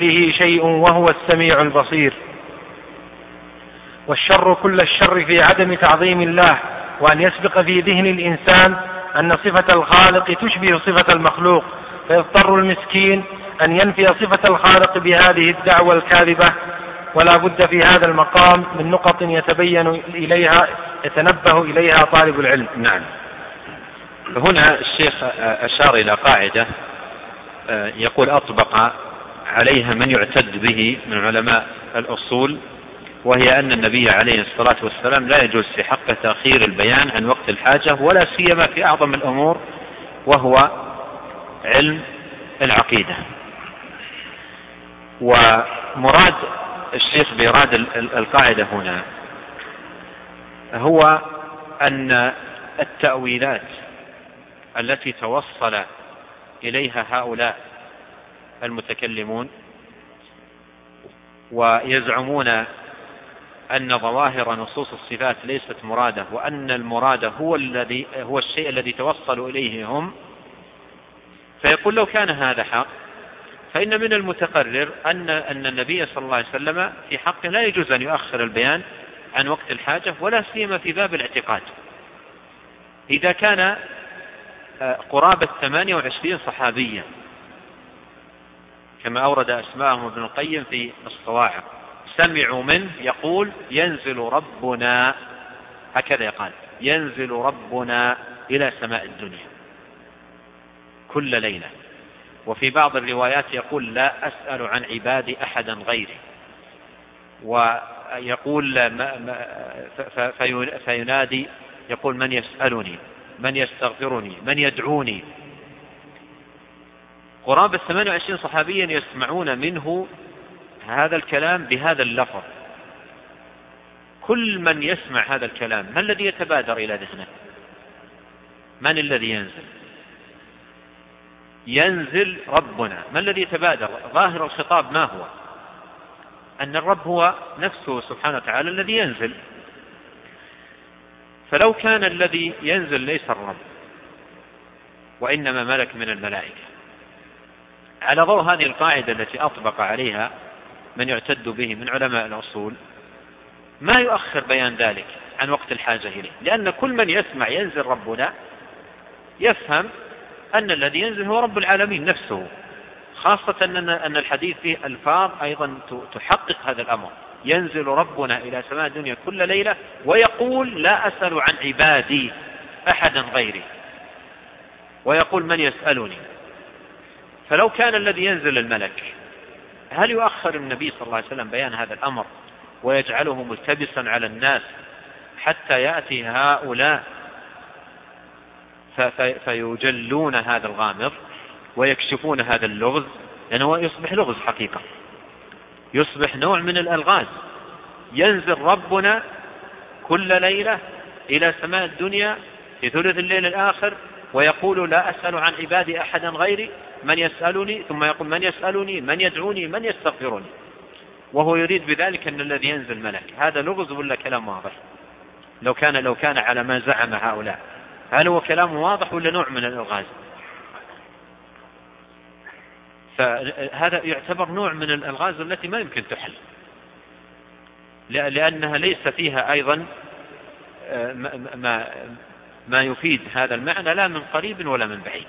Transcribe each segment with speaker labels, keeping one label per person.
Speaker 1: به شيء وهو السميع البصير. والشر كل الشر في عدم تعظيم الله، وأن يسبق في ذهن الإنسان أن صفة الخالق تشبه صفة المخلوق، فيضطر المسكين أن ينفي صفة الخالق بهذه الدعوة الكاذبة. ولا بد في هذا المقام من نقط يتنبه إليها طالب العلم.
Speaker 2: نعم. هنا الشيخ أشار إلى قاعدة يقول أطبق عليها من يعتد به من علماء الأصول، وهي أن النبي عليه الصلاة والسلام لا يجوز في حقه تأخير البيان عن وقت الحاجة، ولا سيما في أعظم الأمور وهو علم العقيدة. ومراد الشيخ بإرادة القاعدة هنا هو أن التأويلات التي توصل إليها هؤلاء المتكلمون ويزعمون أن ظواهر نصوص الصفات ليست مرادة، وأن المراد هو الشيء الذي توصلوا إليه هم، فيقول لو كان هذا حق فإن من المتقرر أن النبي صلى الله عليه وسلم في حقه لا يجوز أن يؤخر البيان عن وقت الحاجة، ولا سيما في باب الاعتقاد. إذا كان قرابة 28 صحابيا كما أورد أسماءهم ابن القيم في الصواعق سمعوا منه يقول ينزل ربنا، هكذا يقال، ينزل ربنا إلى سماء الدنيا كل ليلة. وفي بعض الروايات يقول لا أسأل عن عبادي أحدا غيري، ويقول فينادي يقول من يسألني، من يستغفرني، من يدعوني. قرابة 28 صحابيا يسمعون منه هذا الكلام بهذا اللفظ. كل من يسمع هذا الكلام ما الذي يتبادر إلى ذهنه؟ من الذي ينزل؟ ينزل ربنا. ما الذي يتبادر؟ ظاهر الخطاب ما هو؟ أن الرب هو نفسه سبحانه وتعالى الذي ينزل. فلو كان الذي ينزل ليس الرب وإنما ملك من الملائكة، على ضوء هذه القاعدة التي أطبق عليها من يعتد به من علماء الأصول، ما يؤخر بيان ذلك عن وقت الحاجة إليه، لأن كل من يسمع ينزل ربنا يفهم أن الذي ينزل هو رب العالمين نفسه، خاصة أن الحديث فيه ألفاظ أيضا تحقق هذا الأمر. ينزل ربنا إلى سماء الدنيا كل ليلة ويقول لا أسأل عن عبادي أحدا غيري، ويقول من يسألني. فلو كان الذي ينزل الملك، هل يؤخر النبي صلى الله عليه وسلم بيان هذا الأمر ويجعله ملتبسا على الناس حتى يأتي هؤلاء فيجلون هذا الغامض ويكشفون هذا اللغز؟ لأنه يصبح لغز حقيقة، يصبح نوع من الألغاز. ينزل ربنا كل ليلة إلى سماء الدنيا في ثلث الليل الآخر ويقول لا أسأل عن عبادي أحدا غيري، من يسألني، ثم يقول من يسألني، من يدعوني، من يستغفرني، وهو يريد بذلك أن الذي ينزل ملك. هذا لغز ولا كلام واضح؟ لو كان على ما زعم هؤلاء، هل هو كلام واضح ولا نوع من الألغاز؟ فهذا يعتبر نوع من الألغاز التي ما يمكن تحل، لأنها ليس فيها أيضا ما يفيد هذا المعنى لا من قريب ولا من بعيد.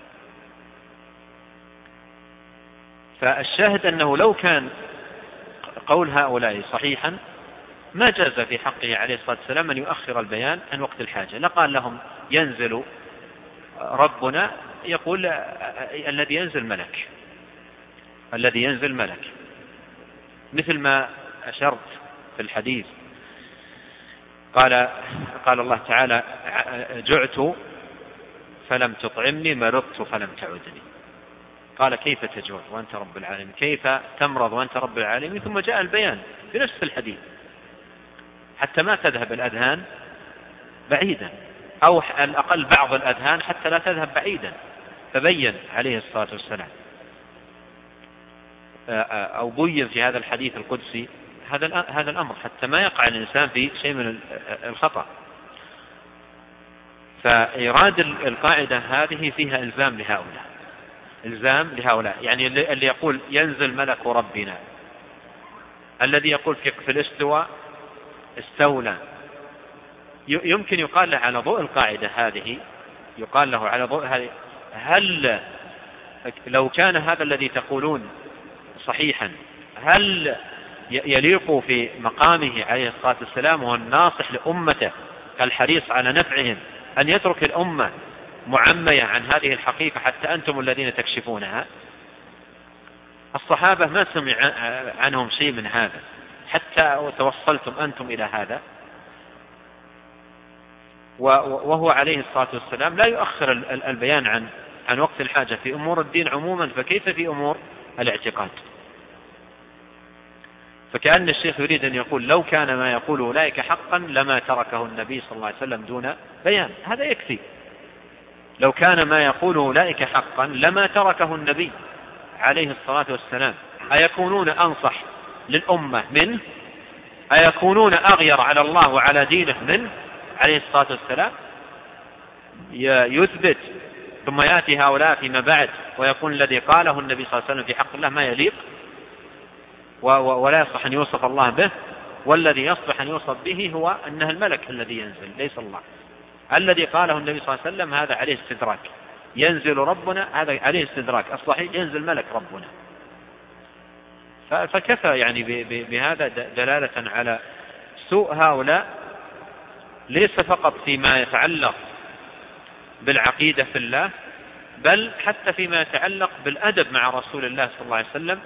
Speaker 2: فالشاهد أنه لو كان قول هؤلاء صحيحا ما جاز في حقه عليه الصلاة والسلام أن يؤخر البيان عن وقت الحاجة، لقال لهم ينزل ربنا، يقول الذي ينزل ملك، الذي ينزل ملك، مثل ما أشرت في الحديث. قال الله تعالى جعت فلم تطعمني، مرضت فلم تعودني. قال كيف تجوع وأنت رب العالمين، كيف تمرض وأنت رب العالمين؟ ثم جاء البيان في نفس الحديث حتى ما تذهب الأذهان بعيدا، أو الأقل بعض الأذهان حتى لا تذهب بعيدا، فبين عليه الصلاة والسلام أو بين في هذا الحديث القدسي هذا الأمر حتى ما يقع الإنسان في شيء من الخطأ. فإيراد القاعدة هذه فيها إلزام لهؤلاء، إلزام لهؤلاء. يعني اللي يقول ينزل ملك ربنا، الذي يقول في الاستواء استولى، يمكن يقال له على ضوء القاعدة هذه، يقال له على ضوء هذه: هل لو كان هذا الذي تقولون صحيحا هل يليق في مقامه عليه الصلاة والسلام وهو الناصح لأمته الحريص على نفعهم أن يترك الأمة معمية عن هذه الحقيقة حتى أنتم الذين تكشفونها؟ الصحابة ما سمع عنهم شيء من هذا حتى توصلتم أنتم إلى هذا. وهو عليه الصلاة والسلام لا يؤخر البيان عن وقت الحاجة في أمور الدين عموما، فكيف في أمور الاعتقاد؟ فكأن الشيخ يريد أن يقول لو كان ما يقول أولئك حقا لما تركه النبي صلى الله عليه وسلم دون بيان. هذا يكفي. لو كان ما يقول أولئك حقا لما تركه النبي عليه الصلاة والسلام. أيكونون أنصح للأمة منه؟ أيكونون أغير على الله وعلى دينه منه عليه الصلاة والسلام؟ يثبت ثم يأتي هؤلاء فيما بعد ويكون الذي قاله النبي صلى الله عليه وسلم في حق الله ما يليق ولا يصح أن يوصف الله به، والذي يصلح أن يوصف به هو أنه الملك الذي ينزل ليس الله. الذي قاله النبي صلى الله عليه وسلم هذا عليه استدراك، ينزل ربنا، هذا عليه استدراك، الصحيح ينزل ملك ربنا. فكفى يعني بهذا دلالة على سوء هؤلاء، ليس فقط فيما يتعلق بالعقيدة في الله، بل حتى فيما يتعلق بالأدب مع رسول الله صلى الله عليه وسلم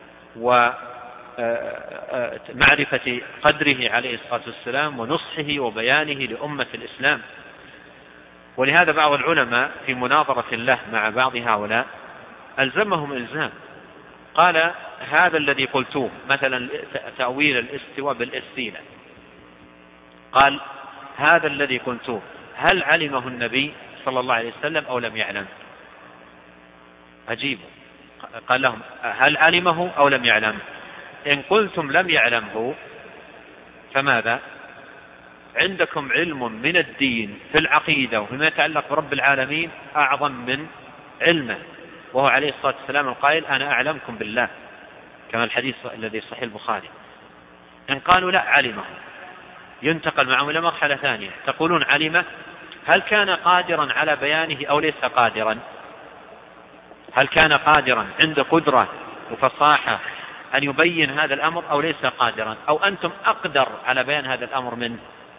Speaker 2: ومعرفة قدره عليه الصلاة والسلام ونصحه وبيانه لأمة الإسلام. ولهذا بعض العلماء في مناظرة له مع بعض هؤلاء ألزمهم إلزام، قال: هذا الذي قلتوه مثلا تأويل الاستواء بالاستيلاء، قال: هذا الذي قلتوه هل علمه النبي صلى الله عليه وسلم أو لم يعلم؟ عجيب. قال لهم: هل علمه أو لم يعلم؟ إن قلتم لم يعلمه فماذا؟ عندكم علم من الدين في العقيدة وفيما يتعلق برب العالمين أعظم من علمه، وهو عليه الصلاة والسلام القائل: أنا أعلمكم بالله، كما الحديث الذي صحيح البخاري. إن قالوا لا علمه، ينتقل معهم إلى مرحلة ثانية، تقولون علمه، هل كان قادرا على بيانه أو ليس قادرا؟ هل كان قادرا عنده قدرة وفصاحة أن يبين هذا الأمر أو ليس قادرا؟ أو أنتم أقدر على بيان هذا الأمر منه؟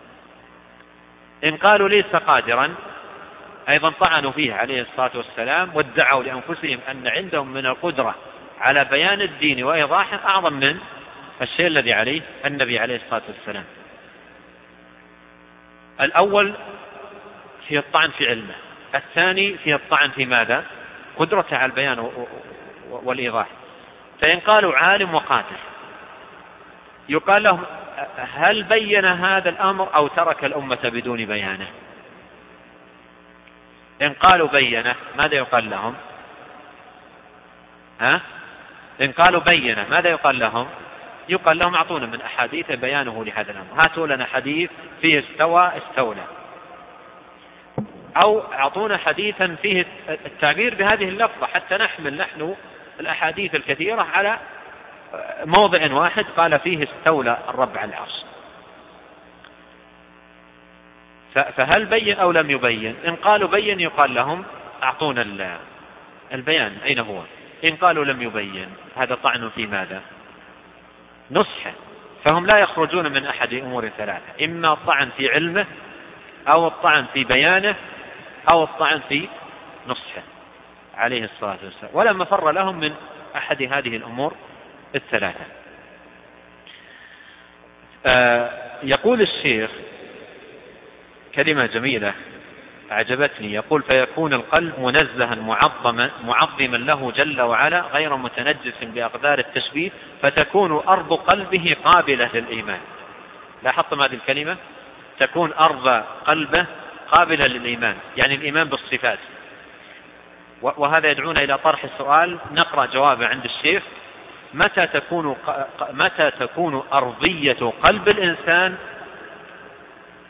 Speaker 2: إن قالوا ليس قادرا أيضا طعنوا فيه عليه الصلاة والسلام وادعوا لأنفسهم أن عندهم من القدرة على بيان الدين وإيضاحه أعظم من الشيء الذي عليه النبي عليه الصلاة والسلام. الأول في الطعن في علمه، الثاني في الطعن في ماذا؟ قدرته على البيان والإيضاح. فإن قالوا عالم وقادر، يقال لهم: هل بين هذا الأمر أو ترك الأمة بدون بيانه؟ إن قالوا بينه ماذا يقال لهم؟ إن قالوا بينه ماذا يقال لهم؟ يقال لهم: أعطونا من أحاديث بيانه لهذا الأمر، هاتوا لنا حديث فيه استوى استولى، أو أعطونا حديثا فيه التعبير بهذه اللفظة حتى نحمل نحن الأحاديث الكثيرة على موضع واحد قال فيه استولى الرب على العرش. فهل بين أو لم يبين؟ إن قالوا بين يقال لهم: أعطونا البيان أين هو؟ إن قالوا لم يبين، هذا طعن في ماذا؟ نصحه. فهم لا يخرجون من أحد أمور ثلاثة: إما الطعن في علمه، أو الطعن في بيانه، أو الطعن في نصحه عليه الصلاة والسلام، ولا مفر لهم من أحد هذه الأمور الثلاثة. يقول الشيخ كلمة جميلة أعجبتني، يقول: فيكون القلب منزها معظما له جل وعلا غير متنجس بأقدار التشبيه، فتكون أرض قلبه قابلة للإيمان. لاحظتم هذه الكلمة؟ تكون أرض قلبه قابلة للإيمان، يعني الإيمان بالصفات. وهذا يدعونا إلى طرح السؤال، نقرأ جوابه عند الشيخ: متى تكون أرضية قلب الإنسان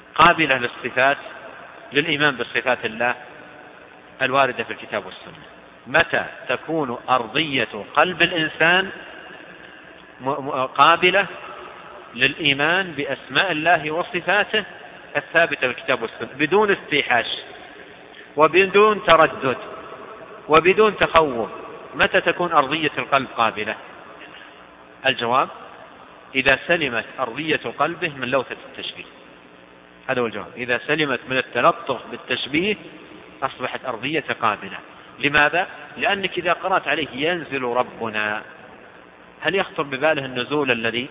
Speaker 2: قابلة للصفات، للإيمان بالصفات الله الواردة في الكتاب والسنة؟ متى تكون أرضية قلب الإنسان قابلة للإيمان بأسماء الله وصفاته الثابتة بالكتاب والسنة بدون استيحاش وبدون تردد وبدون تخوف. متى تكون أرضية القلب قابلة؟ الجواب: إذا سلمت أرضية قلبه من لوثة التشبيه. هذا هو الجواب. إذا سلمت من التلطخ بالتشبيه أصبحت أرضية قابلة. لماذا؟ لأنك إذا قرأت عليه ينزل ربنا، هل يخطر بباله النزول الذي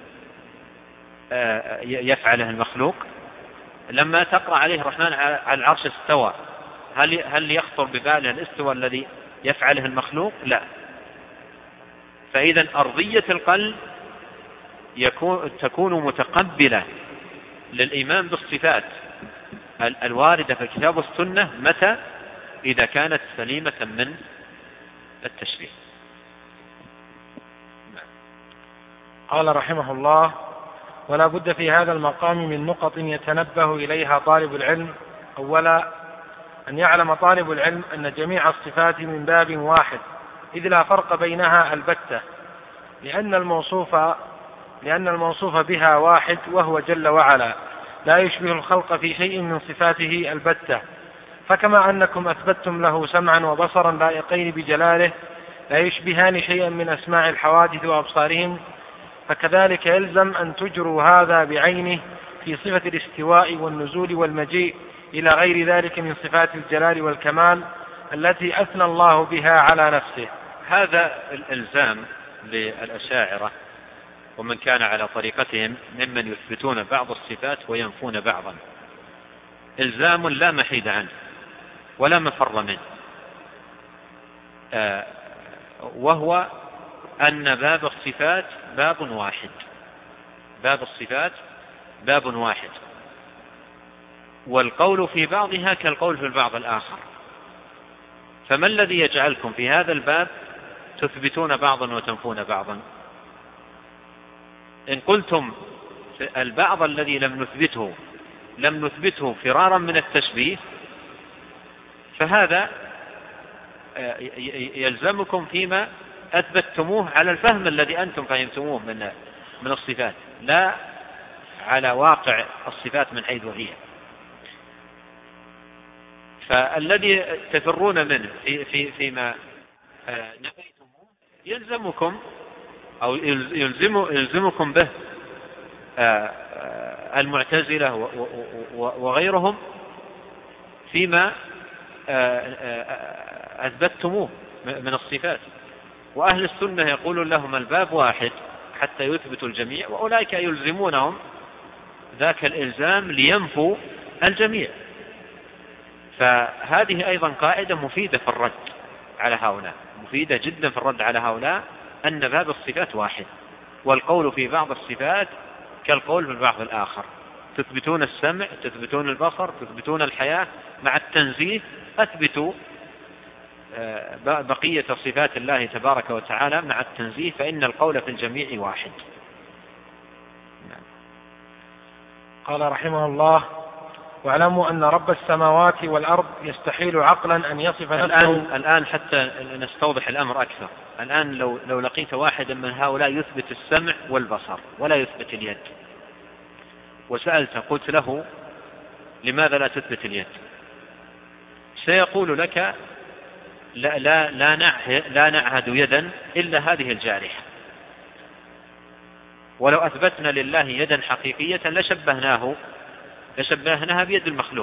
Speaker 2: يفعله المخلوق؟ لما تقرأ عليه الرحمن على العرش استوى، هل يخطر بباله الاستوى الذي يفعله المخلوق؟ لا. فإذا أرضية القلب تكون متقبلة للإيمان بالصفات الواردة في الكتاب والسنة. متى؟ إذا كانت سليمة من التشبيه.
Speaker 1: قال رحمه الله: ولا بد في هذا المقام من نقط يتنبه إليها طالب العلم. أولا، أن يعلم طالب العلم أن جميع الصفات من باب واحد، إذ لا فرق بينها البتة، لأن الموصوف بها واحد وهو جل وعلا، لا يشبه الخلق في شيء من صفاته البتة. فكما أنكم أثبتتم له سمعا وبصرا لائقين بجلاله لا يشبهان شيئا من أسماع الحوادث وأبصارهم، فكذلك يلزم أن تجروا هذا بعينه في صفة الاستواء والنزول والمجيء إلى غير ذلك من صفات الجلال والكمال التي أثنى الله بها على نفسه.
Speaker 2: هذا الإلزام للأشاعرة ومن كان على طريقتهم ممن يثبتون بعض الصفات وينفون بعضا، إلزام لا محيد عنه ولا مفر منه، وهو أن باب الصفات باب واحد. باب الصفات باب واحد، والقول في بعضها كالقول في البعض الآخر. فما الذي يجعلكم في هذا الباب تثبتون بعضا وتنفون بعضا؟ إن قلتم البعض الذي لم نثبته فرارا من التشبيه، فهذا يلزمكم فيما أثبتتموه على الفهم الذي أنتم فهمتموه من الصفات، لا على واقع الصفات من حيث هي. فالذي تفرون منه فيما نفيتموه يلزمكم أو يلزمكم به المعتزلة وغيرهم فيما أثبتتموه من الصفات. وأهل السنة يقولون لهم الباب واحد حتى يثبتوا الجميع، وأولئك يلزمونهم ذاك الإلزام لينفوا الجميع. فهذه أيضا قاعدة مفيدة في الرد على هؤلاء، مفيدة جدا في الرد على هؤلاء، أن باب الصفات واحد، والقول في بعض الصفات كالقول في البعض الآخر. تثبتون السمع، تثبتون البصر، تثبتون الحياة، مع التنزيه أثبتوا بقية صفات الله تبارك وتعالى مع التنزيه، فإن القول في الجميع واحد.
Speaker 1: قال رحمه الله: واعلموا أن رب السماوات والأرض يستحيل عقلا أن يصف نفسه.
Speaker 2: الآن حتى نستوضح الأمر أكثر. الآن لو لقيت واحدا من هؤلاء يثبت السمع والبصر ولا يثبت اليد، وسألت قلت له لماذا لا تثبت اليد، سيقول لك لا نعهد يدا إلا هذه الجارحة، ولو أثبتنا لله يدا حقيقية لشبهناها بيد المخلوق.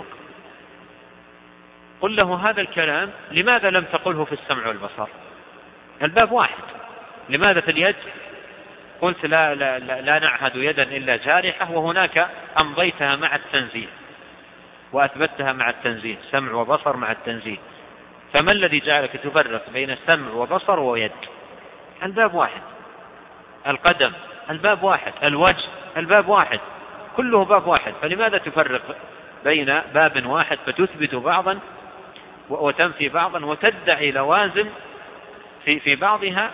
Speaker 2: قل له هذا الكلام لماذا لم تقله في السمع والبصر؟ الباب واحد. لماذا في اليد قلت لا نعهد يدا إلا جارحة، وهناك أمضيتها مع التنزيه وأثبتها مع التنزيه، سمع وبصر مع التنزيه؟ فما الذي جعلك تفرق بين سمع وبصر ويد؟ الباب واحد. القدم الباب واحد، الوجه الباب واحد، كله باب واحد. فلماذا تفرق بين باب واحد فتثبت بعضا وتنفي بعضا وتدعي لوازم في بعضها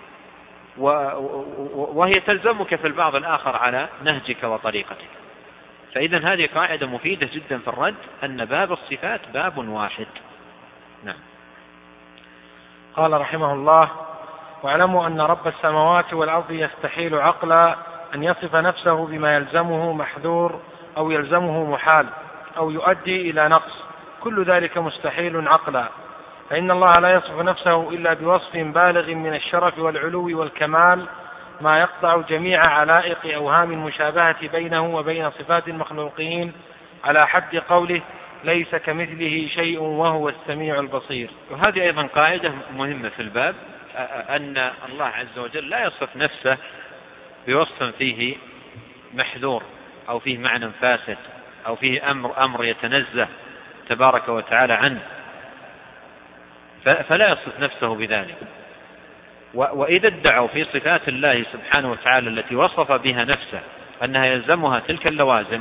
Speaker 2: وهي تلزمك في البعض الآخر على نهجك وطريقتك؟ فإذا هذه قاعدة مفيدة جدا في الرد، أن باب الصفات باب واحد. نعم.
Speaker 1: قال رحمه الله: واعلموا أن رب السماوات والأرض يستحيل عقلا أن يصف نفسه بما يلزمه محذور أو يلزمه محال أو يؤدي إلى نقص، كل ذلك مستحيل عقلا، فإن الله لا يصف نفسه إلا بوصف بالغ من الشرف والعلو والكمال، ما يقطع جميع علائق أوهام المشابهة بينه وبين صفات المخلوقين، على حد قوله: ليس كمثله شيء وهو السميع البصير.
Speaker 2: وهذه أيضا قاعدة مهمة في الباب، أن الله عز وجل لا يصف نفسه بوصف فيه محذور أو فيه معنى فاسد أو فيه أمر يتنزه تبارك وتعالى عنه، فلا يصف نفسه بذلك. وإذا ادعوا في صفات الله سبحانه وتعالى التي وصف بها نفسه أنها يلزمها تلك اللوازم،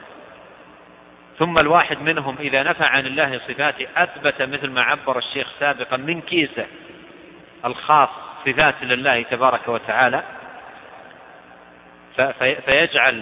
Speaker 2: ثم الواحد منهم إذا نفى عن الله صفاته أثبت مثل ما عبر الشيخ سابقا من كيسه الخاص صفات لله تبارك وتعالى، فيجعل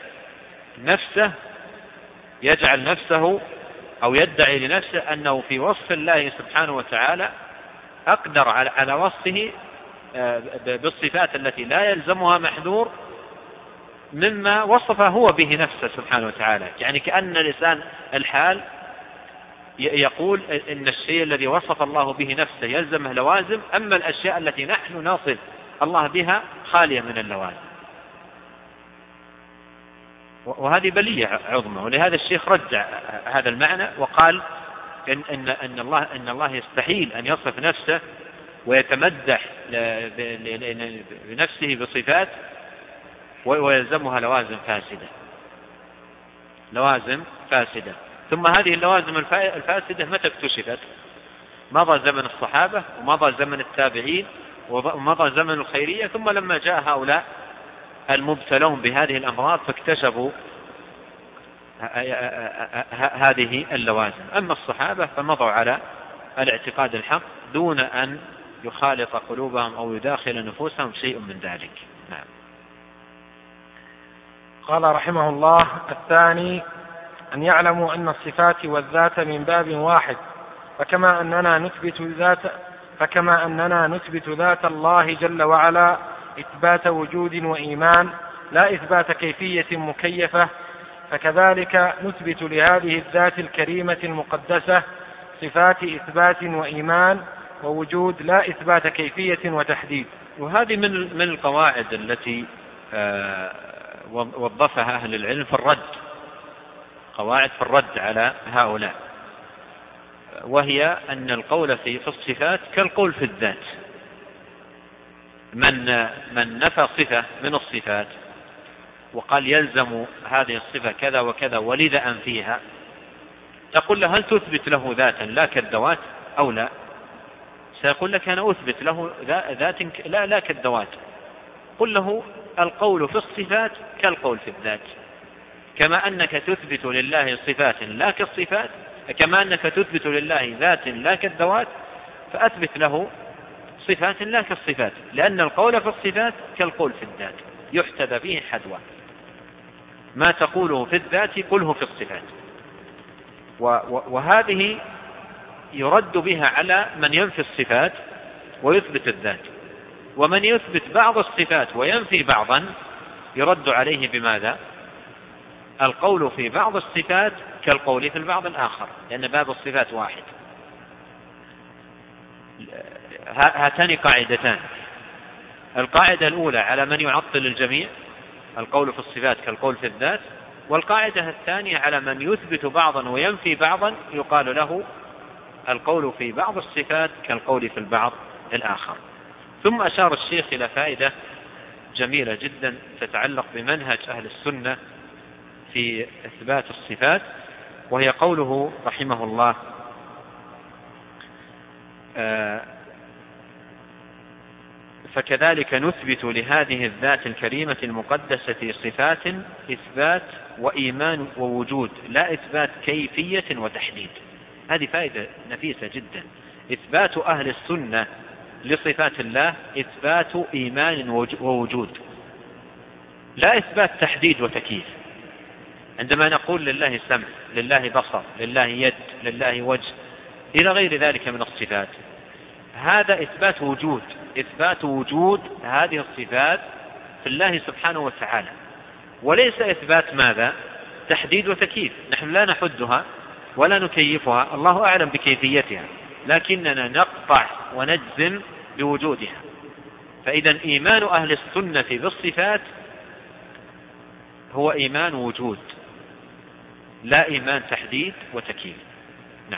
Speaker 2: نفسه أو يدعي لنفسه أنه في وصف الله سبحانه وتعالى أقدر على وصفه بالصفات التي لا يلزمها محذور مما وصف هو به نفسه سبحانه وتعالى. يعني كأن لسان الحال يقول إن الشيء الذي وصف الله به نفسه يلزمه لوازم، أما الأشياء التي نحن نصف الله بها خالية من اللوازم، وهذه بلية عظمى. ولهذا الشيخ رجع هذا المعنى وقال إن الله يستحيل أن يصف نفسه ويتمدح بنفسه بصفات ويلزمها لوازم فاسدة. ثم هذه اللوازم الفاسدة متى اكتشفت؟ مضى زمن الصحابة ومضى زمن التابعين ومضى زمن الخيرية، ثم لما جاء هؤلاء المبتلون بهذه الأمراض فاكتشفوا هذه اللوازم. أما الصحابة فمضوا على الاعتقاد الحق دون أن يخالط قلوبهم أو يداخل نفوسهم شيء من ذلك. نعم.
Speaker 1: قال رحمه الله: الثاني أن يعلموا أن الصفات والذات من باب واحد، فكما أننا نثبت ذات الله جل وعلا إثبات وجود وإيمان لا إثبات كيفية مكيفة، فكذلك نثبت لهذه الذات الكريمة المقدسة صفات إثبات وإيمان ووجود لا إثبات كيفية وتحديد.
Speaker 2: وهذه من القواعد التي وظفها أهل العلم في الرد، قواعد في الرد على هؤلاء، وهي أن القول في الصفات كالقول في الذات. من نفى صفة من الصفات وقال يلزم هذه الصفة كذا وكذا ولذا أنفيها، تقول له: هل تثبت له ذاتا لا كالذوات أو لا؟ سيقول لك: أنا أثبت له ذات لا كالذوات. قل له: القول في الصفات كالقول في الذات، كما أنك تثبت لله صفات لا كالصفات، كما أنك تثبت لله ذات لا كالذوات، فأثبت له صفات لا كالصفات، لأن القول في الصفات كالقول في الذات يحتذى به حدوى. ما تقوله في الذات قله في الصفات. وهذه يرد بها على من ينفي الصفات ويثبت الذات، ومن يثبت بعض الصفات وينفي بعضا يرد عليه بماذا؟ القول في بعض الصفات كالقول في البعض الآخر، لأن باب الصفات واحد. هاتان قاعدتان: القاعدة الأولى على من يعطل الجميع، القول في الصفات كالقول في الذات، والقاعدة الثانية على من يثبت بعضا وينفي بعضا يقال له القول في بعض الصفات كالقول في البعض الآخر. ثم أشار الشيخ إلى فائدة جميلة جدا تتعلق بمنهج أهل السنة في إثبات الصفات، وهي قوله رحمه الله: فكذلك نثبت لهذه الذات الكريمة المقدسة صفات إثبات وإيمان ووجود لا إثبات كيفية وتحديد. هذه فائدة نفيسة جدا. إثبات أهل السنة لصفات الله إثبات إيمان ووجود، لا إثبات تحديد وتكييف. عندما نقول لله سمع، لله بصر، لله يد، لله وجه، إلى غير ذلك من الصفات، هذا إثبات وجود هذه الصفات في الله سبحانه وتعالى، وليس إثبات ماذا؟ تحديد وتكييف. نحن لا نحدها ولا نكيفها، الله أعلم بكيفيتها، لكننا نقطع ونجزم بوجودها. فإذا إيمان أهل السنة بالصفات هو إيمان وجود، لا إيمان تحديد وتكييف. نعم.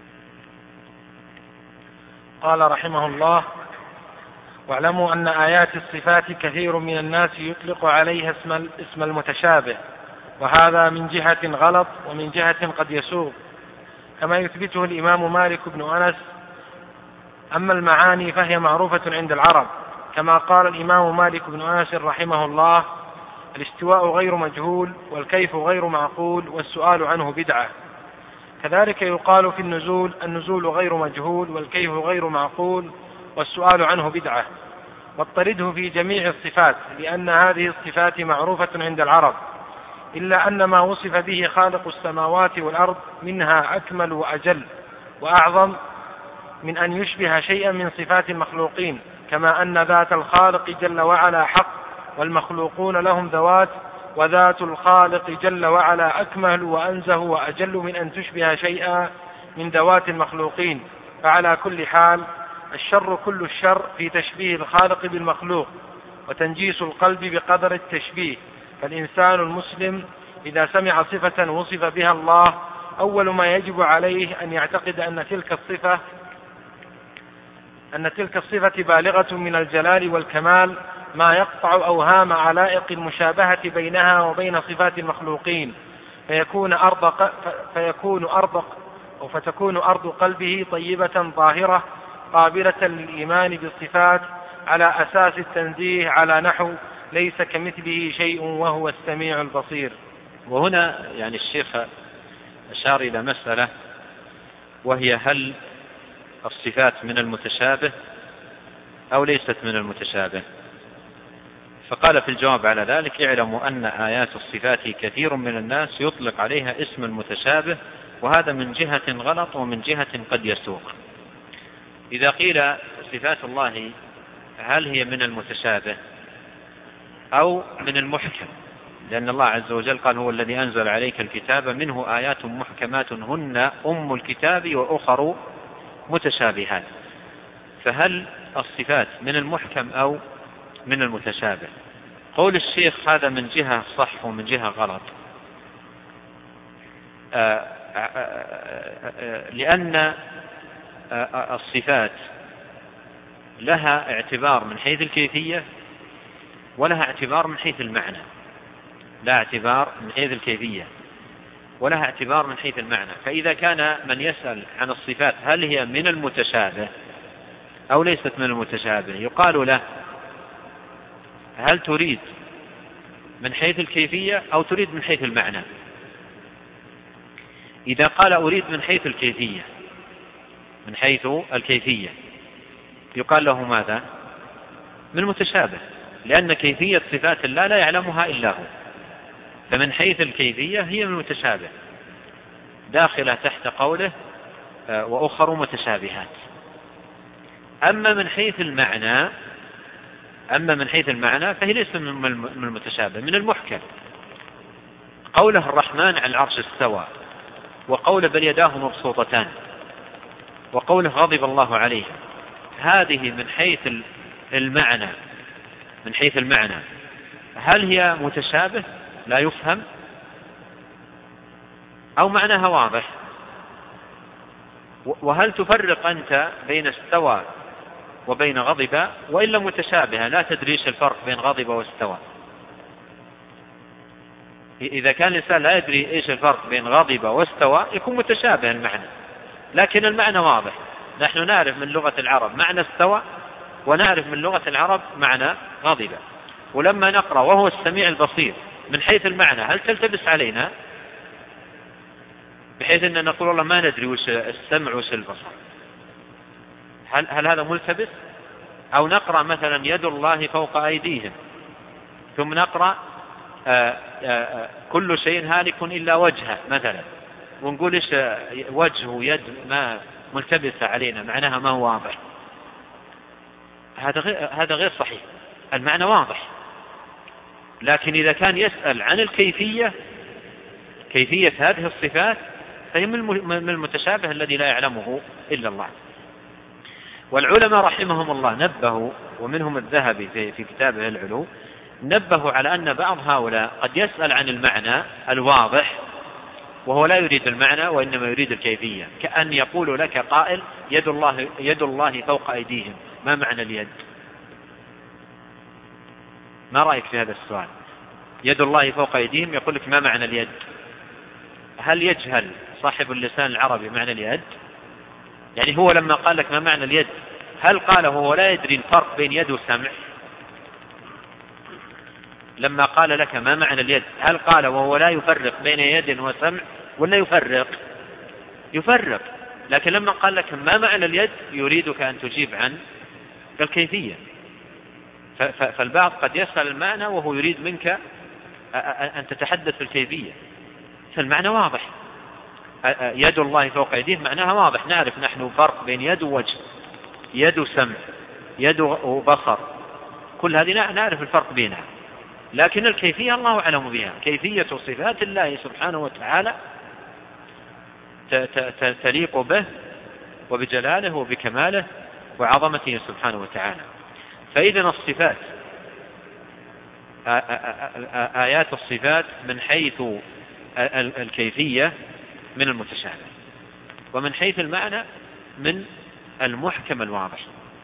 Speaker 1: قال رحمه الله: واعلموا أن آيات الصفات كثير من الناس يطلق عليها اسم المتشابه، وهذا من جهة غلط ومن جهة قد يسوغ، كما يثبته الإمام مالك بن أنس. أما المعاني فهي معروفة عند العرب، كما قال الإمام مالك بن أنس رحمه الله: الاستواء غير مجهول، والكيف غير معقول، والسؤال عنه بدعة. كذلك يقال في النزول غير مجهول، والكيف غير معقول، والسؤال عنه بدعة. واضطرده في جميع الصفات، لأن هذه الصفات معروفة عند العرب، إلا أن ما وصف به خالق السماوات والأرض منها أكمل وأجل وأعظم من أن يشبه شيئا من صفات المخلوقين، كما أن ذات الخالق جل وعلا حق، والمخلوقون لهم ذوات، وذات الخالق جل وعلا أكمل وأنزه وأجل من أن تشبه شيئا من ذوات المخلوقين. فعلى كل حال الشر كل الشر في تشبيه الخالق بالمخلوق، وتنجيس القلب بقدر التشبيه. فالإنسان المسلم إذا سمع صفة وصف بها الله، أول ما يجب عليه أن يعتقد أن تلك الصفة بالغة من الجلال والكمال، ما يقطع أوهام علائق المشابهة بينها وبين صفات المخلوقين، فتكون أرض قلبه طيبة طاهرة قابلة للإيمان بالصفات على أساس التنزيه، على نحو ليس كمثله شيء وهو السميع البصير.
Speaker 2: وهنا يعني الشيخ أشار إلى مسألة، وهي هل الصفات من المتشابه أو ليست من المتشابه؟ فقال في الجواب على ذلك: اعلموا أن آيات الصفات كثير من الناس يطلق عليها اسم المتشابه، وهذا من جهة غلط ومن جهة قد يسوق. إذا قيل صفات الله هل هي من المتشابه أو من المحكم، لأن الله عز وجل قال: هو الذي أنزل عليك الكتاب منه آيات محكمات هن أم الكتاب وأخر متشابهات، فهل الصفات من المحكم أو من المتشابه؟ قول الشيخ هذا من جهة صح ومن جهة غلط، لأن الصفات لها اعتبار من حيث الكيفية ولها اعتبار من حيث المعنى. لا اعتبار من حيث الكيفية ولها اعتبار من حيث المعنى. فإذا كان من يسأل عن الصفات هل هي من المتشابه أو ليست من المتشابه، يقال له: هل تريد من حيث الكيفية أو تريد من حيث المعنى؟ إذا قال أريد من حيث الكيفية يقال له ماذا؟ من متشابه، لأن كيفية صفات الله لا يعلمها إلا هو، فمن حيث الكيفية هي من المتشابه، داخلة تحت قوله وأخر متشابهات. أما من حيث المعنى فهي ليس من المتشابه، من المحكم. قوله الرحمن على العرش استوى، وقوله بل يداه مبسوطتان، وقوله غضب الله عليه، هذه من حيث المعنى هل هي متشابه لا يفهم أو معناها واضح؟ وهل تفرق أنت بين استوى وبين غضب، وإلا متشابهة لا تدريش الفرق بين غضب واستوى؟ إذا كان الإنسان لا يدري إيش الفرق بين غضب واستوى يكون متشابه المعنى، لكن المعنى واضح. نحن نعرف من لغة العرب معنى استوى، ونعرف من لغة العرب معنى غضب، ولما نقرأ وهو السميع البصير من حيث المعنى هل تلتبس علينا بحيث أن نقول والله ما ندري وش السمع وش البصر؟ هل هذا ملتبس؟ أو نقرأ مثلا يد الله فوق أيديهم، ثم نقرأ كل شيء هالك إلا وجهه مثلا، ونقول إيش وجه ويد؟ ما ملتبسة علينا، معناها ما هو واضح. هذا غير صحيح. المعنى واضح، لكن إذا كان يسأل عن الكيفية، كيفية هذه الصفات، فهي من المتشابه الذي لا يعلمه إلا الله. والعلماء رحمهم الله نبهوا، ومنهم الذهبي في كتابه العلو، نبهوا على أن بعض هؤلاء قد يسأل عن المعنى الواضح وهو لا يريد المعنى وإنما يريد الكيفية، كأن يقول لك قائل يد الله فوق أيديهم، ما معنى اليد؟ ما رأيك في هذا السؤال؟ يد الله فوق أيديهم، يقول لك ما معنى اليد؟ هل يجهل صاحب اللسان العربي معنى اليد؟ يعني هو لما قال لك ما معنى اليد، هل قال هو لا يدري الفرق بين يد وسمع؟ لما قال لك ما معنى اليد، هل قال وهو لا يفرق بين يد وسمع، ولا يفرق؟ لكن لما قال لك ما معنى اليد يريدك أن تجيب عن الكيفية. فالبعض قد يسأل المعنى وهو يريد منك أن تتحدث الكيفية. فالمعنى واضح، يد الله فوق أيديه معناها واضح، نعرف نحن فرق بين يد ووجه، يد وسمع، يد وبصر، كل هذه نعرف الفرق بينها. لكن الكيفية الله أعلم بها. كيفية صفات الله سبحانه وتعالى تليق به وبجلاله وبكماله وعظمته سبحانه وتعالى. فإذا الصفات، آيات الصفات من حيث الكيفية من المتشابه، ومن حيث المعنى من المحكم الواضح.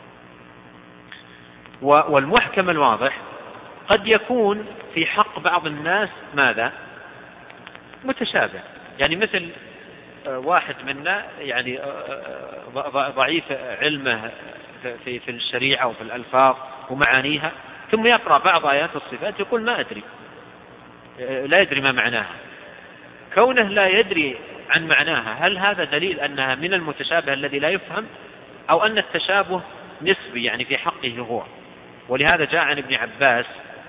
Speaker 2: والمحكم الواضح قد يكون في حق بعض الناس ماذا؟ متشابه. يعني مثل واحد منا يعني ضعيف علمه في الشريعة وفي الألفاظ ومعانيها، ثم يقرأ بعض آيات الصفات يقول ما أدري، لا يدري ما معناها. كونه لا يدري عن معناها، هل هذا دليل أنها من المتشابه الذي لا يفهم، أو أن التشابه نسبي يعني في حقه هو؟ ولهذا جاء عن ابن عباس،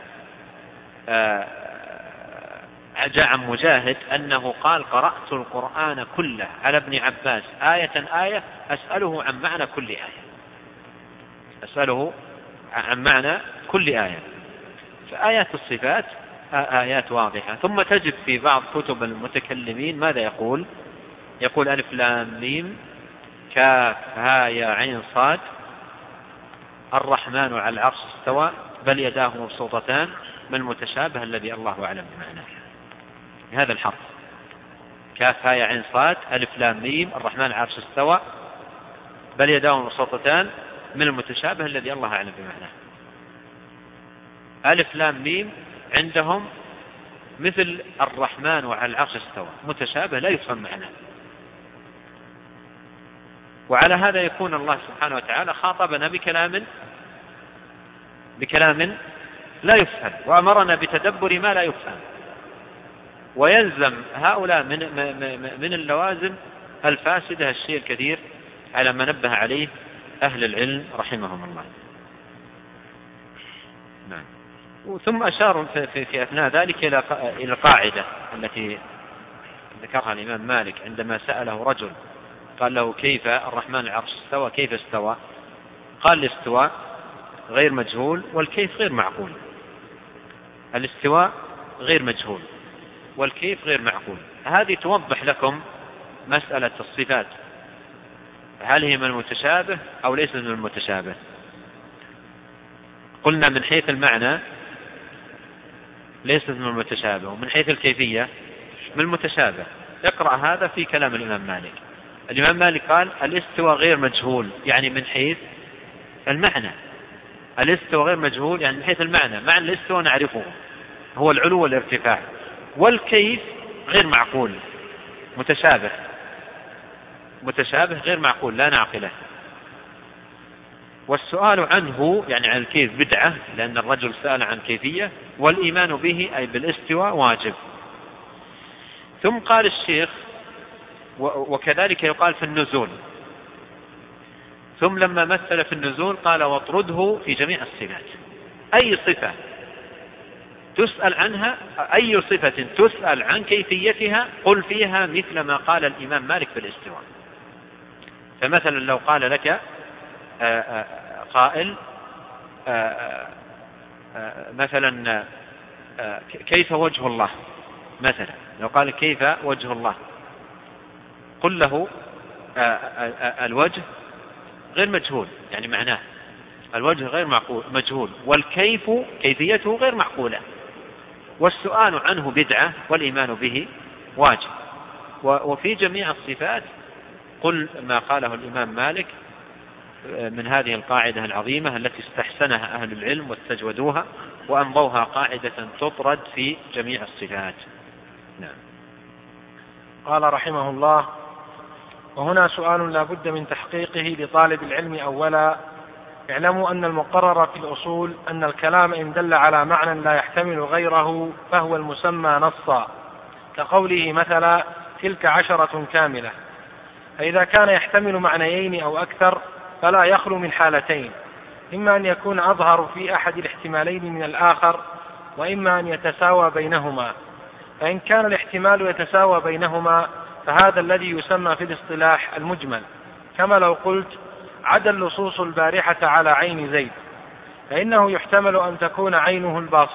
Speaker 2: جاء عن مجاهد أنه قال قرأت القرآن كله على ابن عباس آية أسأله عن معنى كل آية، أسأله عن معنى كل آية. فآيات الصفات آيات واضحة. ثم تجد في بعض كتب المتكلمين ماذا يقول؟ يقول ألف لام ميم كاف ها يا عين صاد الرحمن على العرش استوى بل يداه مبسوطتان ما المتشابه الذي الله أعلم بمعناه. هذا الحرف كاف ها يا عين صاد ألف لام ميم الرحمن على العرش استوى بل يداه مبسوطتان من المتشابه الذي الله أعلم بمعناه. ألف لام ميم عندهم مثل الرحمن وعلى العرش استوى، متشابه لا يفهم معناه. وعلى هذا يكون الله سبحانه وتعالى خاطبنا بكلام لا يفهم، وأمرنا بتدبر ما لا يفهم. ويلزم هؤلاء من اللوازم الفاسدة الشيء الكثير على ما نبه عليه أهل العلم رحمهم الله. نعم. ثم أشار في أثناء ذلك إلى القاعدة التي ذكرها الإمام مالك عندما سأله رجل قال له كيف الرحمن العرش استوى، كيف استوى؟ قال الاستواء غير مجهول والكيف غير معقول. الاستواء غير مجهول والكيف غير معقول. هذه توضح لكم مسألة الصفات، هل هي من المتشابه أو ليست من المتشابه؟ قلنا من حيث المعنى ليست من المتشابه، ومن حيث الكيفية من المتشابه. اقرأ هذا في كلام الإمام مالك. الإمام مالك قال الاستواء غير مجهول، يعني من حيث المعنى. الاستواء غير مجهول يعني من حيث المعنى، معنى الاستواء نعرفه هو العلو والارتفاع. والكيف غير معقول، متشابه غير معقول لا نعقله. والسؤال عنه يعني عن الكيف بدعة، لأن الرجل سأل عن كيفية، والإيمان به أي بالاستواء واجب. ثم قال الشيخ وكذلك يقال في النزول. ثم لما مثل في النزول قال واطرده في جميع الصفات. أي صفة تسأل عنها، أي صفة تسأل عن كيفيتها قل فيها مثل ما قال الإمام مالك في الاستواء. فمثلا لو قال لك قائل مثلا كيف وجه الله مثلا، لو قال كيف وجه الله قل له الوجه غير مجهول، يعني معناه الوجه غير مجهول، والكيف كيفيته غير معقولة، والسؤال عنه بدعة والإيمان به واجب. وفي جميع الصفات قل ما قاله الإمام مالك من هذه القاعدة العظيمة التي استحسنها أهل العلم واستجودوها وأمضوها قاعدة تطرد في جميع الصفات. نعم.
Speaker 1: قال رحمه الله: وهنا سؤال لا بد من تحقيقه لطالب العلم. أولا، اعلموا أن المقرر في الأصول أن الكلام إن دل على معنى لا يحتمل غيره فهو المسمى نصا، كقوله مثلا تلك 10 كاملة. فإذا كان يحتمل معنيين أو أكثر فلا يخلو من حالتين: إما أن يكون أظهر في أحد الاحتمالين من الآخر، وإما أن يتساوى بينهما. فإن كان الاحتمال يتساوى بينهما فهذا الذي يسمى في الاصطلاح المجمل، كما لو قلت عدا اللصوص البارحة على عين زيد، فإنه يحتمل أن تكون عينه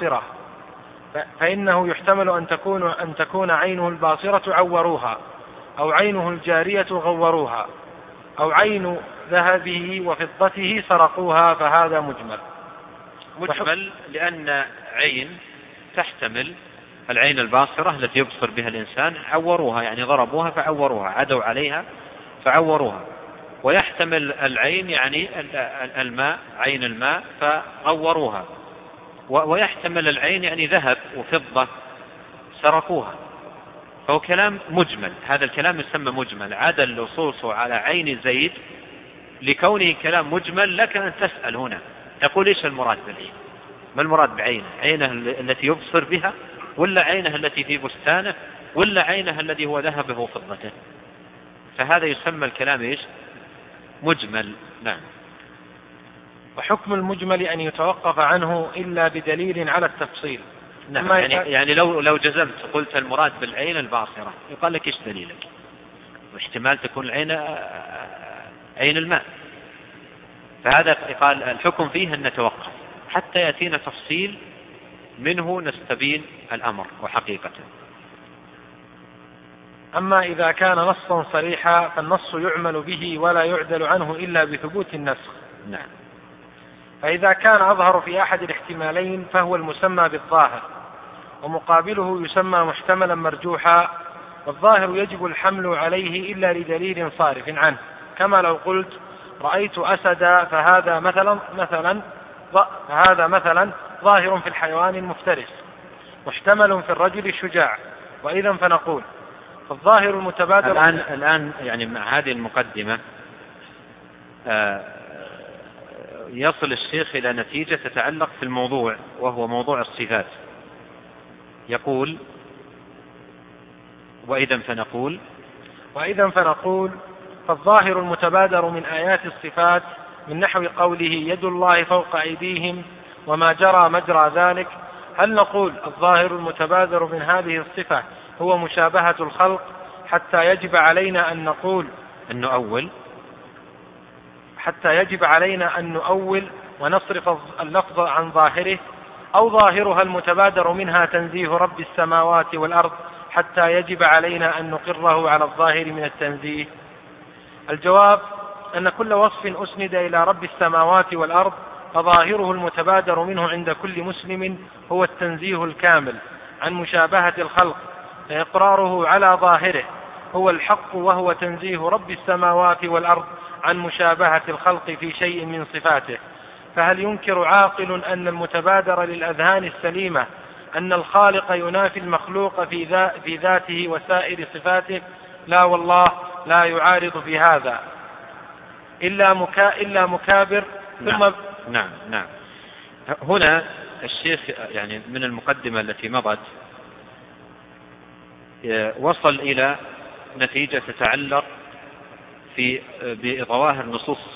Speaker 1: الباصرة عوروها، أو عينه الجارية غوروها، أو عين ذهبه وفضته سرقوها، فهذا مجمل
Speaker 2: لأن عين تحتمل العين الباصرة التي يبصر بها الإنسان، عوروها يعني ضربوها فعوروها، عدوا عليها فعوروها، ويحتمل العين يعني الماء، عين الماء فغوروها، ويحتمل العين يعني ذهب وفضة سرقوها، فهو كلام مجمل. هذا الكلام يسمى مجمل. عدا اللصوص على عين زيد، لكونه كلام مجمل لك أن تسأل هنا تقول إيش المراد بالعين؟ ما المراد بعينه؟ عينه التي يبصر بها، ولا عينه التي في بستانه، ولا عينه الذي هو ذهبه وفضته؟ فهذا يسمى الكلام إيش؟ مجمل. نعم.
Speaker 1: وحكم المجمل أن يتوقف عنه إلا بدليل على التفصيل.
Speaker 2: نعم. يعني لو جزمت قلت المراد بالعين الباصرة، يقال لك إيش دليلك؟ واحتمال تكون العين عين الماء، فهذا قال الحكم فيه أن نتوقف حتى يأتينا تفصيل منه نستبين الأمر وحقيقته.
Speaker 1: أما إذا كان نصا صريحا فالنص يعمل به ولا يعدل عنه إلا بثبوت النسخ.
Speaker 2: نعم.
Speaker 1: فإذا كان أظهر في أحد الاحتمالين فهو المسمى بالظاهر، ومقابله يسمى محتملا مرجوحا، والظاهر يجب الحمل عليه إلا لدليل صارف عنه، كما لو قلت رأيت أسدا، فهذا مثلا ظاهر في الحيوان المفترس، محتمل في الرجل الشجاع، وإذا فنقول فالظاهر المتبادر.
Speaker 2: الآن يعني مع هذه المقدمة يصل الشيخ إلى نتيجة تتعلق في الموضوع، وهو موضوع الصفات. يقول وإذا فنقول فالظاهر المتبادر من آيات الصفات من نحو قوله يد الله فوق أيديهم وما جرى مجرى ذلك. هل نقول الظاهر المتبادر من هذه الصفة هو مشابهة الخلق حتى يجب علينا أن نؤول ونصرف اللفظ عن ظاهره، أو ظاهرها المتبادر منها تنزيه رب السماوات والأرض حتى يجب علينا أن نقره على الظاهر من التنزيه؟ الجواب أن كل وصف أسند إلى رب السماوات والأرض فظاهره المتبادر منه عند كل مسلم هو التنزيه الكامل عن مشابهة الخلق، فإقراره على ظاهره هو الحق، وهو تنزيه رب السماوات والأرض عن مشابهة الخلق في شيء من صفاته. فهل ينكر عاقل أن المتبادر للأذهان السليمة أن الخالق ينافي المخلوق في ذاته وسائر صفاته؟ لا والله، لا يعارض في هذا إلا مكابر. نعم. هنا الشيخ يعني من المقدمة التي مضت وصل إلى نتيجة تتعلق بظواهر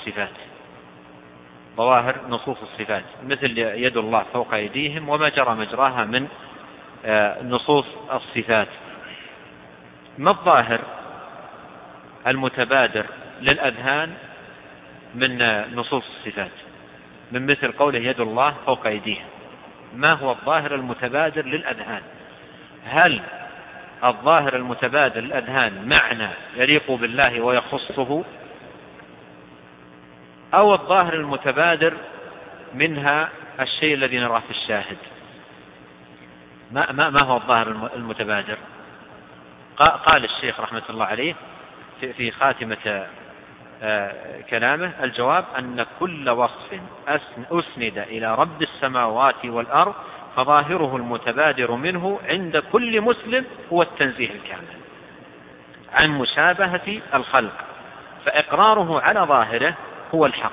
Speaker 2: نصوص الصفات، مثل يد الله فوق أيديهم وما جرى مجراها من نصوص الصفات. ما الظاهر المتبادر للأذهان من نصوص الصفات؟ من مثل قوله يد الله فوق أيديهم. ما هو الظاهر المتبادر للأذهان؟ هل الظاهر المتبادر للأذهان معنى يليق بالله ويخصه، أو الظاهر المتبادر منها الشيء الذي نراه في الشاهد؟ ما هو الظاهر المتبادر؟ قال الشيخ رحمة الله عليه في خاتمة كلامه: الجواب أن كل وصف أسند إلى رب السماوات والأرض فظاهره المتبادر منه عند كل مسلم هو التنزيه الكامل عن مشابهة الخلق، فإقراره على ظاهره هو الحق.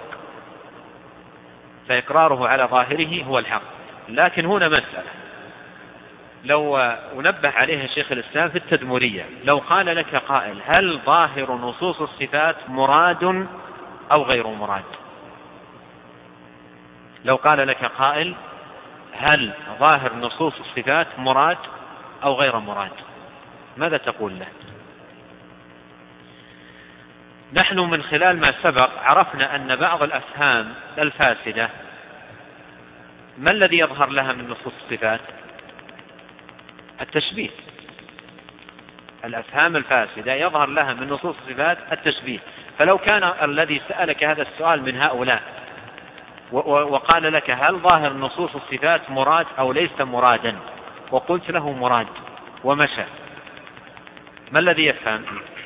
Speaker 2: لكن هنا مسألة لو نبه عليها شيخ الإسلام في التدمرية، لو قال لك قائل: هل ظاهر نصوص الصفات مراد أو غير مراد؟ لو قال لك قائل: هل ظاهر نصوص الصفات مراد أو غير مراد، ماذا تقول له؟ نحن من خلال ما سبق عرفنا أن بعض الأفهام الفاسدة ما الذي يظهر لها من نصوص الصفات؟ التشبيه. الأفهام الفاسدة يظهر لها من نصوص الصفات التشبيه. فلو كان الذي سألك هذا السؤال من هؤلاء وقال لك: هل ظاهر نصوص الصفات مراد أو ليس مرادا، وقلت له مراد ومشى، ما الذي يفهم؟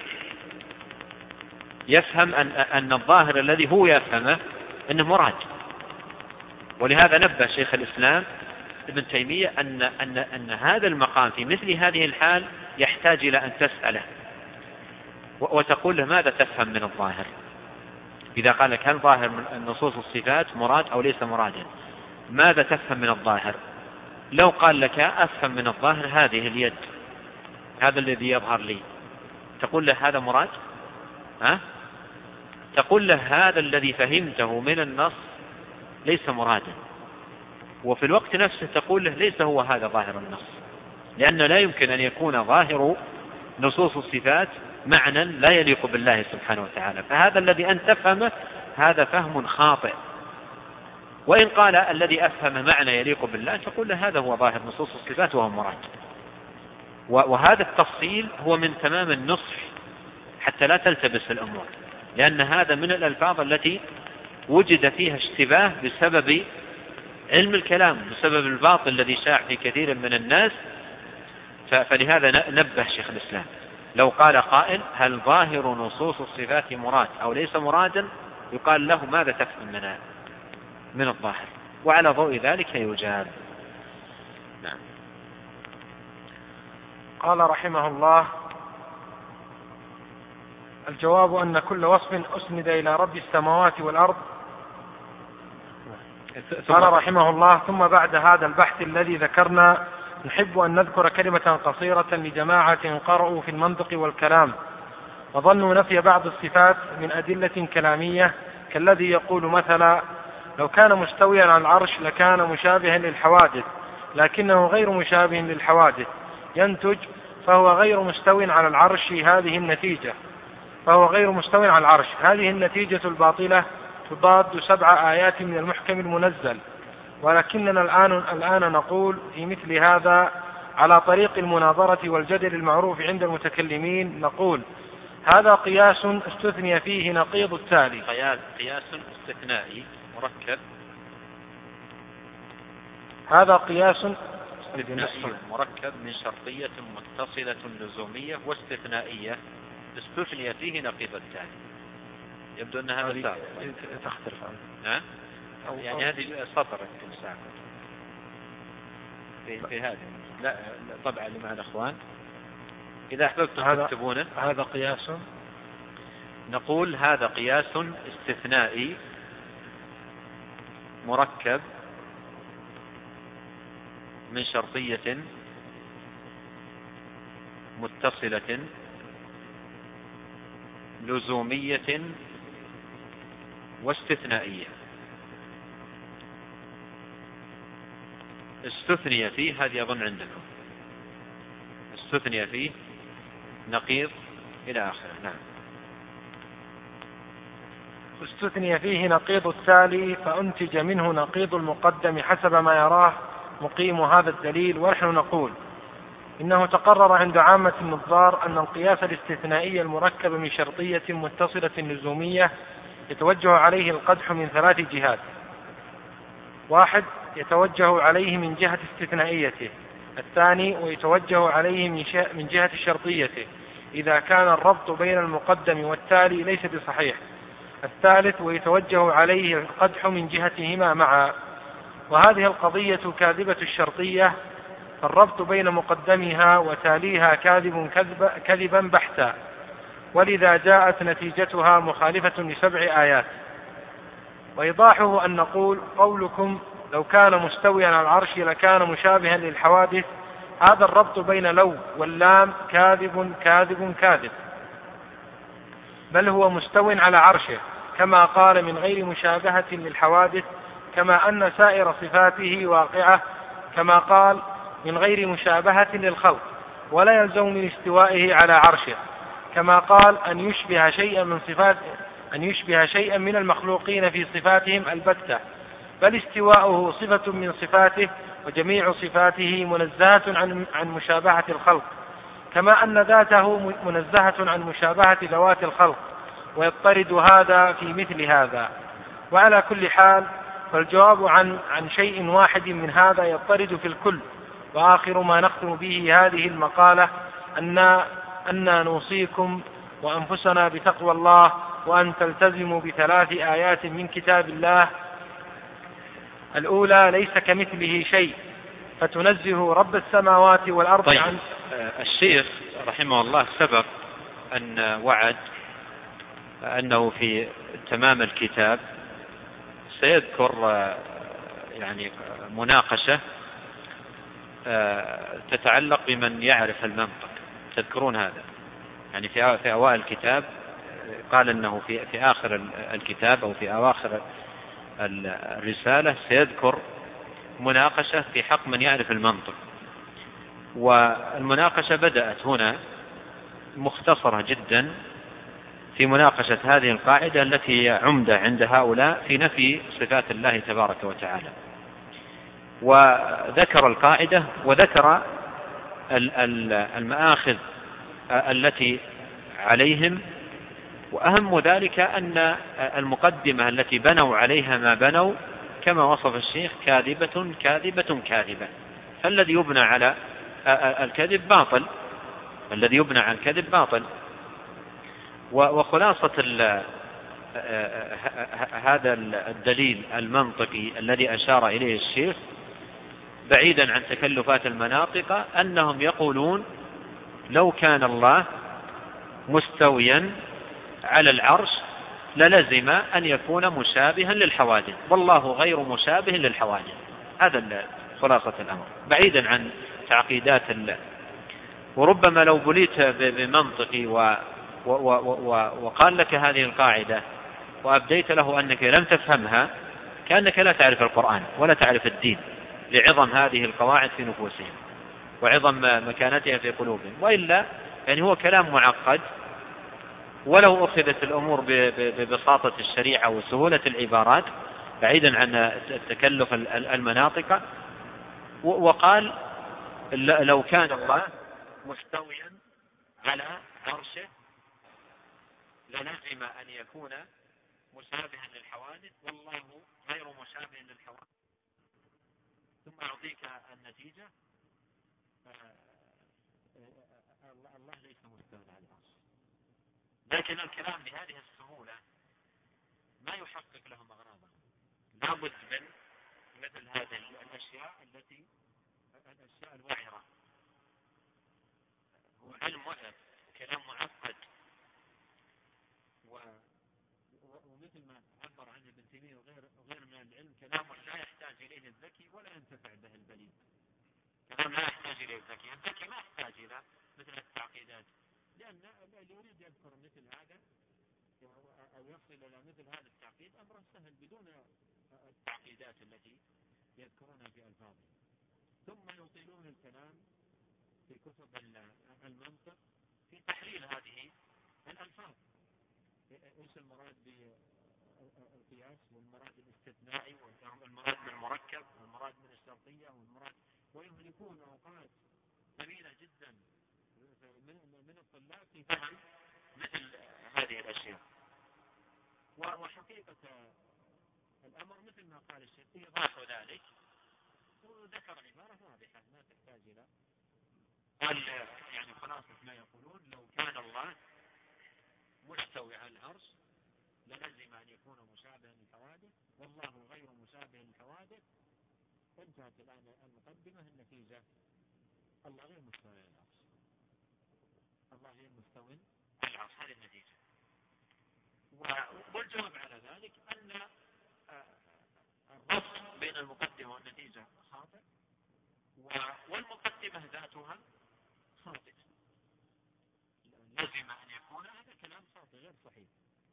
Speaker 2: يفهم أن الظاهر الذي هو يفهمه أنه مراد. ولهذا نبه شيخ الإسلام ابن تيمية أن هذا المقام في مثل هذه الحال يحتاج إلى أن تسأله وتقول له: ماذا تفهم من الظاهر؟ إذا قال لك: هل ظاهر من نصوص الصفات مراد أو ليس مرادا، ماذا تفهم من الظاهر؟ لو قال لك: أفهم من الظاهر هذه اليد، هذا الذي يظهر لي، تقول له: هذا مراد؟ تقول له: هذا الذي فهمته من النص ليس مرادا. وفي الوقت نفسه تقول له: ليس هو هذا ظاهر النص، لأنه لا يمكن أن يكون ظاهر نصوص الصفات معنى لا يليق بالله سبحانه وتعالى، فهذا الذي أنت تفهمه هذا فهم خاطئ. وإن قال الذي أفهم معنى يليق بالله تقول له: هذا هو ظاهر نصوص الصفات وهو مراد. وهذا التفصيل هو من تمام النصح حتى لا تلتبس الأمور، لأن هذا من الألفاظ التي وجد فيها اشتباه بسبب علم الكلام، بسبب الباطل الذي شاع في كثير من الناس. فلهذا نبه شيخ الإسلام: لو قال قائل: هل ظاهر نصوص الصفات مراد أو ليس مرادا، يقال له: ماذا تفهم من الظاهر؟ وعلى ضوء ذلك يجاب. نعم.
Speaker 1: قال رحمه الله: الجواب أن كل وصف أسند إلى رب السماوات والأرض. قال رحمه الله: ثم بعد هذا البحث الذي ذكرنا نحب أن نذكر كلمة قصيرة لجماعة قرأوا في المنطق والكلام وظنوا نفي بعض الصفات من أدلة كلامية، كالذي يقول مثلا: لو كان مستويا على العرش لكان مشابها للحوادث، لكنه غير مشابه للحوادث، ينتج فهو غير مستوي على العرش. هذه النتيجة الباطلة تضاد 7 آيات من المحكم المنزل. ولكننا الآن نقول في مثل هذا على طريق المناظرة والجدل المعروف عند المتكلمين، نقول: هذا قياس استثني فيه نقيض التالي.
Speaker 2: قياس استثنائي مركب.
Speaker 1: هذا قياس
Speaker 2: مركب من شرطية متصلة لزومية واستثنائية استثني فيه نقيض التالي. يبدو أن هذا
Speaker 1: تختلف
Speaker 2: عنه. يعني هذه سطر في هذه لا طبعا مع الأخوان إذا أحببتم تكتبونه.
Speaker 1: هذا قياس،
Speaker 2: نقول هذا قياس استثنائي مركب من شرطية متصلة لزومية واستثنائية. استثني فيه، هذه أظن عندكم، استثني فيه نقيض إلى آخره. نعم.
Speaker 1: استثني فيه نقيض التالي فأنتج منه نقيض المقدم حسب ما يراه مقيم هذا الدليل. ونحن نقول إنه تقرر عند عامة النظار أن القياس الاستثنائي المركب من شرطية متصلة لزومية يتوجه عليه القدح من 3 جهات. 1 يتوجه عليه من جهة استثنائيته. 2 ويتوجه عليه من جهة شرطيته إذا كان الربط بين المقدم والتالي ليس بصحيح. 3 ويتوجه عليه القدح من جهتهما معا. وهذه القضية كاذبة الشرطية، فالربط بين مقدمها وتاليها كذبا بحتا، ولذا جاءت نتيجتها مخالفة ل7 آيات. وإيضاحه أن نقول قولكم لو كان مستويا على العرش لكان مشابها للحوادث، هذا الربط بين لو واللام كاذب كاذب كاذب، بل هو مستو على عرشه كما قال من غير مشابهة للحوادث، كما أن سائر صفاته واقعة كما قال من غير مشابهة للخلق، ولا يلزم من استوائه على عرشه كما قال أن يشبه شيئا من المخلوقين في صفاتهم البتة، بل استواؤه صفة من صفاته، وجميع صفاته منزهة عن مشابهة الخلق، كما أن ذاته منزهة عن مشابهة ذوات الخلق، ويضطرد هذا في مثل هذا. وعلى كل حال فالجواب عن شيء واحد من هذا يضطرد في الكل. وآخر ما نختم به هذه المقالة أن نوصيكم وأنفسنا بتقوى الله، وأن تلتزموا ب3 آيات من كتاب الله. الأولى ليس كمثله شيء، فتنزه رب السماوات والأرض عن
Speaker 2: الشيخ رحمه الله سبق أن وعد أنه في تمام الكتاب سيذكر يعني مناقشة تتعلق بمن يعرف المنطق. تذكرون هذا؟ يعني في أوائل الكتاب قال أنه في آخر الكتاب أو في أواخر الرسالة سيذكر مناقشة في حق من يعرف المنطق. والمناقشة بدأت هنا مختصرة جدا في مناقشة هذه القاعدة التي هي عمدة عند هؤلاء في نفي صفات الله تبارك وتعالى. وذكر القاعدة وذكر المآخذ التي عليهم، وأهم ذلك أن المقدمة التي بنوا عليها ما بنوا كما وصف الشيخ كاذبة كاذبة كاذبة. فالذي يبنى على الكذب باطل، الذي يبنى على الكذب باطل. وخلاصة هذا الدليل المنطقي الذي أشار إليه الشيخ بعيدا عن تكلفات المناطق أنهم يقولون لو كان الله مستويا على العرش للزم أن يكون مشابها للحوادث، والله غير مشابه للحوادث. هذا خلاصة الأمر بعيدا عن تعقيدات الله. وربما لو بليت بمنطقي وقال لك هذه القاعدة وأبديت له أنك لم تفهمها كأنك لا تعرف القرآن ولا تعرف الدين، لعظم هذه القواعد في نفوسهم وعظم مكانتها في قلوبهم. وإلا يعني هو كلام معقد، ولو أخذت الأمور ببساطة الشريعة وسهولة العبارات بعيدا عن التكلف المناطق، وقال لو كان الله مستويا على عرشه للزم أن يكون مشابها للحوادث، والله غير مشابه للحوادث. ثم أعطيك النتيجة: الله ليس مستوى على العرش. لكن الكلام بهذه السهولة ما يحقق لهم أغراضهم. لابد من مثل هذه الأشياء الأشياء الوعرة. هو علم وعر، كلام معقد، ومثل ما عبر عنه ابن تيمية وغير من العلم كلام لا يحتاج إليه الذكي ولا ينتفع به البليد. كلام لا يحتاج إليه الذكي. الذكي ما يحتاج إلى مثل التعقيدات، لأن اللي يريد يذكر مثل هذا أو يصل إلى مثل هذا التعقيد أمر سهل بدون التعقيدات التي يذكرونها في ألفاظهم. ثم يطيلون الكلام في كتب المنطق في تحليل هذه الألفاظ. إيش المراد
Speaker 3: القياس والمراد الاستثنائي والمراد من المركب والمراد من الشرطية والمراد، ويهلكون أوقات قليلة جدا من الطلاب في فهم مثل هذه الأشياء. وحقيقة الأمر مثل ما قال الشيخ إيضاح ذلك، وذكر عبارة واضحة ما تحتاج إلى قال يعني خلاصة ما يقولون لو كان الله مستوي على العرش للزم أن يكون مشابها للحوادث، والله غير مشابه للحوادث. انتهت الآن المقدمة. النتيجة الله غير مستوي على العرش، الله غير مستوي على العرش، هذه النتيجة. والجواب على ذلك أن الربط بين المقدمة والنتيجة خاطئ، والمقدمة ذاتها خاطئ. لازم أن يكون هذا كلام خاطئ غير صحيح،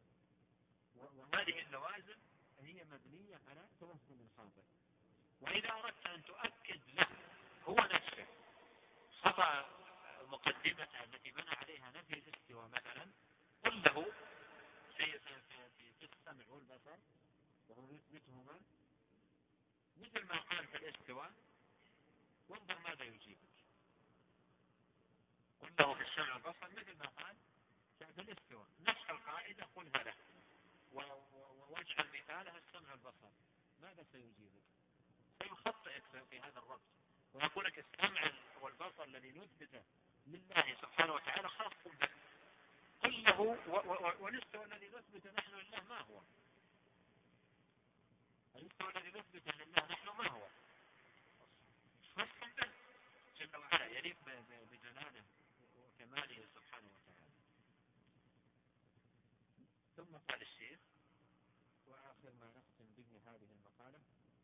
Speaker 3: وهذه اللوازم هي مبنية على توهم خاطئ. وإذا أردت أن تؤكد له هو نفسه خطأ مقدمته التي بنى عليها نفي الاستواء مثلا، قل له في السمع والبصر وهو يثبتهما مثل ما قال في الاستواء، وانظر ماذا يجيبك. قل له في السمع والبصر مثل ما قال في الاستواء، نفس القاعدة قلها له واجعل مثالها السمع والبصر، ماذا سيجيبك؟ سيخطئك في هذا الربط ويقول لك السمع والبصر الذي نثبته لله سبحانه وتعالى خاص به. قل له والاستواء الذي نثبته نحن لله ما هو؟ الاستواء الذي نثبته لله نحن ما هو؟ خاص به جل وعلا، يليق بجلاله وكماله سبحانه وتعالى. ثم قال الشيخ وآخر ما نختم به هذه المقالة: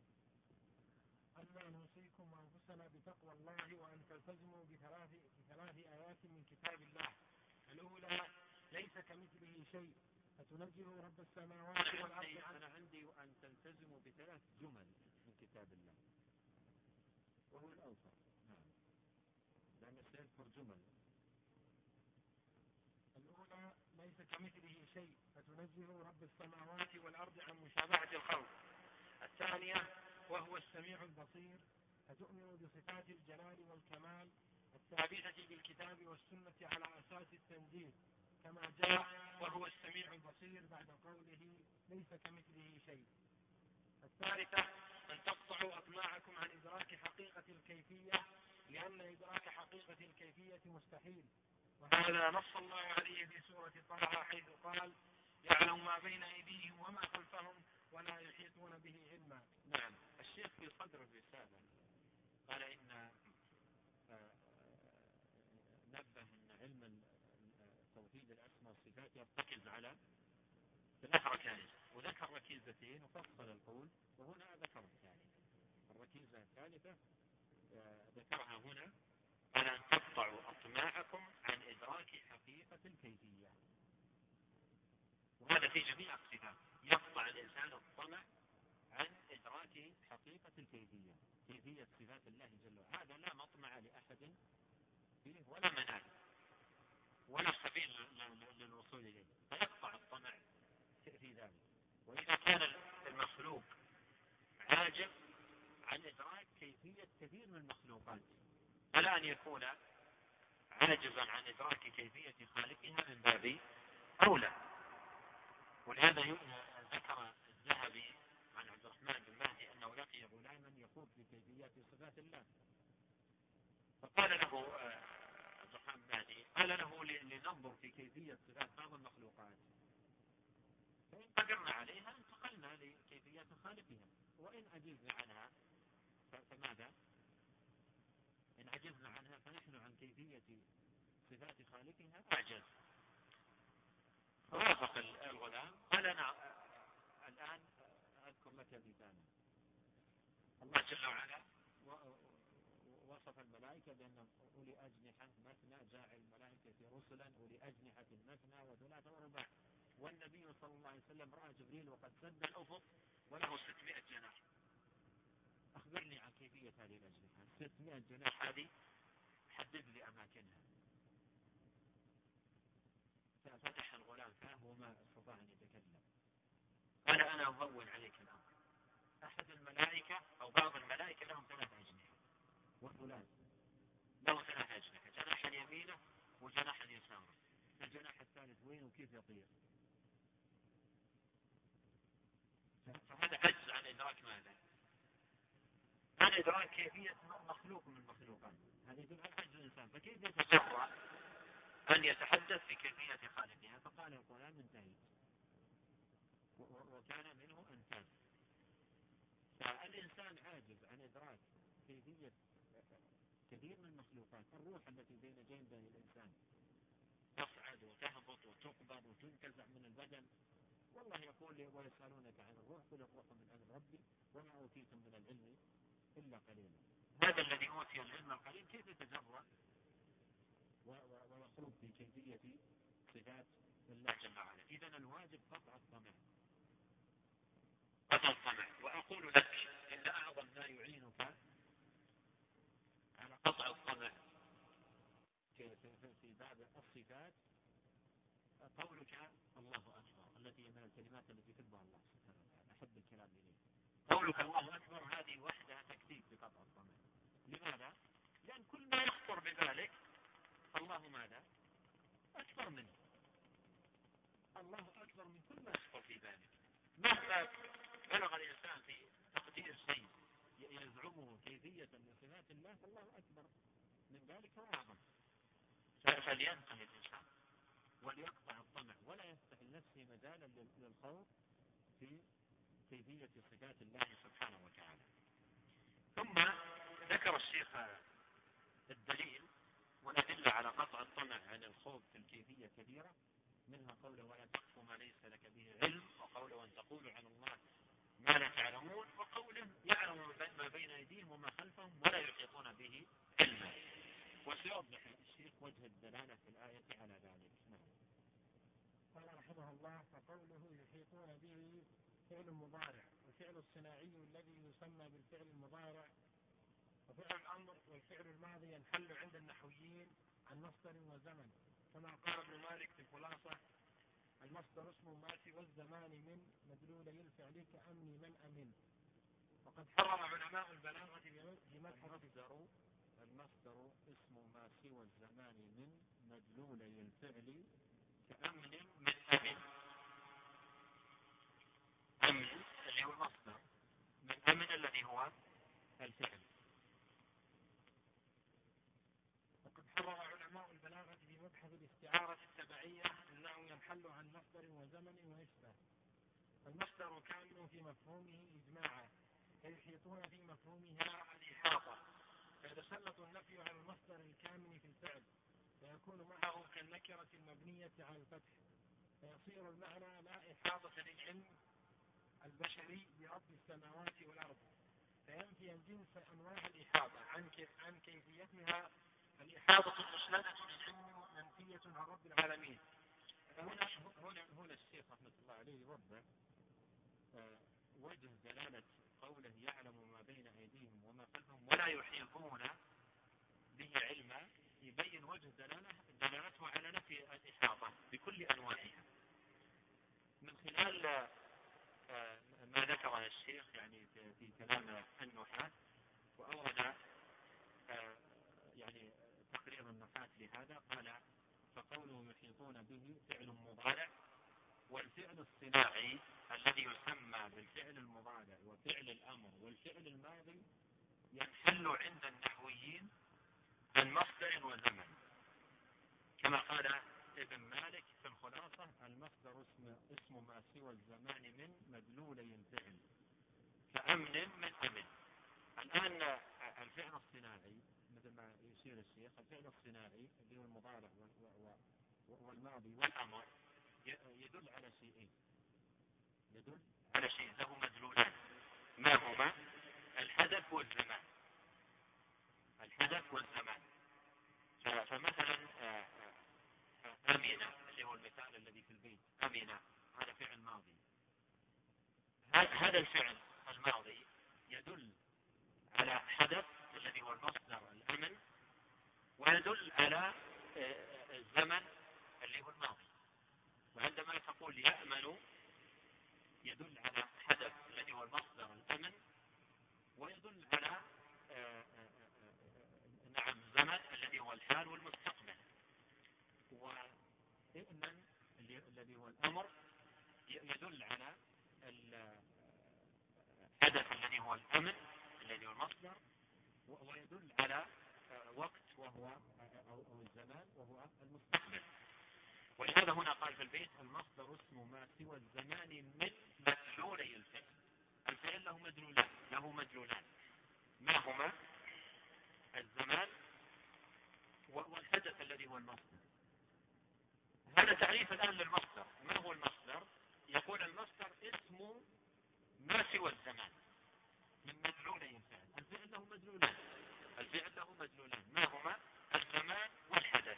Speaker 3: ألا نوصيكم أنفسنا بتقوى الله وأن تلتزموا بثلاث آيات من كتاب الله. الأولى: ليس كمثله شيء فتنزه رب السماوات والأرض. أنا عندي أن تلتزموا بثلاث جمل من كتاب الله، وهو الأوسط. نعم، لأن سيذكر جمل. الأولى: ليس كمثله شيء فتنزه رب السماوات والأرض عن مشابهة الخلق. الثانية: وهو السميع البصير، فتؤمن بصفات الجلال والكمال الثابتة بالكتاب والسنة على أساس التنزيل كما جاء وهو السميع البصير بعد قوله ليس كمثله شيء. الثالثة: أن تقطعوا أطماعكم عن إدراك حقيقة الكيفية، لأن إدراك حقيقة الكيفية مستحيل، وهذا نص الله عليه في سورة طه حيث قال: يعلم ما بين أيديهم وما خلفهم ولا يحيطون به علما. نعم، الشيخ في صدر الرسالة قال إن نبه أن علم توحيد الأسماء والصفات يرتكز على 3 ركائز، وذكر ركيزتين وفصل القول، وهنا ذكر الثالثة. الركيزة الثالثة ذكرها هنا: قال أن تقطعوا أطماعكم عن إدراك حقيقة الكيفية. وهذا في جميع الصفات، يقطع الإنسان الطمع عن إدراك حقيقة الكيفية، كيفية صفات الله جل وعلا. هذا لا مطمع لأحد فيه ولا منال ولا سبيل للوصول إليه، فيقطع الطمع في ذلك. وإذا كان المخلوق عاجز عن إدراك كيفية كثير من المخلوقات، فلا أن يكون عاجزا عن إدراك كيفية خالقها من باب أولى. ولهذا ذكر الذهبي عن عبد الرحمن بن مهدي أنه لقي غلاما يخوض في كيفيات صفات الله، فقال له عبد الرحمن بن مهدي قال له: لننظر في كيفية صفات بعض المخلوقات، فإن قدرنا عليها انتقلنا لكيفيات خالقها، وإن عجزنا عنها فماذا؟ إن عجزنا عنها فنحن عن كيفية صفات خالقها أعجز. فوافق الغلام قال: أنا الآن أذكر لك مثالا. الله جل وعلا وصف الملائكة بأنهم أولي أجنحة مثنى، جاعل الملائكة رسلا أولي أجنحة مثنى وثلاث ورباع. والنبي صلى الله عليه وسلم رأى جبريل وقد سد الأفق وله 600 جناح. أخبرني عن كيفية هذه الأجنحة، 600 جناح هذه حدد لي أماكنها. ففتح الغلام فاه وما استطاع أن يتكلم. قال أنا أهون عليك الأمر. أحد الملائكة أو بعض الملائكة لهم 3 أجنحة، وفلان له 3 أجنحة، جناحا يمينه وجناحا يساره، الجناح الثالث وين وكيف يطير؟ فهذا عجز عن إدراك ماذا؟ عن إدراك كيفية مخلوق من المخلوقات. هذا يدل على عجز الإنسان. فكيف يتجرأ أن يتحدث في كيفية خالقها؟ فقال القرآن انتهيت وكان منه أنفاس. فالإنسان عاجز عن إدراك كيفية كثير من المخلوقات. الروح التي بين جنبي الإنسان تصعد وتهبط وتقبض وتنتزع من البدن. والله يقول لي ويسألونك عن الروح قل الروح من أمر ربي وما أوتيتم من العلم إلا قليلا. هذا الذي أوتي العلم القليل كيف يتجرأ ويخوض في كيفية صفات الله جل وعلا؟ إذن الواجب قطع الطمع. قطع الطمع. وأقول لك إن أعظم ما يعينك على قطع الطمع في باب الصفات قولك الله أكبر، التي من الكلمات التي يحبها الله سبحانه وتعالى، أحب الكلام إليه. قولك الله أكبر هذه وحدها تكتيك بقطع الطمع. لماذا؟ لأن كل ما يخطر ببالك الله ماذا؟ أكبر منه. الله أكبر من كل ما يخطر في بالك. مهما بلغ الإنسان في تقدير شيء يزعمه كيفية من صفات الله فالله أكبر من ذلك وأعظم. فلينتهي الإنسان وليقطع الطمع ولا يفتح لنفسه مجالا للخوض في كيفية صفات الله سبحانه وتعالى. ثم ذكر الشيخ الدليل والأدلة على قطع الطمع عن الخوض في الكيفية كثيرة، منها قوله ولا تقف ما ليس لك به علم، وقوله وأن تقولوا عن الله ما لا تعلمون، وقوله يعلم ما بين أيديهم وما خلفهم ولا يحيطون به علما. وسيوضح الشيخ وجه الدلالة في الآية على ذلك.
Speaker 1: قال رحمه الله فقوله يحيطون به فعل مضارع، والفعل الصناعي الذي يسمى بالفعل المضارع وفعل الأمر والفعل الماضي ينحل عند النحويين عن مصدر وزمن، كما قال ابن مالك في الخلاصة المصدر اسم ما سوى الزمان من مدلولي الفعل كأمن من أمن. وقد حرم علماء البلاغة بمدح
Speaker 3: المصدر اسم ما سوى الزمان من مدلولي الفعل كأمن من أمن. أمن اللي هو المصدر، من أمن الذي هو الفعل.
Speaker 1: وقد حرم علماء البلاغة بمبحث الاستعارة التبعية أنه ينحل عن مصدر وزمن ويشبه. المصدر كامل في مفهومه إجماعا، فيحيطون في مفهومها الإحاطة، فيتسلط النفي على المصدر الكامل في الفعل فيكون معه كالنكرة المبنية على الفتح، فيصير المعنى لا إحاطة للعلم البشري برب السماوات والأرض، فينفي الجنس أنواع الإحاطة عن كيفيتها. الإحاطة المسندة للعلم منفية عن رب العالمين.
Speaker 3: هنا الشيخ رحمة الله عليه يوضح وجه دلالة قوله يعلم ما بين أيديهم وما خلفهم ولا يحيطون به علما، يبين وجه دلالته على نفي الإحاطة بكل أنواعها من خلال ما ذكره الشيخ يعني في كلام النحاة، وأورد يعني تقرير النحاة لهذا. قال فقوله يحيطون به فعل مضارع، والفعل الصناعي الذي يسمى بالفعل المضارع وفعل الأمر والفعل الماضي ينحل عند النحويين عن مصدر وزمن، كما قال ابن مالك في الخلاصة المصدر اسم ما سوى الزمان من مدلولي الفعل كأمن من أمن. الآن الفعل الصناعي مثل ما يشير الشيخ، الفعل الصناعي اللي هو المضارع والماضي والأمر يدل على شيئين، يدل على شيء له مدلولان، ما هما؟ الحدث والزمان. الحدث والزمان. فمثلا أمينة اللي هو المثال الذي في البيت، أمينة هذا فعل ماضي. هذا الفعل الماضي يدل على حدث الذي هو المصدر الأمن، ويدل على الزمن اللي هو الماضي. وعندما تقول يأمن يدل على حدث الذي هو المصدر الأمن، ويدل على نعم زمن الذي هو الحال والمستقبل. وإئمن الذي هو الأمر يدل على الحدث الذي هو الأمن الذي هو المصدر، ويدل على وقت وهو أو الزمان وهو المستقبل. ولهذا هنا قال في البيت المصدر اسم ما سوى الزمان من مدلولي الفعل. الفعل له مدلولان ما هما؟ الزمان والحدث الذي هو المصدر. هذا تعريف الآن للمصدر. ما هو المصدر؟ يقول المصدر اسم ما سوى الزمان من مدلولي الفعل. الفعل له مدلولان ما هما؟ الزمان والحدث.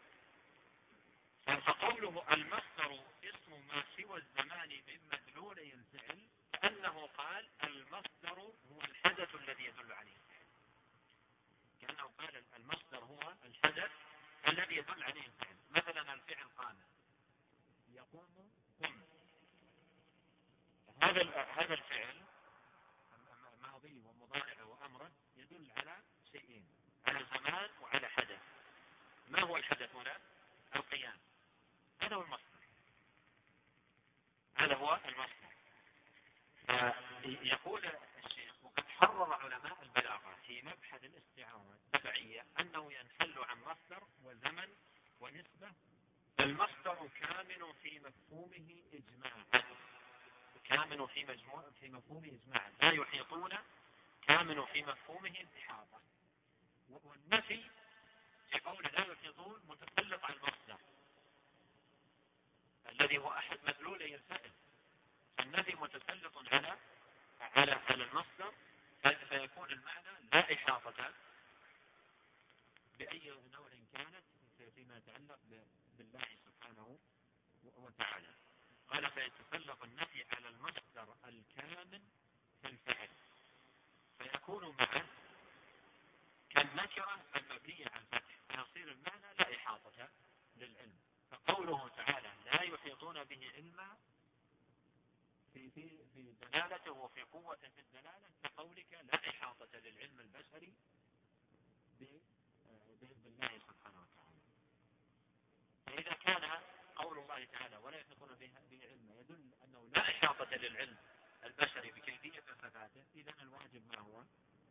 Speaker 3: فقوله المصدر اسم ما سوى الزمان من مدلولي الفعل كأنه قال المصدر هو الحدث الذي يدل عليه الفعل. كأنه قال المصدر هو الحدث الذي يدل عليه الفعل. مثلا الفعل قام، يقوم قم. هذا الفعل ماضي ومضارع وأمر يدل على شيئين، على زمان وعلى حدث. ما هو الحدث هنا؟ القيام. هذا هو المصدر. يقول الشيخ وقد حرر علماء البلاغة في مبحث الاستعارة التبعية أنه ينحل عن مصدر وزمن ونسبة. المصدر كامل في مفهومه إجماعا، في مفهومه إجماعا، لا يحيطون، كامل في مفهومه إحاطة. والنفي في قول لا يحيطون متسلط على المصدر الذي هو أحد مدلولي الفعل. النفي متسلط على المصدر، فيكون المعنى لا إحاطة بأي نوع كانت فيما يتعلق بالله سبحانه وتعالى. قال فيتسلط النفي على المصدر الكامل في الفعل، فيكون معه كالنكرة المبنية على الفتح، فيصير المعنى لا إحاطة للعلم. فقوله تعالى لا يحيطون به علما في دلالته وفي قوة في الدلالة كقولك لا إحاطة للعلم البشري بالله سبحانه وتعالى. فإذا كان قول الله تعالى ولا يحيطون به علما يدل أنه لا إحاطة للعلم البشري بكيفية صفاته، إذن الواجب ما هو؟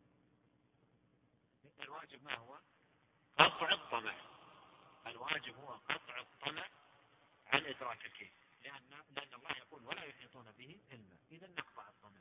Speaker 3: قطع الطمع. الواجب هو قطع الطمع عن إدراك الكيف، لأن الله يقول ولا يحيطون به علما، إذا نقطع الطمع.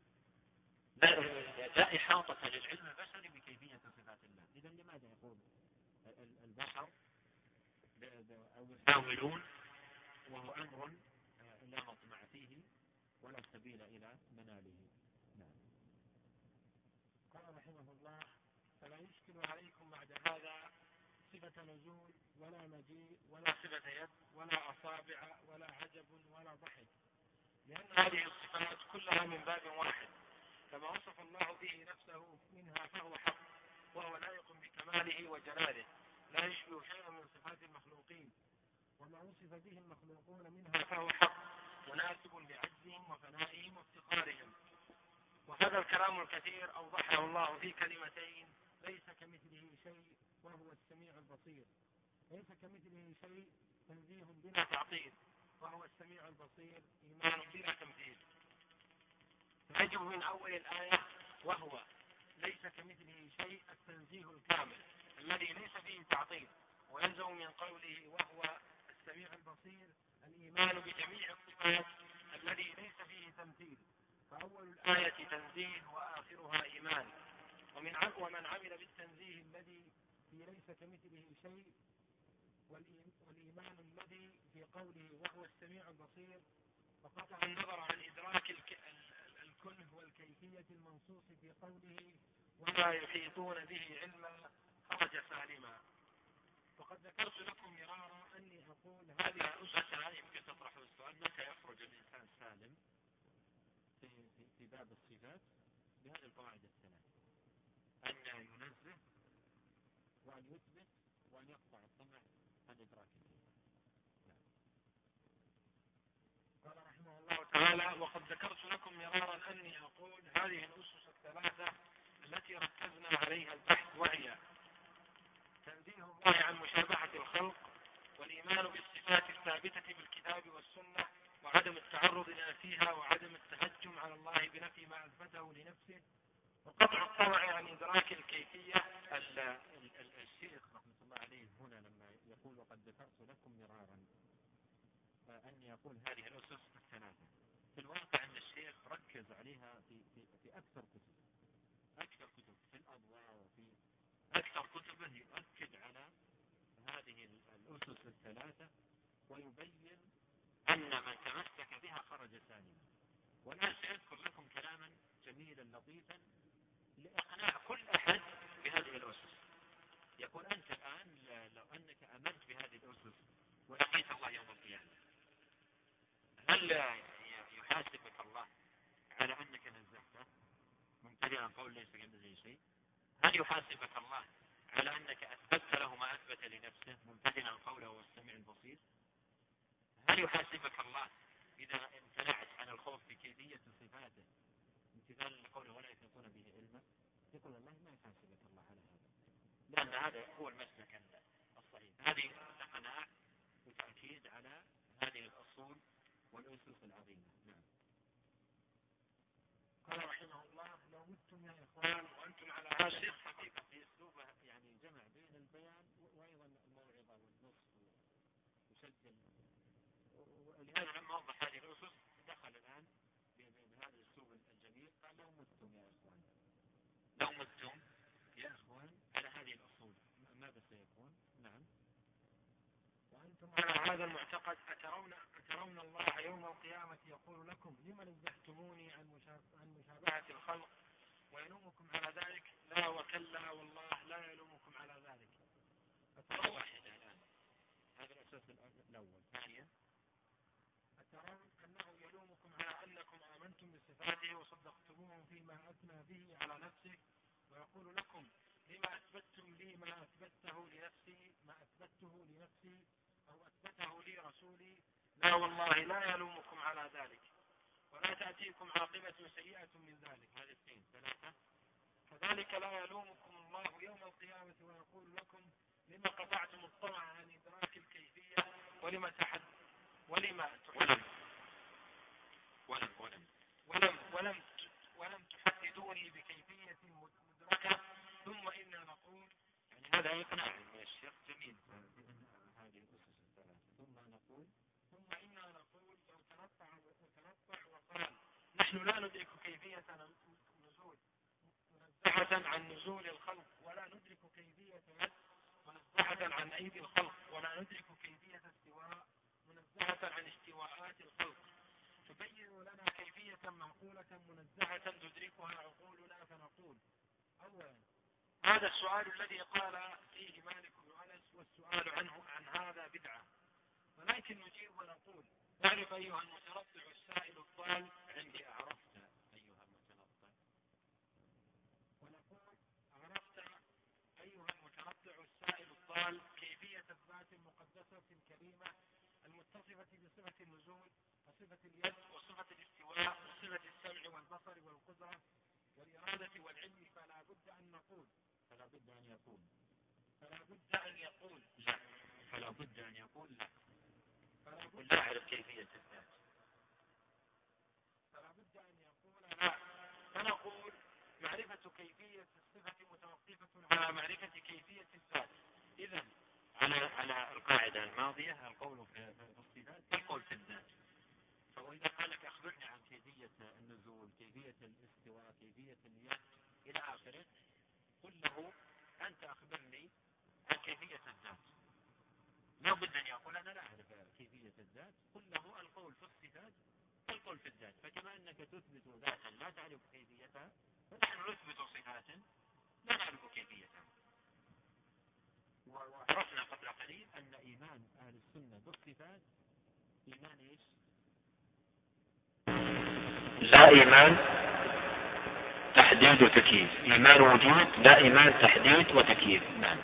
Speaker 3: لا إحاطة للعلم البشري بكيفية صفات الله. إذا لماذا يقول البشر أو يحاولون وهو أمر لا مطمع فيه ولا سبيل إلى مناله؟ نعم. قال رحمه الله فلا يشكل عليكم بعد هذا صفة نزول ولا مجيء ولا صفة يد ولا أصابع ولا عجب ولا ضحك، لأن هذه الصفات كلها من باب واحد، كما وصف الله به نفسه منها فهو حق وهو لائق بكماله وجلاله، لا يشبه شيئا من صفات المخلوقين، وما وصف به المخلوقون منها فهو حق مناسب لعجزهم وفنائهم وافتقارهم. وهذا الكلام الكثير أوضحه الله في كلمتين: ليس كمثله شيء وهو السميع البصير. ليس كمثله شيء تنزيه بلا تعطيل، وهو السميع البصير إيمان بلا تمثيل. يجب من أول الآية وهو ليس كمثله شيء التنزيه الكامل الذي ليس فيه تعطيل، ويلزم من قوله وهو السميع البصير الإيمان بجميع الصفات الذي ليس فيه تمثيل. فأول الآية تنزيه وآخرها إيمان. ومن عمل بالتنزيه الذي في ليس كمثله شيء والإيمان الذي في قوله وهو السميع البصير فقطع النظر عن إدراك الكنه والكيفية المنصوص في قوله ولا يحيطون به علما خرج سالما. وقد ذكرت لكم مرارا أني أقول هذه أسرة يمكن تطرح السؤال: متى يخرج الإنسان سالم في باب الصفات بهذه القواعد الثلاث: أن ينزه وأن يثبت وأن يقطع الطمع عن إدراك الكيف. قال رحمه الله تعالى
Speaker 1: قال: وقد ذكرت لكم مرارا أني أقول هذه الأسس الثلاثة التي ركزنا عليها البحث، وهي تنزيه الله عن مشابهة الخلق، والإيمان بالصفات الثابتة بالكتاب والسنة، وعدم التعرض لنفيها، وعدم التهجم على الله بنفي ما أثبته لنفسه، وقطع الطمع عن إدراك الكيفية.
Speaker 3: الشيخ رحمة الله عليه هنا لما يقول وقد ذكرت لكم مرارا أني أقول هذه الأسس الثلاثة، في الواقع أن الشيخ ركز عليها في أكثر كتب في الأضواء وفي أكثر كتبه يؤكد على هذه الأسس الثلاثة ويبين أن من تمسك بها خرج سالما. والآن سأذكر لكم كلاما جميلا لطيفا لإقناع كل أحد بهذه الأسس. يقول: أنت الآن لو أنك آمنت بهذه الأسس ولقيت الله يوم القيامة، هل يحاسبك الله على أنك نزهته ممتلئا قول ليس كمثله شيء؟ هل يحاسبك الله على أنك أثبت له ما أثبت لنفسه ممتلئا قوله والسميع البصير؟ هل يحاسبك الله إذا امتنعت عن الخوف بكيفية صفاته امتثالا لقوله ولا يحيطون به علما؟ يقول الله ما يحاسبك الله على هذا، لأن هذا هو المسلك الصحيح. هذه القناعة وتأكيد على هذه الأصول والأسس العظيمة. نعم.
Speaker 1: قال رحمه الله: لو متم يا إخوان وأنتم على هذا
Speaker 3: الشيخ حقيقة في أسلوبه يعني جمع بين البيان وأيضا الموعظة والنصح وسجل، ولهذا لما أوضح هذه الأسس دخل الآن بهذا الأسلوب الجميل. قال: لو متم يا إخوان، لو متم يا إخوان على هذه الأصول ماذا سيكون؟ نعم.
Speaker 1: وأنتم على هذا المعتقد أترون الله يوم القيامة يقول لكم: لم نزهتموني عن مشابهة الخلق ويلومكم على ذلك؟ لا وكلا والله لا يلومكم على ذلك.
Speaker 3: أترون واحدة الآن، هذا الأساس الأول. ثانيا:
Speaker 1: أترون أنه يلومكم على أنكم آمنتم بصفاته وصدقتموه فيما أثنى به على نفسه، ويقول لكم: لما أثبتم لي ما أثبته لنفسي أو أثبته لي رسولي؟ لا والله لا يلومكم على ذلك، ولا تأتيكم عاقبة سيئة من ذلك.
Speaker 3: هذه اثنين. ثلاثة:
Speaker 1: كذلك لا يلومكم الله يوم القيامة ويقول لكم: لما قطعتم الطمع عن إدراك الكيفية ولم تحددوني بكيفية مدركة، ثم إنا نقول.
Speaker 3: يعني هذا يقنع الشيخ جميل هذه الأسس الثلاثة. ثم
Speaker 1: إنا نقول لو تنطع وقال: نحن لا ندرك كيفية النزول منزهة عن نزول الخلق، ولا ندرك كيفية يد منزهة عن أيدي الخلق، ولا ندرك كيفية استواء منزهة عن استواءات الخلق، تبين لنا كيفية معقولة منزهة تدركها عقولنا، فنقول: أولا هذا السؤال الذي قال فيه مالك بن أنس، والسؤال عنه عن هذا بدعة. ولكن نجيب ونقول: تعرف أيها المتربع السائل الضال؟
Speaker 3: عندي عرفت أيها المتنطع.
Speaker 1: ونقول: عرفت أيها المتربع السائل الضال كيفية الذات المقدسة الكريمة المتصفة بصفة النزول وصفة اليد وصفة الاستواء وصفة السمع والبصر والقدرة والإرادة والعلم، فلا بد أن يقول لا، فلا بد أن يقول لا،
Speaker 3: لا أعرف كيفية الذات،
Speaker 1: فلا بد أن يقول لا. فنقول: معرفة كيفية الصفة متوقفة على معرفة كيفية الذات.
Speaker 3: إذن على القاعدة الماضية القول في الصفات كالقول في الذات. فإذا قال لك أخبرني عن كيفية النزول، كيفية الاستواء، كيفية اليد إلى آخره، قل له: أنت أخبرني عن كيفية الذات. لا بد أن يقول: أنا لا أعرف كيفية الذات. قل له: القول في الصفات كالقول في الذات. فكما أنك تثبت ذاتا لا تعرف كيفيتها، فنحن نثبت صفات لا نعرف كيفيتها. وعرفنا قبل قليل أن إيمان أهل السنة بالصفات إيمان إيش؟ لا إيمان تحديد وتكييف، إيمان وجود، لا إيمان تحديد وتكييف. نعم.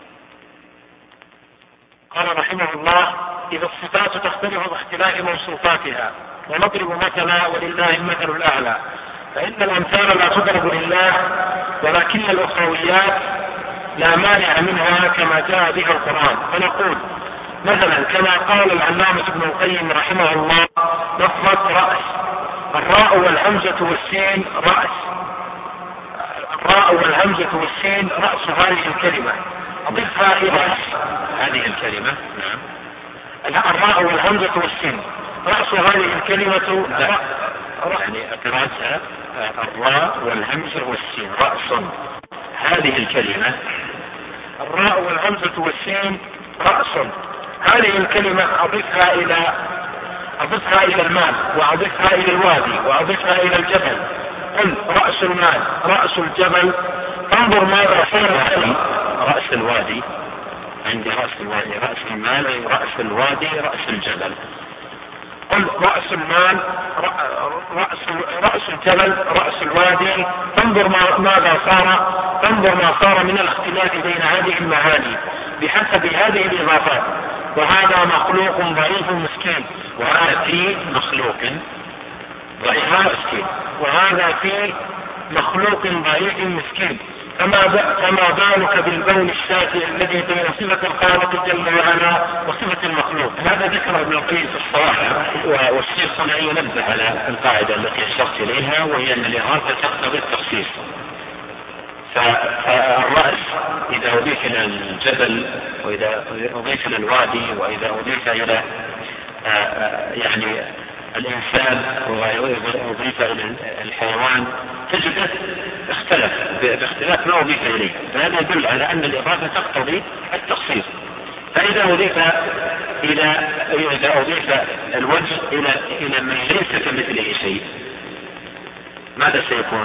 Speaker 1: قال رحمه الله: إذا الصفات تختلف باختلاف موصوفاتها، ونضرب مثلا ولله المثل الأعلى، فإن الأمثال لا تضرب لله، ولكن الأخرويات لا مانع منها كما جاء بها القرآن. فنقول مثلا كما قال العلامة ابن القيم رحمه الله: لفظة رأس، الراء والهمزة والسين رأس، الراء والهمزة والسين رأس هذه الكلمة، أضفها إلى
Speaker 2: هذه الكلمة. نعم.
Speaker 1: الراء والهمزة والسين رأس هذه الكلمة.
Speaker 2: يعني أقرأتها الراء والهمزة والسين رأس هذه الكلمة.
Speaker 1: الراء والهمزة والسين رأس هذه الكلمة أضفها إلى المال، وأضفها إلى الوادي، وأضفها إلى الجبل. قل رأس المال، رأس الجبل، انظر ماذا صار.
Speaker 2: رأس الوادي، عندي رأس الوادي، رأس المال، رأس الوادي، رأس الجبل.
Speaker 1: قل رأس المال، رأس الجبل، رأس الوادي، انظر ماذا صار، انظر ما صار من الاختلاف بين هذه المعاني بحسب هذه الإضافات. وهذا مخلوق ضعيف مسكين،
Speaker 2: وهذا في مخلوق ضعيف مسكين،
Speaker 1: وهذا في مخلوق ضعيف مسكين. فما بالك بالبون الشافي الذي بين صفة الخالق جل وعلا وصفة المخلوق.
Speaker 2: هذا ذكر ابن القيم في الصواعق، والشيخ هنا ينبه على القاعدة التي أشرت إليها، وهي أن الإضافة تقتضي التخصيص. فالرأس إذا أضيف إلى الجبل، وإذا أضيف إلى الوادي، وإذا أضيف إلى يعني الإنسان، وأضيف إلى الحيوان، تجد اختلف باختلاف ما أضيف إليه. فهذا يدل على أن الإضافة تقتضي التخصيص. فإذا أضيف الوجه إلى من ليس كمثله شيء، ماذا سيكون؟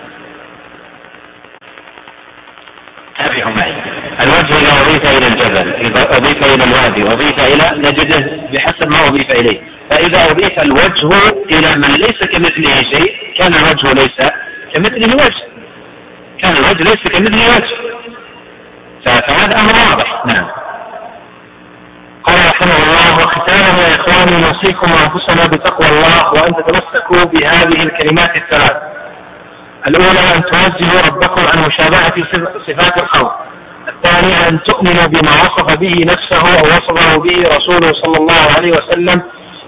Speaker 2: تابعوا معي. الوجه إذا أضيف إلى الجبل، إذا أضيف إلى الوادي، أضيف إلى، نجده بحسب ما أضيف إليه. فإذا أضيف الوجه إلى من ليس كمثله شيء، كان الوجه ليس كمثله وجه، كان الوجه ليس كمثله وجه. فهذا أمر واضح. نعم.
Speaker 1: قال رحمه الله: وختاما يا إخواني نوصيكم وأنفسنا بتقوى الله، وأن تتمسكوا بهذه الكلمات الثلاث. الأولى أن تنزهوا ربكم عن مشابهة صفات الخلق. الثانية أن تؤمنوا بما وصف به نفسه أو وصفه به رسوله صلى الله عليه وسلم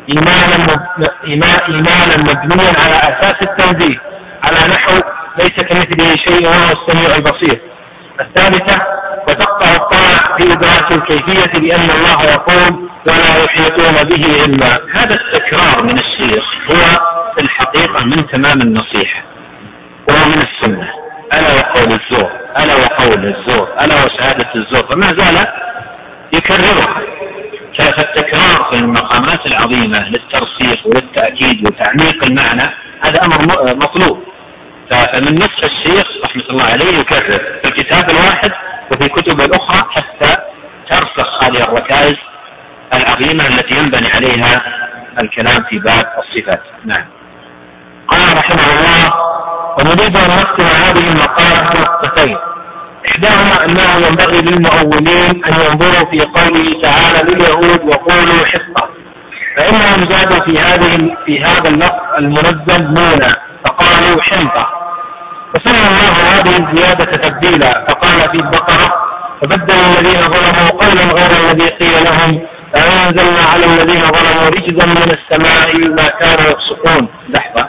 Speaker 1: إيمانا مبنيا على أساس التنزيه، على نحو ليس كمثله شيء وهو السميع البصير. الثالثة: وتقطع الطاعة في إدراك الكيفية بأن الله يقول ولا يحيطون به علما.
Speaker 2: هذا التكرار من الشيخ هو في الحقيقة من تمام النصيحة ومن السنة. ألا وقول الزور، ألا وقول الزور، ألا وشهادة الزور، فما زال يكررها. فالتكرار في المقامات العظيمة للترسيخ وللتأكيد وتعميق المعنى هذا أمر مطلوب. فمن نصف الشيخ رحمة الله عليه يكرر في الكتاب الواحد وفي كتب الأخرى حتى ترسخ هذه الركائز العظيمة التي ينبني عليها الكلام في باب الصفات. نعم.
Speaker 1: قال رحمه الله: ونريد أن نختم هذه المقالة بنقطتين. إحداهما أنه ينبغي للمؤولين أن ينظروا في قوله تعالى لليهود وقولوا حطة، فإنهم زادوا في هذا اللفظ المنزل نونا فقالوا حنطة، فسمى الله هذه الزيادة تبديلا فقال في البقرة: فبدل الذين ظلموا قولا غير الذي قيل لهم فأنزلنا على الذين ظلموا رجزا من السماء ما كانوا يفسقون. لحظة،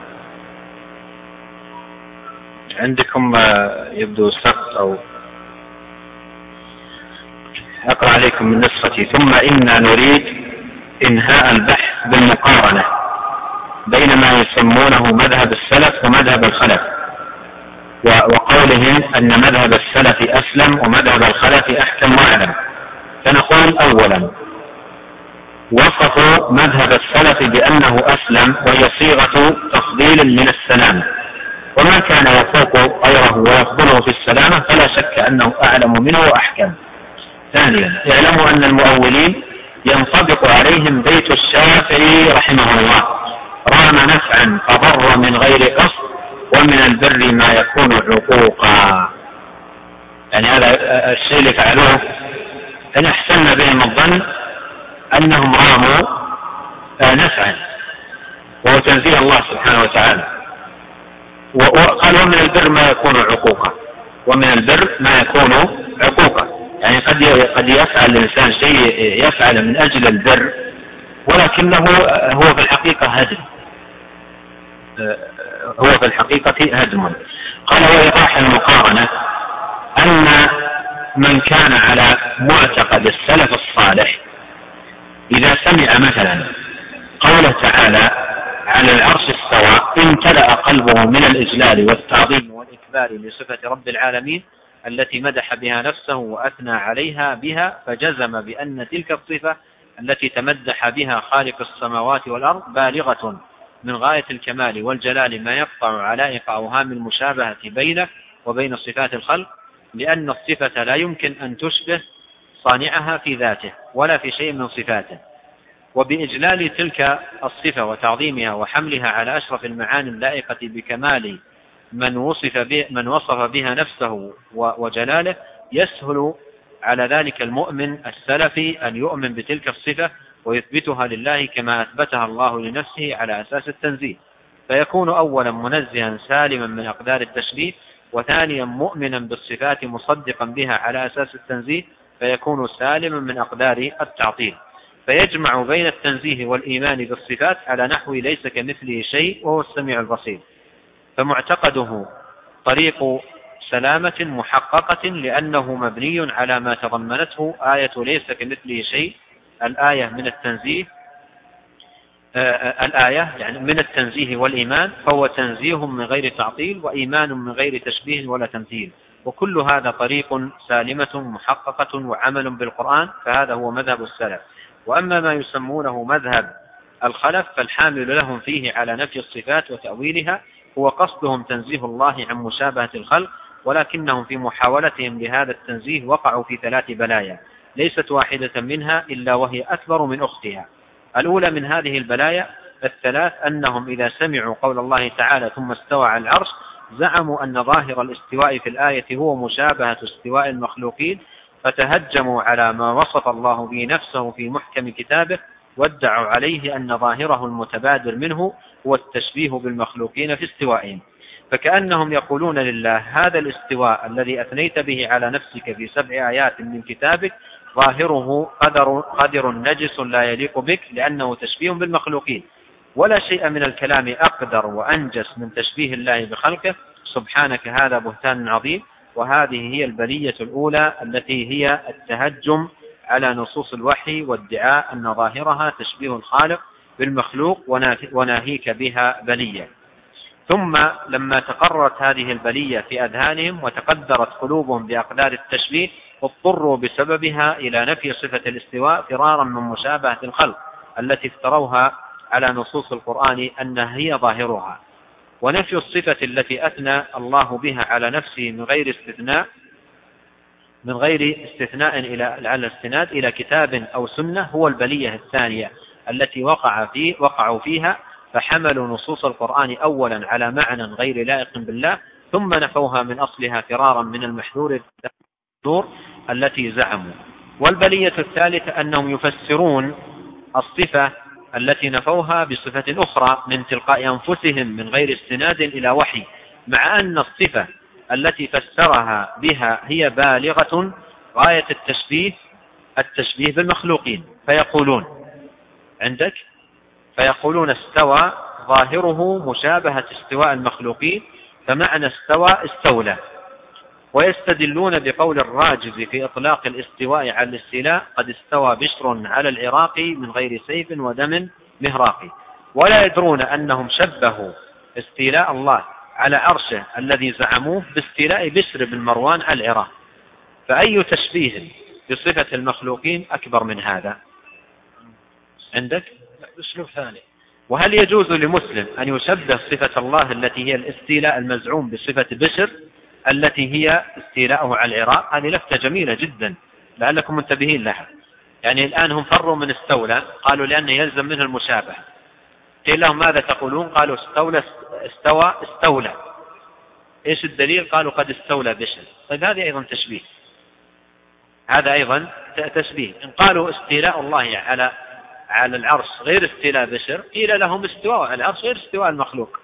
Speaker 2: عندكم يبدو سقط أو أقرأ عليكم من نسختي: ثم إنا نريد إنهاء البحث بالمقارنة بين ما يسمونه مذهب السلف ومذهب الخلف، وقولهم أن مذهب السلف أسلم ومذهب الخلف أحكم وأعلم. فنقول: أولا، وصفوا مذهب السلف بأنه أسلم، وهي صيغة تفضيل من السلامة، وما كان يفوق غيره ويفضله في السلامة فلا شك أنه أعلم منه وأحكم. ثانيا، اعلموا أن المؤولين ينطبق عليهم بيت الشافعي رحمه الله: رام نفعا فضر من غير قصد، ومن البر ما يكون عقوقا. يعني هذا الشيء اللي فعلوه إن أحسن بهم الظن أنهم راموا نفعا
Speaker 3: وهو تنزيه الله سبحانه وتعالى. وقال ومن البر ما يكون عقوقا، ومن البر ما يكون عقوقا، يعني قد يفعل الإنسان شيء يفعل من أجل البر ولكنه هو في الحقيقة هدم، هو في الحقيقة هدم. قال وإيضاح المقارنة أن من كان على معتقد السلف الصالح إذا سمع مثلا قوله تعالى على العرش استوى امتلأ قلبه من الإجلال والتعظيم والإكبار لصفة رب العالمين التي مدح بها نفسه وأثنى عليها بها، فجزم بأن تلك الصفة التي تمدح بها خالق السماوات والأرض بالغة من غاية الكمال والجلال ما يقطع علائق أوهام المشابهة بينه وبين صفات الخلق، لأن الصفة لا يمكن أن تشبه صانعها في ذاته ولا في شيء من صفاته. وبإجلال تلك الصفة وتعظيمها وحملها على أشرف المعاني اللائقة بكمال من وصف بها نفسه وجلاله، يسهل على ذلك المؤمن السلفي أن يؤمن بتلك الصفة ويثبتها لله كما أثبتها الله لنفسه على أساس التنزيه، فيكون أولا منزها سالما من أقدار التشبيه، وثانيا مؤمنا بالصفات مصدقا بها على أساس التنزيه فيكون سالما من أقدار التعطيل، فيجمع بين التنزيه والإيمان بالصفات على نحو ليس كمثله شيء وهو السميع البصير. فمعتقده طريق سلامة محققة لأنه مبني على ما تضمنته آية ليس كمثله شيء، الآية من التنزيه، الآية يعني من التنزيه والإيمان، فهو تنزيه من غير تعطيل وإيمان من غير تشبيه ولا تمثيل، وكل هذا طريق سالمة محققة وعمل بالقرآن، فهذا هو مذهب السلف. وأما ما يسمونه مذهب الخلف فالحامل لهم فيه على نفي الصفات وتأويلها هو قصدهم تنزيه الله عن مشابهة الخلق، ولكنهم في محاولتهم لهذا التنزيه وقعوا في 3 بلايا ليست واحدة منها إلا وهي أكبر من أختها. الأولى من هذه البلايا الثلاث أنهم إذا سمعوا قول الله تعالى ثم استوى على العرش زعموا أن ظاهر الاستواء في الآية هو مشابهة استواء المخلوقين، فتهجموا على ما وصف الله به نفسه في محكم كتابه، وادعوا عليه أن ظاهره المتبادر منه هو التشبيه بالمخلوقين في استوائهم، فكأنهم يقولون لله هذا الاستواء الذي أثنيت به على نفسك في 7 آيات من كتابك ظاهره قدر نجس لا يليق بك لأنه تشبيه بالمخلوقين، ولا شيء من الكلام أقدر وأنجس من تشبيه الله بخلقه، سبحانك هذا بهتان عظيم. وهذه هي البلية الأولى التي هي التهجم على نصوص الوحي وادعاء أن ظاهرها تشبيه الخالق بالمخلوق وناهيك بها بلية. ثم لما تقررت هذه البلية في أذهانهم وتقدرت قلوبهم بأقدار التشبيه اضطروا بسببها إلى نفي صفة الاستواء فرارا من مشابهة الخلق التي افتروها على نصوص القرآن أنها هي ظاهرها، ونفي الصفة التي أثنى الله بها على نفسه من غير استثناء على الاستناد إلى كتاب أو سنة هو البلية الثانية التي وقعوا فيها، فحملوا نصوص القرآن أولا على معنى غير لائق بالله ثم نفوها من أصلها فرارا من المحذور التي زعموا. والبلية الثالثة أنهم يفسرون الصفة التي نفوها بصفة أخرى من تلقاء أنفسهم من غير استناد إلى وحي، مع أن الصفة التي فسرها بها هي بالغة غاية التشبيه بالمخلوقين، فيقولون استوى ظاهره مشابهة استواء المخلوقين، فمعنى استوى استولى، ويستدلون بقول الراجز في إطلاق الاستواء على الاستيلاء قد استوى بشر على العراق من غير سيف ودم مهراق، ولا يدرون أنهم شبهوا استيلاء الله على عرشه الذي زعموه باستيلاء بشر بن مروان على العراق، فأي تشبيه بصفة المخلوقين أكبر من هذا؟ عندك أسلوب ثاني. وهل يجوز لمسلم أن يشبه صفة الله التي هي الاستيلاء المزعوم بصفة بشر التي هي استيلاءه على العراق؟ هذه لفتة جميلة جدا لعلكم منتبهين لها. يعني الآن هم فروا من استولى، قالوا لأنه يلزم منه المشابهة، قيل لهم ماذا تقولون؟ قالوا استولى. إيش الدليل؟ قالوا قد استولى بشر. طيب هذا أيضا تشبيه، إن قالوا استيلاء الله
Speaker 2: على العرش غير استيلاء بشر، قيل لهم استواء على العرش غير استواء المخلوق.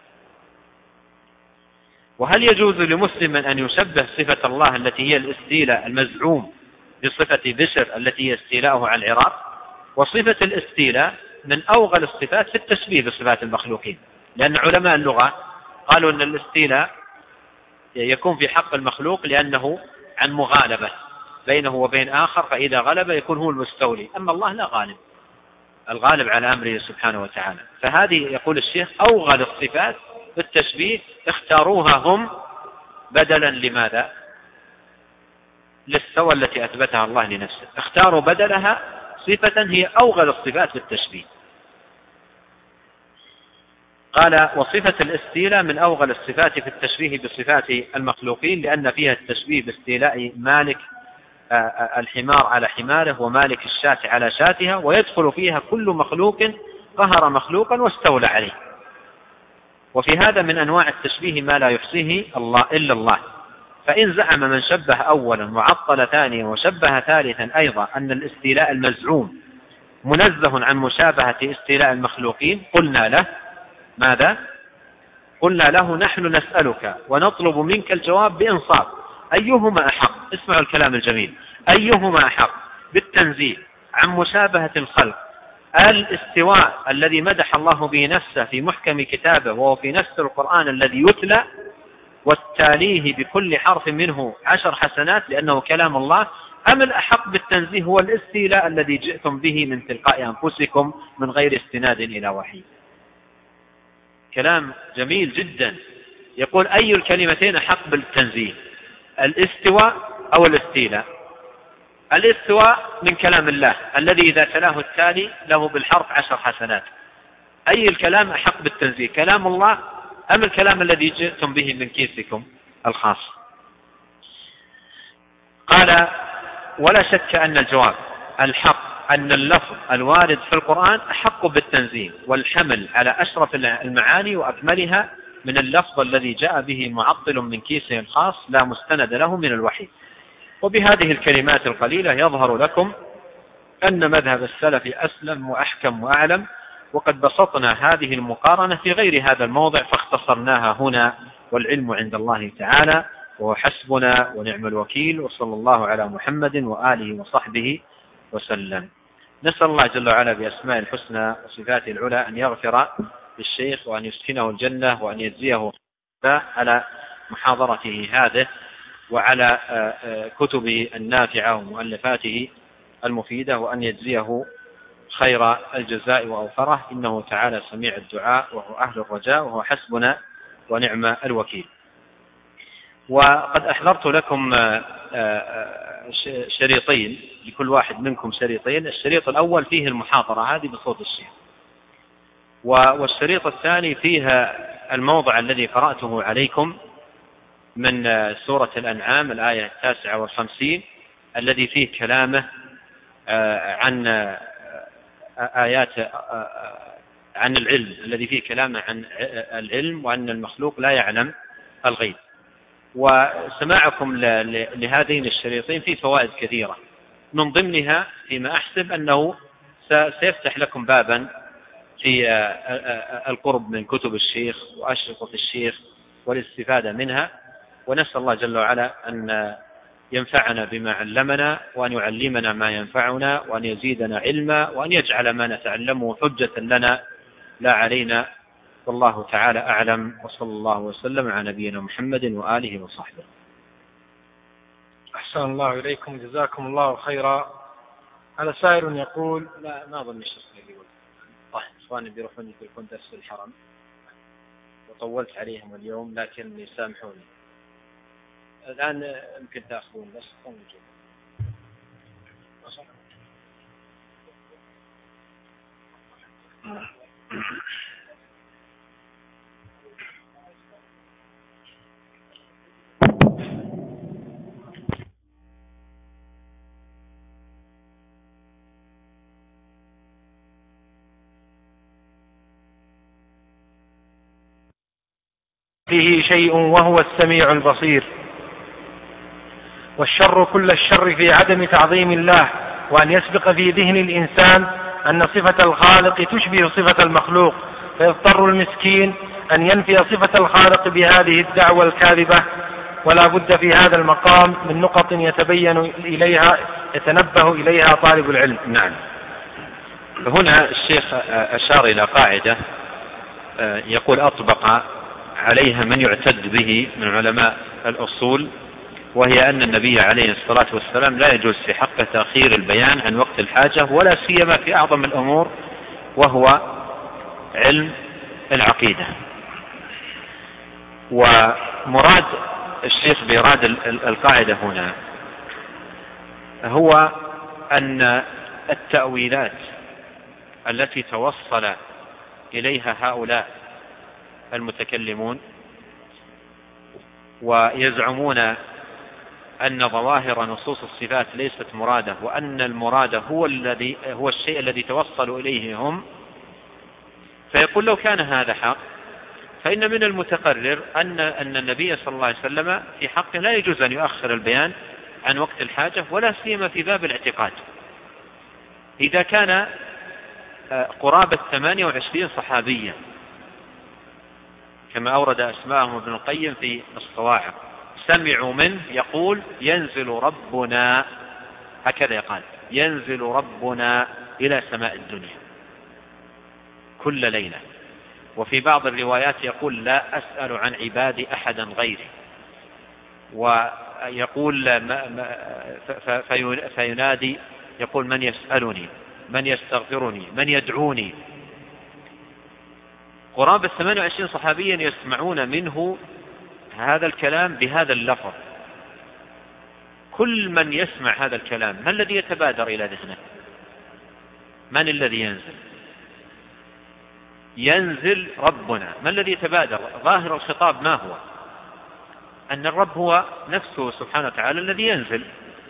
Speaker 2: وهل يجوز لمسلم أن يشبه صفة الله التي هي الاستيلاء المزعوم بصفة بشر التي هي استيلاؤه على العراق؟ وصفة الاستيلاء من أوغل الصفات في التشبيه بصفات المخلوقين، لأن علماء اللغة قالوا أن الاستيلاء يكون في حق المخلوق لأنه عن مغالبة بينه وبين آخر، فإذا غلب يكون هو المستولي، أما الله لا غالب، الغالب على أمره سبحانه وتعالى. فهذه يقول الشيخ أوغل الصفات في التشبيه اختاروها هم بدلا لماذا؟ للسوى التي أثبتها الله لنفسه، اختاروا بدلها صفة هي أوغل الصفات في التشبيه. قال وصفة الاستيلاء من أوغل الصفات في التشبيه بصفات المخلوقين، لأن فيها التشبيه باستيلاء مالك الحمار على حماره ومالك الشاة على شاتها، ويدخل فيها كل مخلوق قهر مخلوقا واستولى عليه. وفي هذا من أنواع التشبيه ما لا يحصيه الله إلا الله. فإن زعم من شبه أولا وعطل ثانيا وشبه ثالثا أيضا أن الاستيلاء المزعوم منزه عن مشابهة استيلاء المخلوقين، قلنا له ماذا؟ قلنا له نحن نسألك ونطلب منك الجواب بإنصاف، أيهما أحق؟ اسمعوا الكلام الجميل، أيهما أحق بالتنزيه عن مشابهة الخلق، الاستواء الذي مدح الله به نفسه في محكم كتابه وهو في نفس القرآن الذي يتلى والتاليه بكل حرف منه 10 حسنات لأنه كلام الله، أم الأحق بالتنزيه هو الاستيلاء الذي جئتم به من تلقاء أنفسكم من غير استناد إلى وحي؟ كلام جميل جدا. يقول أي الكلمتين أحق بالتنزيه، الاستواء أو الاستيلاء؟ الاستواء من كلام الله الذي إذا تلاه التالي له بالحرف 10 حسنات. أي الكلام أحق بالتنزيه، كلام الله أم الكلام الذي جئتم به من كيسكم الخاص؟ قال ولا شك أن الجواب الحق أن اللفظ الوارد في القرآن أحق بالتنزيه والحمل على أشرف المعاني وأكملها من اللفظ الذي جاء به معطل من كيسه الخاص لا مستند له من الوحي. وبهذه الكلمات القليلة يظهر لكم أن مذهب السلف أسلم وأحكم وأعلم، وقد بسطنا هذه المقارنة في غير هذا الموضع فاختصرناها هنا، والعلم عند الله تعالى وهو حسبنا ونعم الوكيل، وصلى الله على محمد وآله وصحبه وسلم. نسأل الله جل وعلا بأسماء الحسنى وصفاته العلى أن يغفر للشيخ وأن يسكنه الجنة وأن يجزيه على محاضرته هذه وعلى كتبه النافعة ومؤلفاته المفيدة، وأن يجزيه خير الجزاء وأوفره، إنه تعالى سميع الدعاء وهو أهل الرجاء وهو حسبنا ونعم الوكيل. وقد أحضرت لكم شريطين لكل واحد منكم شريطين، الشريط الأول فيه المحاضرة هذه بصوت الشيخ، والشريط الثاني فيها الموضع الذي قرأته عليكم من سورة الأنعام الآية 59 الذي فيه كلامه عن آيات عن العلم، الذي فيه كلامه عن العلم وأن المخلوق لا يعلم الغيب. وسماعكم لهذين الشريطين فيه فوائد كثيرة، من ضمنها فيما أحسب أنه سيفتح لكم بابا في القرب من كتب الشيخ وأشرطة الشيخ والاستفادة منها. ونسأل الله جل وعلا أن ينفعنا بما علمنا وأن يعلمنا ما ينفعنا وأن يزيدنا علما وأن يجعل ما نتعلمه حجة لنا لا علينا. والله تعالى أعلم، وصلى الله وسلم على نبينا محمد وآله وصحبه.
Speaker 1: أحسن الله إليكم، جزاكم الله خيرا. على سائر يقول
Speaker 2: لا ما أظن الشخص اللي يقول طيب إخواني بيروحون يكون درس الحرم وطولت عليهم اليوم لكن يسامحوني. الآن يمكن تأخذون بس موجود.
Speaker 1: فيه شيء وهو السميع البصير. والشر كل الشر في عدم تعظيم الله، وأن يسبق في ذهن الإنسان أن صفة الخالق تشبه صفة المخلوق، فيضطر المسكين أن ينفي صفة الخالق بهذه الدعوة الكاذبة. ولا بد في هذا المقام من نقط يتنبه إليها طالب العلم.
Speaker 2: نعم. هنا الشيخ أشار إلى قاعدة يقول أطبق عليها من يعتد به من علماء الأصول، وهي أن النبي عليه الصلاة والسلام لا يجوز في حق تأخير البيان عن وقت الحاجة، ولا سيما في أعظم الأمور وهو علم العقيدة. ومراد الشيخ بإرادة القاعدة هنا هو أن التأويلات التي توصل إليها هؤلاء المتكلمون ويزعمون أن ظواهر نصوص الصفات ليست مرادة، وأن المراد هو الشيء الذي توصلوا إليه هم، فيقول لو كان هذا حق فإن من المتقرر أن النبي صلى الله عليه وسلم في حقه لا يجوز أن يؤخر البيان عن وقت الحاجة، ولا سيما في باب الاعتقاد. إذا كان قرابة 28 صحابيا كما أورد أسماءهم ابن القيم في الصواعق سمعوا منه يقول ينزل ربنا، هكذا يقال، ينزل ربنا إلى سماء الدنيا كل ليلة. وفي بعض الروايات يقول لا أسأل عن عبادي أحدا غيري، ويقول فينادي يقول من يسألني، من يستغفرني، من يدعوني. قرابة 28 صحابيا يسمعون منه هذا الكلام بهذا اللفظ. كل من يسمع هذا الكلام ما الذي يتبادر إلى ذهنه؟ من الذي ينزل؟ ينزل ربنا. ما الذي يتبادر؟ ظاهر الخطاب ما هو؟ أن الرب هو نفسه سبحانه وتعالى الذي ينزل.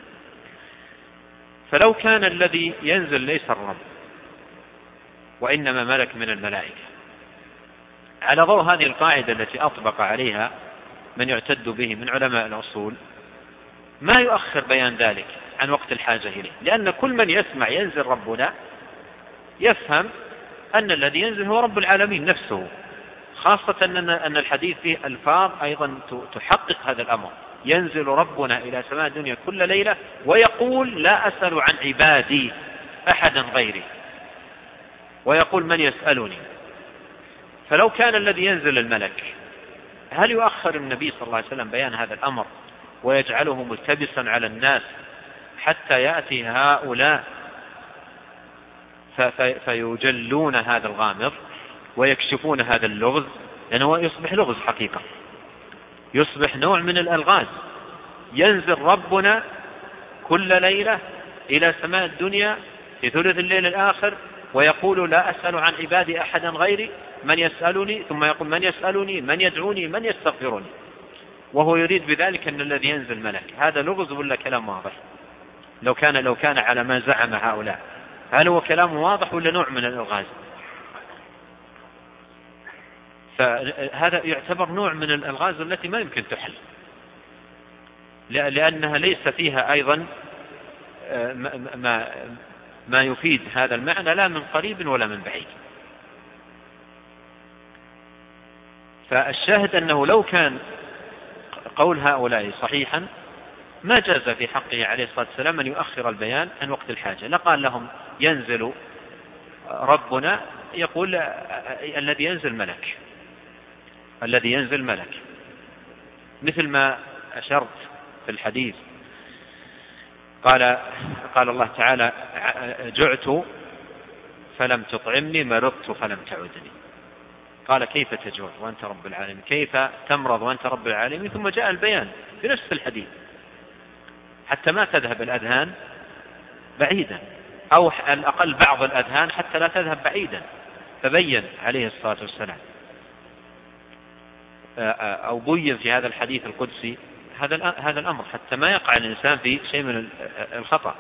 Speaker 2: فلو كان الذي ينزل ليس الرب وإنما ملك من الملائكة، على ضوء هذه القاعدة التي أطبق عليها من يعتد به من علماء الأصول، ما يؤخر بيان ذلك عن وقت الحاجة إليه، لأن كل من يسمع ينزل ربنا يفهم أن الذي ينزل هو رب العالمين نفسه، خاصة أن الحديث فيه ألفاظ أيضا تحقق هذا الأمر. ينزل ربنا إلى سماء الدنيا كل ليلة ويقول لا أسأل عن عبادي أحدا غيري، ويقول من يسألني. فلو كان الذي ينزل الملك، هل يؤخر النبي صلى الله عليه وسلم بيان هذا الأمر ويجعله ملتبسا على الناس حتى يأتي هؤلاء فيجلون هذا الغامض ويكشفون هذا اللغز؟ لأنه يصبح لغز حقيقة، يصبح نوع من الألغاز. ينزل ربنا كل ليلة إلى سماء الدنيا في ثلث الليل الآخر ويقول لا أسأل عن عبادي أحدا غيري، من يسألني، ثم يقول من يسألني، من يدعوني، من يستغفرني، وهو يريد بذلك أن الذي ينزل ملك. هذا لغز ولا كلام واضح؟ لو كان على ما زعم هؤلاء، هل هو كلام واضح ولا نوع من الإلغاز؟ فهذا يعتبر نوع من الألغاز التي ما يمكن تحل، لأنها ليس فيها أيضا ما يفيد هذا المعنى لا من قريب ولا من بعيد. فالشاهد أنه لو كان قول هؤلاء صحيحا ما جاز في حقه عليه الصلاة والسلام أن يؤخر البيان عن وقت الحاجة. لقال لهم ينزل ربنا، يقول الذي ينزل ملك، الذي ينزل ملك، مثل ما أشرت في الحديث. قال الله تعالى جعت فلم تطعمني، مرضت فلم تعودني. قال كيف تجوع وأنت رب العالمين، كيف تمرض وأنت رب العالمين؟ ثم جاء البيان في نفس الحديث حتى ما تذهب الأذهان بعيدا، أو على الأقل بعض الأذهان حتى لا تذهب بعيدا. فبين عليه الصلاة والسلام أو بين في هذا الحديث القدسي هذا الأمر حتى ما يقع الإنسان في شيء من الخطأ.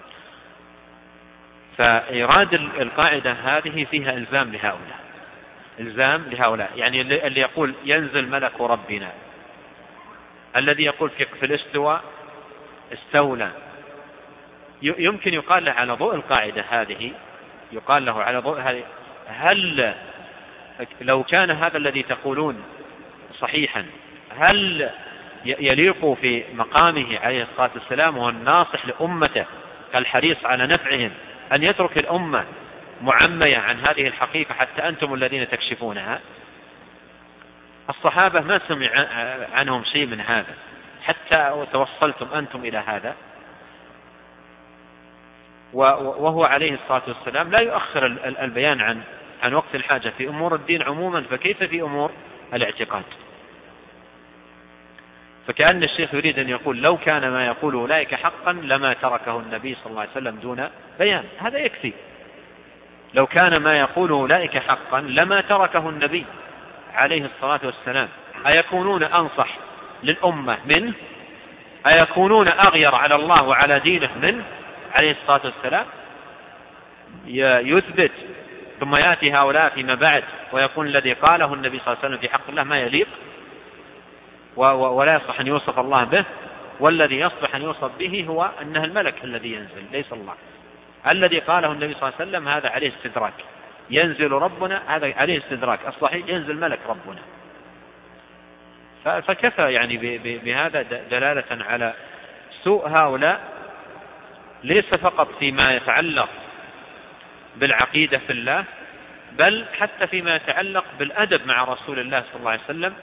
Speaker 2: فإيراد القاعدة هذه فيها إلزام لهؤلاء، يعني اللي يقول ينزل ملك ربنا، الذي يقول في الاستواء استولى، يمكن يقال له على ضوء القاعدة هذه يقال له على ضوء هذه، هل لو كان هذا الذي تقولون صحيحا هل يليق في مقامه عليه الصلاة والسلام وهو الناصح لأمته الحريص على نفعهم أن يترك الأمة معمية عن هذه الحقيقة حتى أنتم الذين تكشفونها؟ الصحابة ما سمع عنهم شيء من هذا حتى توصلتم أنتم إلى هذا، وهو عليه الصلاة والسلام لا يؤخر البيان عن وقت الحاجة في أمور الدين عموما، فكيف في أمور الاعتقاد؟ فكأن الشيخ يريد أن يقول لو كان ما يقول أولئك حقا لما تركه النبي صلى الله عليه وسلم دون بيان، هذا يكفي. لو كان ما يقول أولئك حقا لما تركه النبي عليه الصلاة والسلام. أيكونون أنصح للأمة منه؟ أيكونون أغير على الله وعلى دينه منه عليه الصلاة والسلام؟ يثبت ثم يأتي هؤلاء فيما بعد ويكون الذي قاله النبي صلى الله عليه وسلم في حق الله ما يليق ولا يصلح أن يوصف الله به، والذي يصلح أن يوصف به هو أنه الملك الذي ينزل ليس الله. الذي قاله النبي صلى الله عليه وسلم هذا عليه استدراك، ينزل ربنا هذا عليه استدراك، الصحيح ينزل ملك ربنا. فكفى يعني بهذا دلالة على سوء هؤلاء، ليس فقط فيما يتعلق بالعقيدة في الله بل حتى فيما يتعلق بالأدب مع رسول الله صلى الله عليه وسلم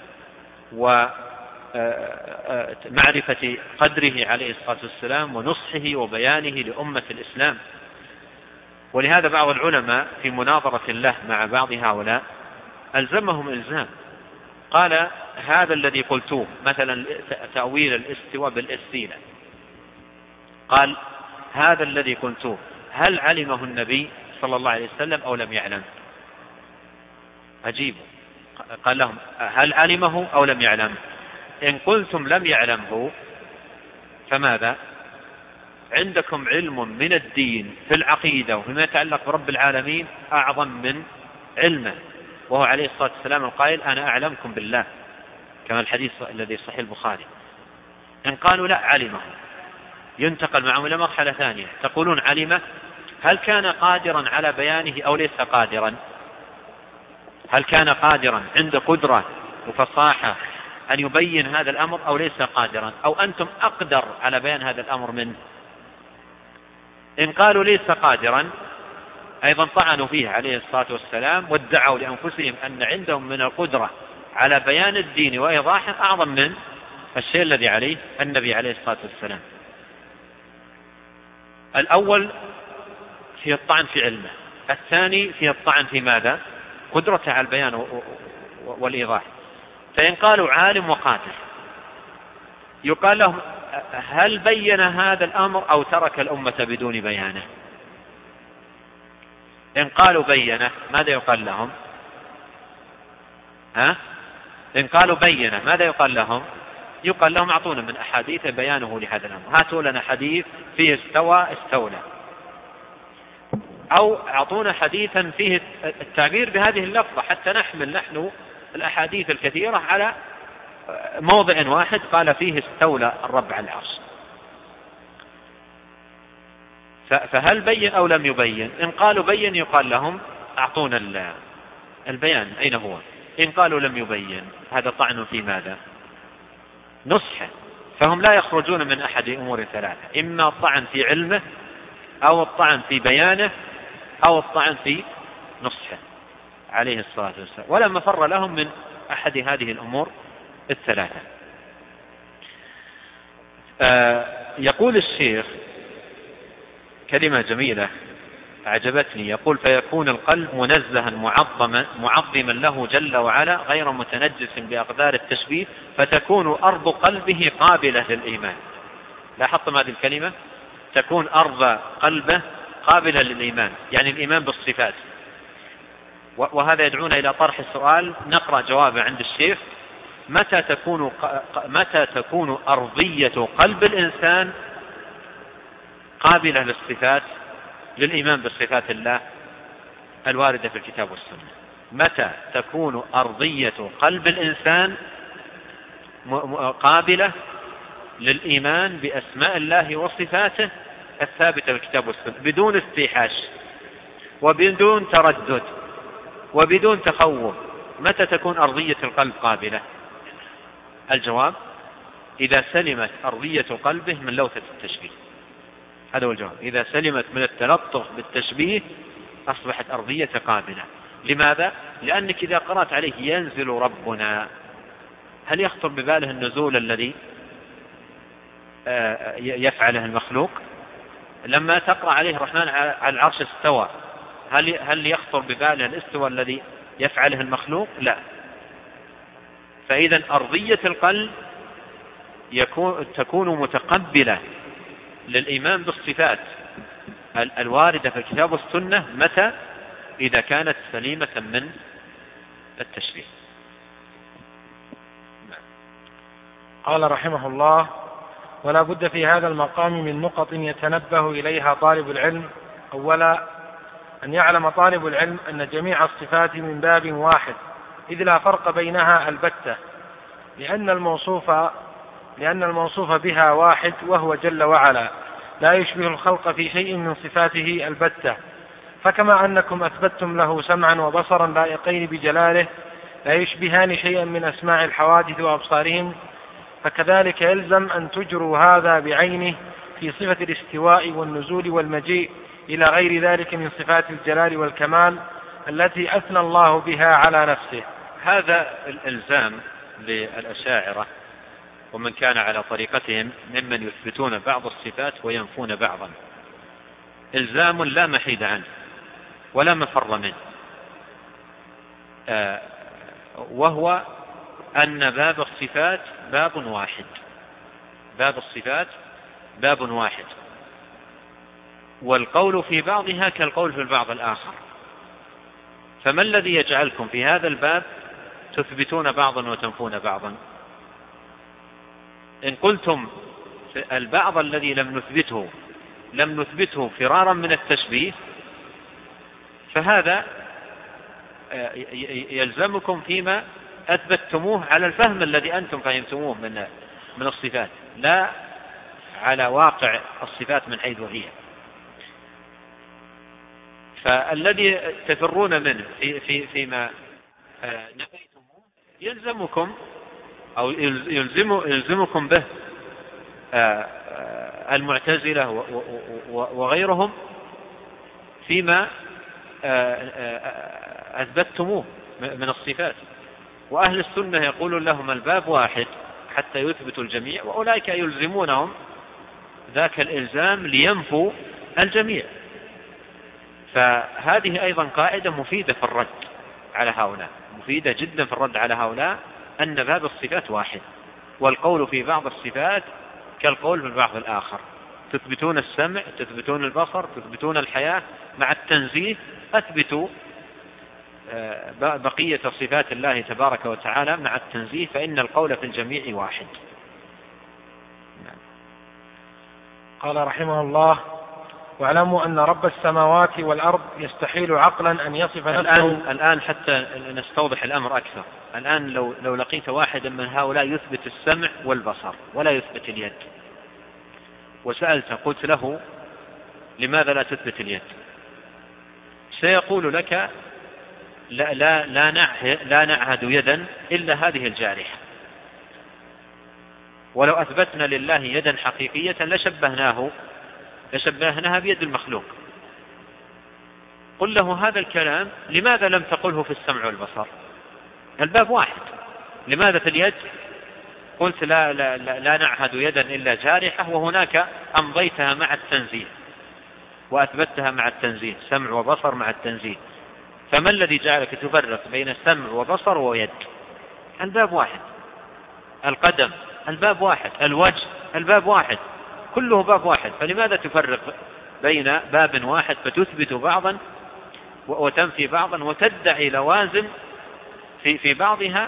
Speaker 2: ومعرفة قدره عليه الصلاة والسلام ونصحه وبيانه لأمة الإسلام. ولهذا بعض العلماء في مناظرة الله مع بعض هؤلاء ألزمهم إلزام، قال هذا الذي قلتوه مثلا تأويل الاستواء بالاستيلاء، قال هذا الذي قلتوه هل علمه النبي صلى الله عليه وسلم أو لم يعلم؟ أجيبوا. قال لهم هل علمه أو لم يعلم؟ إن قلتم لم يعلمه فماذا؟ عندكم علم من الدين في العقيدة وفيما يتعلق برب العالمين أعظم من علمه، وهو عليه الصلاة والسلام القائل أنا أعلمكم بالله، كما الحديث الذي صحيح البخاري. إن قالوا لا علمه ينتقل معهم إلى مرحلة ثانية، تقولون علمه، هل كان قادرا على بيانه أو ليس قادرا؟ هل كان قادرا عند قدرة وفصاحة أن يبين هذا الأمر أو ليس قادرا؟ أو أنتم أقدر على بيان هذا الأمر منه؟ إن قالوا ليس قادرا أيضا طعنوا فيه عليه الصلاة والسلام وادعوا لأنفسهم أن عندهم من القدرة على بيان الدين وإيضاحه أعظم من الشيء الذي عليه النبي عليه الصلاة والسلام. الأول فيه الطعن في علمه، الثاني فيه الطعن في ماذا؟ قدرته على البيان والإيضاح. فإن قالوا عالم وقادر يقال لهم هل بين هذا الأمر أو ترك الأمة بدون بيانه؟ إن قالوا بينه ماذا يقال لهم؟ إن قالوا بينه ماذا يقال لهم؟ يقال لهم أعطونا من أحاديث بيانه لهذا الأمر، هاتوا لنا حديث فيه استوى استولى، أو أعطونا حديثا فيه التعبير بهذه اللفظة حتى نحمل نحن الأحاديث الكثيرة على موضع واحد قال فيه استولى الرب على العرش. فهل بين أو لم يبين؟ إن قالوا بين يقال لهم أعطونا البيان أين هو؟ إن قالوا لم يبين هذا طعن في ماذا؟ نصحه. فهم لا يخرجون من أحد أمور ثلاثة، إما الطعن في علمه أو الطعن في بيانه أو الطعن في نصحه عليه الصلاة والسلام، ولا مفر لهم من أحد هذه الأمور الثلاثة. يقول الشيخ كلمة جميلة أعجبتني، يقول فيكون القلب منزها معظما له جل وعلا غير متنجس بأقدار التشبيه، فتكون أرض قلبه قابلة للإيمان. لاحظتم هذه الكلمة؟ تكون أرض قلبه قابلة للإيمان، يعني الإيمان بالصفات. وهذا يدعونا إلى طرح السؤال، نقرأ جوابه عند الشيخ: متى تكون أرضية قلب الإنسان قابلة للصفات، للإيمان بصفات الله الواردة في الكتاب والسنة؟ متى تكون أرضية قلب الإنسان قابلة للإيمان بأسماء الله وصفاته الثابتة في الكتاب والسنة بدون استيحاش؟ وبدون تردد وبدون تخوف، متى تكون أرضية القلب قابلة؟ الجواب: إذا سلمت أرضية قلبه من لوثة التشبيه. هذا هو الجواب. إذا سلمت من التلطخ بالتشبيه أصبحت أرضية قابلة. لماذا؟ لأنك إذا قرأت عليه ينزل ربنا، هل يخطر بباله النزول الذي يفعله المخلوق؟ لما تقرأ عليه الرحمن على العرش استوى، هل يخطر بباله الاستوى الذي يفعله المخلوق؟ لا. فإذا أرضية القلب تكون متقبلة للإيمان بالصفات الواردة في الكتاب والسنة. متى؟ إذا كانت سليمة من التشبيه.
Speaker 1: قال رحمه الله: ولا بد في هذا المقام من نقط يتنبه إليها طالب العلم. أولا، أن يعلم طالب العلم أن جميع الصفات من باب واحد، إذ لا فرق بينها البتة، لأن الموصوف بها واحد وهو جل وعلا، لا يشبه الخلق في شيء من صفاته البتة. فكما أنكم أثبتتم له سمعا وبصرا لائقين بجلاله لا يشبهان شيئا من أسماع الحوادث وأبصارهم، فكذلك يلزم أن تجروا هذا بعينه في صفة الاستواء والنزول والمجيء إلى غير ذلك من صفات الجلال والكمال التي أثنى الله بها على نفسه.
Speaker 2: هذا الإلزام للأشاعرة ومن كان على طريقتهم ممن يثبتون بعض الصفات وينفون بعضا، إلزام لا محيد عنه ولا مفر منه، وهو أن باب الصفات باب واحد. باب الصفات باب واحد، والقول في بعضها كالقول في البعض الآخر. فما الذي يجعلكم في هذا الباب تثبتون بعضا وتنفون بعضا؟ إن قلتم البعض الذي لم نثبته فرارا من التشبيه، فهذا يلزمكم فيما أثبتتموه على الفهم الذي أنتم فهمتموه من الصفات، لا على واقع الصفات من حيث هي. فالذي تفرون منه فيما نفيتموه يلزمكم أو يلزمكم به المعتزلة وغيرهم فيما أثبتتموه من الصفات. وأهل السنة يقولون لهم الباب واحد حتى يثبتوا الجميع، وأولئك يلزمونهم ذاك الإلزام لينفوا الجميع. فهذه أيضا قاعدة مفيدة في الرد على هؤلاء، مفيدة جدا في الرد على هؤلاء، أن باب الصفات واحد، والقول في بعض الصفات كالقول في البعض الآخر. تثبتون السمع، تثبتون البصر، تثبتون الحياة، مع التنزيه أثبتوا بقية صفات الله تبارك وتعالى مع التنزيه، فإن القول في الجميع واحد.
Speaker 1: قال رحمه الله: واعلموا أن رب السماوات والأرض يستحيل عقلا أن يصف نفسه.
Speaker 2: الآن حتى نستوضح الأمر أكثر، الآن لو لقيت واحدا من هؤلاء يثبت السمع والبصر ولا يثبت اليد، وسألت قلت له لماذا لا تثبت اليد، سيقول لك لا نعهد يدا إلا هذه الجارحة، ولو أثبتنا لله يدا حقيقية لشبهناها بيد المخلوق. قل له هذا الكلام لماذا لم تقله في السمع والبصر؟ الباب واحد. لماذا في اليد قلت لا نعهد يدا إلا جارحة، وهناك أمضيتها مع التنزيه وأثبتها مع التنزيه، سمع وبصر مع التنزيه؟ فما الذي جعلك تفرق بين السمع وبصر ويد؟ الباب واحد. القدم الباب واحد، الوجه الباب واحد، كله باب واحد. فلماذا تفرق بين باب واحد فتثبت بعضا وتنفي بعضا وتدعي لوازم في بعضها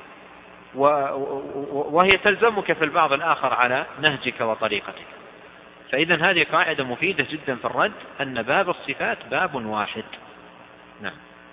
Speaker 2: وهي تلزمك في البعض الآخر على نهجك وطريقتك؟ فإذا هذه قاعدة مفيدة جدا في الرد، أن باب الصفات باب واحد. نعم.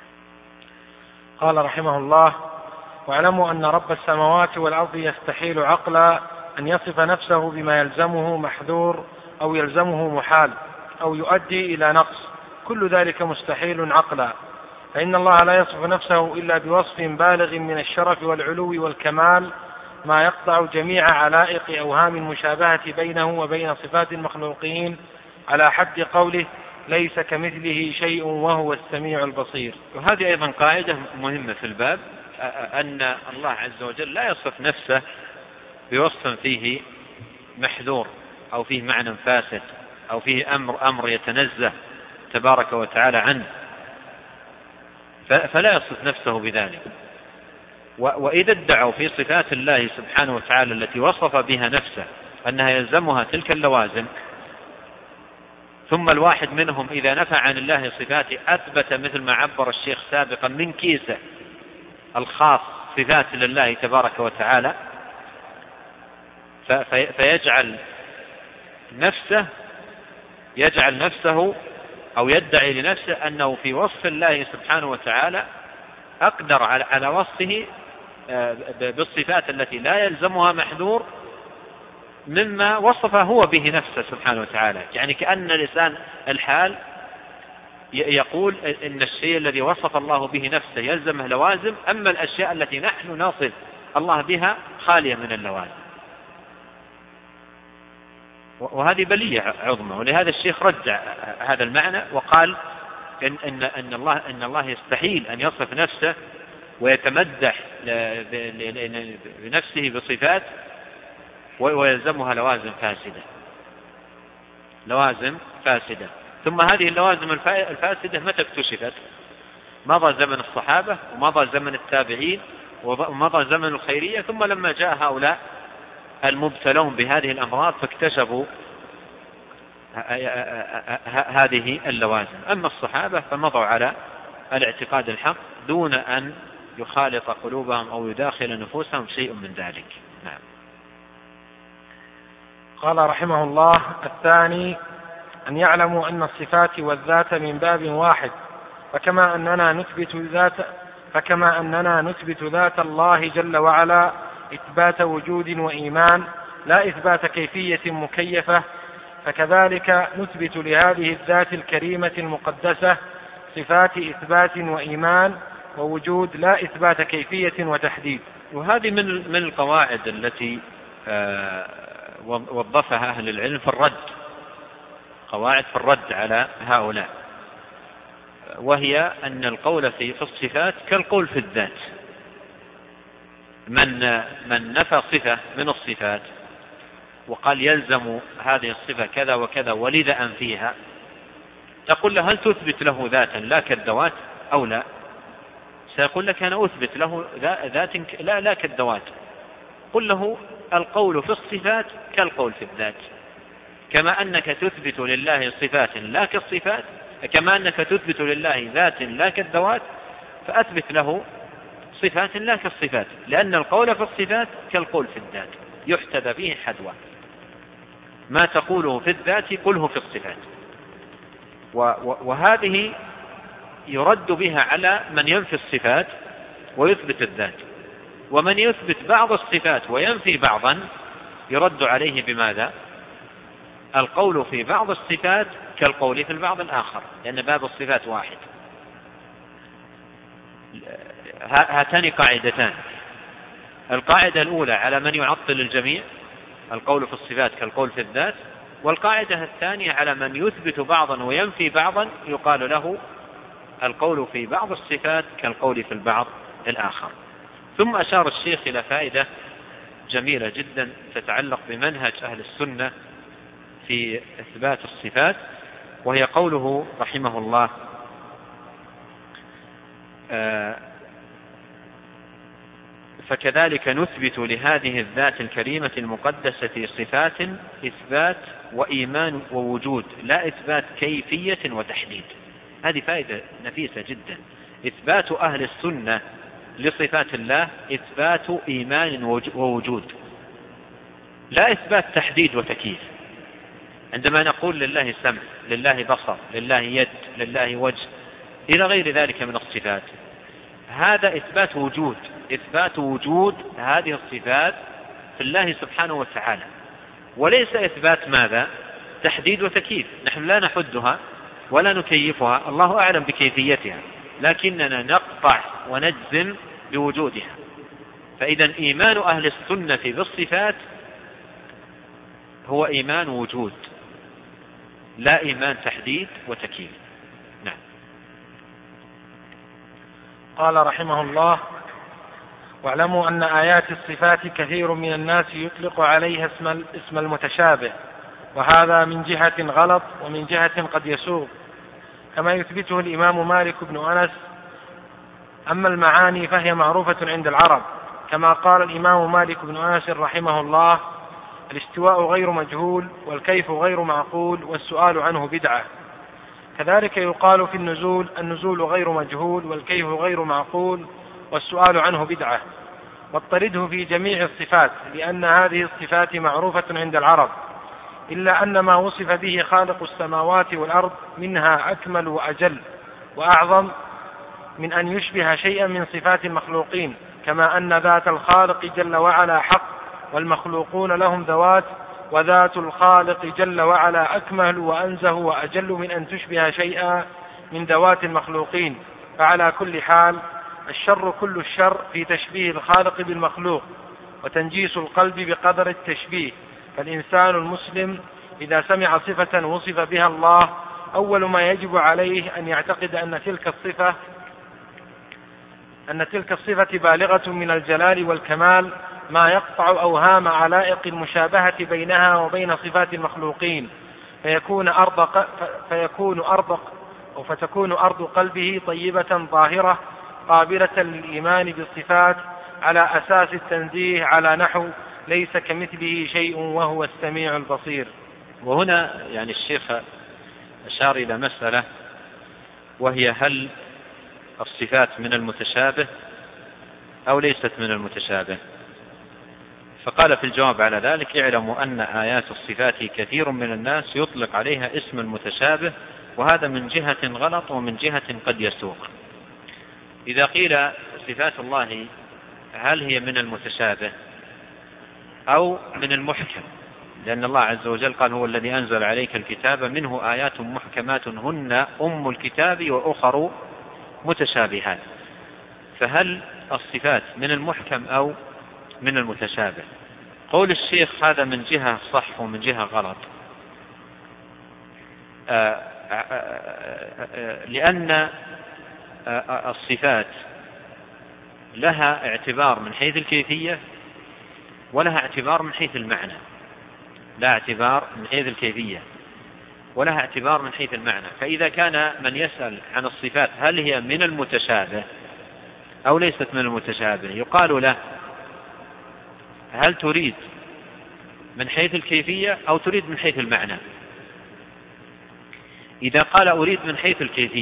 Speaker 1: قال رحمه الله: واعلموا أن رب السماوات والأرض يستحيل عقلا أن يصف نفسه بما يلزمه محذور أو يلزمه محال أو يؤدي إلى نقص، كل ذلك مستحيل عقلا، فإن الله لا يصف نفسه إلا بوصف بالغ من الشرف والعلو والكمال ما يقطع جميع علائق أوهام المشابهة بينه وبين صفات المخلوقين، على حد قوله ليس كمثله شيء وهو السميع البصير.
Speaker 2: وهذه أيضا قاعدة مهمة في الباب، أن الله عز وجل لا يصف نفسه بوصف فيه محذور أو فيه معنى فاسد أو فيه أمر يتنزه تبارك وتعالى عنه، فلا يصف نفسه بذلك. وإذا ادعوا في صفات الله سبحانه وتعالى التي وصف بها نفسه أنها يلزمها تلك اللوازم، ثم الواحد منهم إذا نفى عن الله صفاته أثبت مثل ما عبر الشيخ سابقا من كيسه الخاص صفات لله تبارك وتعالى، فيجعل نفسه أو يدعي لنفسه أنه في وصف الله سبحانه وتعالى أقدر على وصفه بالصفات التي لا يلزمها محذور مما وصف هو به نفسه سبحانه وتعالى. يعني كأن لسان الحال يقول إن الشيء الذي وصف الله به نفسه يلزمه لوازم، أما الأشياء التي نحن نصف الله بها خالية من اللوازم. وهذه بلية عظمى، ولهذا الشيخ رجع هذا المعنى وقال إن الله يستحيل أن يصف نفسه ويتمدح بنفسه بصفات ويلزمها لوازم فاسدة. ثم هذه اللوازم الفاسدة متى اكتشفت؟ مضى زمن الصحابة ومضى زمن التابعين ومضى زمن الخيرية، ثم لما جاء هؤلاء المبتلون بهذه الأمراض فاكتشفوا هذه اللوازم. أما الصحابة فمضوا على الاعتقاد الحق دون أن يخالط قلوبهم أو يداخل نفوسهم شيء من ذلك. نعم.
Speaker 1: قال رحمه الله: الثاني أن يعلموا أن الصفات والذات من باب واحد، فكما أننا نثبت ذات الله جل وعلا إثبات وجود وإيمان لا إثبات كيفية مكيفة، فكذلك نثبت لهذه الذات الكريمة المقدسة صفات إثبات وإيمان ووجود لا إثبات كيفية وتحديد.
Speaker 2: وهذه من القواعد التي وظفها أهل العلم في الرد، قواعد في الرد على هؤلاء، وهي أن القول في الصفات كالقول في الذات. من نفى صفة من الصفات وقال يلزم هذه الصفة كذا وكذا ولذا أنفيها، تقول له هل تثبت له ذاتا لا كالذوات أو لا؟ سيقول لك أنا أثبت له ذات لا كالذوات. قل له القول في الصفات كالقول في الذات، كما أنك تثبت لله صفات لا كالصفات، كما أنك تثبت لله ذات لا كالذوات، فأثبت له صفات لا كالصفات، لأن القول في الصفات كالقول في الذات يحتذى به حدوى. ما تقوله في الذات قله في الصفات. وهذه يرد بها على من ينفي الصفات ويثبت الذات، ومن يثبت بعض الصفات وينفي بعضا يرد عليه بماذا؟ القول في بعض الصفات كالقول في البعض الآخر، لأن باب الصفات واحد. هاتان قاعدتان: القاعدة الأولى على من يعطل الجميع، القول في الصفات كالقول في الذات، والقاعدة الثانية على من يثبت بعضا وينفي بعضا يقال له القول في بعض الصفات كالقول في البعض الآخر. ثم أشار الشيخ إلى فائدة جميلة جدا تتعلق بمنهج أهل السنة في إثبات الصفات، وهي قوله رحمه الله: فكذلك نثبت لهذه الذات الكريمة المقدسة صفات إثبات وإيمان ووجود لا إثبات كيفية وتحديد. هذه فائدة نفيسة جدا. إثبات أهل السنة لصفات الله إثبات إيمان ووجود، لا إثبات تحديد وتكييف. عندما نقول لله سمع، لله بصر، لله يد، لله وجه إلى غير ذلك من الصفات، هذا إثبات وجود، إثبات وجود هذه الصفات في الله سبحانه وتعالى، وليس إثبات ماذا؟ تحديد وتكييف. نحن لا نحدها ولا نكيفها، الله أعلم بكيفيتها، لكننا نقطع ونجزم بوجودها. فإذا إيمان أهل السنة بالصفات هو إيمان وجود، لا إيمان تحديد وتكييف. نعم.
Speaker 1: قال رحمه الله: واعلموا أن آيات الصفات كثير من الناس يطلق عليها اسم المتشابه، وهذا من جهة غلط ومن جهة قد يسوغ، كما يثبته الإمام مالك بن أنس: أما المعاني فهي معروفة عند العرب، كما قال الإمام مالك بن أنس رحمه الله: الاستواء غير مجهول، والكيف غير معقول، والسؤال عنه بدعة. كذلك يقال في النزول غير مجهول، والكيف غير معقول، والسؤال عنه بدعة. واضطرده في جميع الصفات، لأن هذه الصفات معروفة عند العرب، إلا أن ما وصف به خالق السماوات والأرض منها أكمل وأجل وأعظم من أن يشبه شيئا من صفات المخلوقين، كما أن ذات الخالق جل وعلا حق، والمخلوقون لهم ذوات، وذات الخالق جل وعلا أكمل وأنزه وأجل من أن تشبه شيئا من ذوات المخلوقين. فعلى كل حال الشر كل الشر في تشبيه الخالق بالمخلوق، وتنجيس القلب بقدر التشبيه. فالإنسان المسلم إذا سمع صفة وصف بها الله، أول ما يجب عليه أن يعتقد أن تلك الصفة بالغة من الجلال والكمال، ما يقطع أوهام علائق المشابهة بينها وبين صفات المخلوقين، فتكون أرض قلبه طيبة ظاهرة قابلة للإيمان بالصفات على أساس التنزيه، على نحو ليس كمثله شيء وهو السميع البصير.
Speaker 2: وهنا يعني الشيخ أشار إلى مسألة، وهي هل الصفات من المتشابه أو ليست من المتشابه؟ فقال في الجواب على ذلك: اعلموا أن آيات الصفات كثير من الناس يطلق عليها اسم المتشابه، وهذا من جهة غلط ومن جهة قد يسوق. إذا قيل صفات الله هل هي من المتشابه أو من المحكم، لأن الله عز وجل قال: هو الذي أنزل عليك الكتاب منه آيات محكمات هن أم الكتاب وأخر متشابهات، فهل الصفات من المحكم أو من المتشابه؟ قول الشيخ هذا من جهة صح ومن جهة غلط، لأن الصفات لها اعتبار من حيث الكيفية ولها اعتبار من حيث المعنى، لا اعتبار من حيث الكيفية ولها اعتبار من حيث المعنى. فإذا كان من يسأل عن الصفات هل هي من المتشابه أو ليست من المتشابه، يقال له: هل تريد من حيث الكيفية أو تريد من حيث المعنى؟ إذا قال أريد من حيث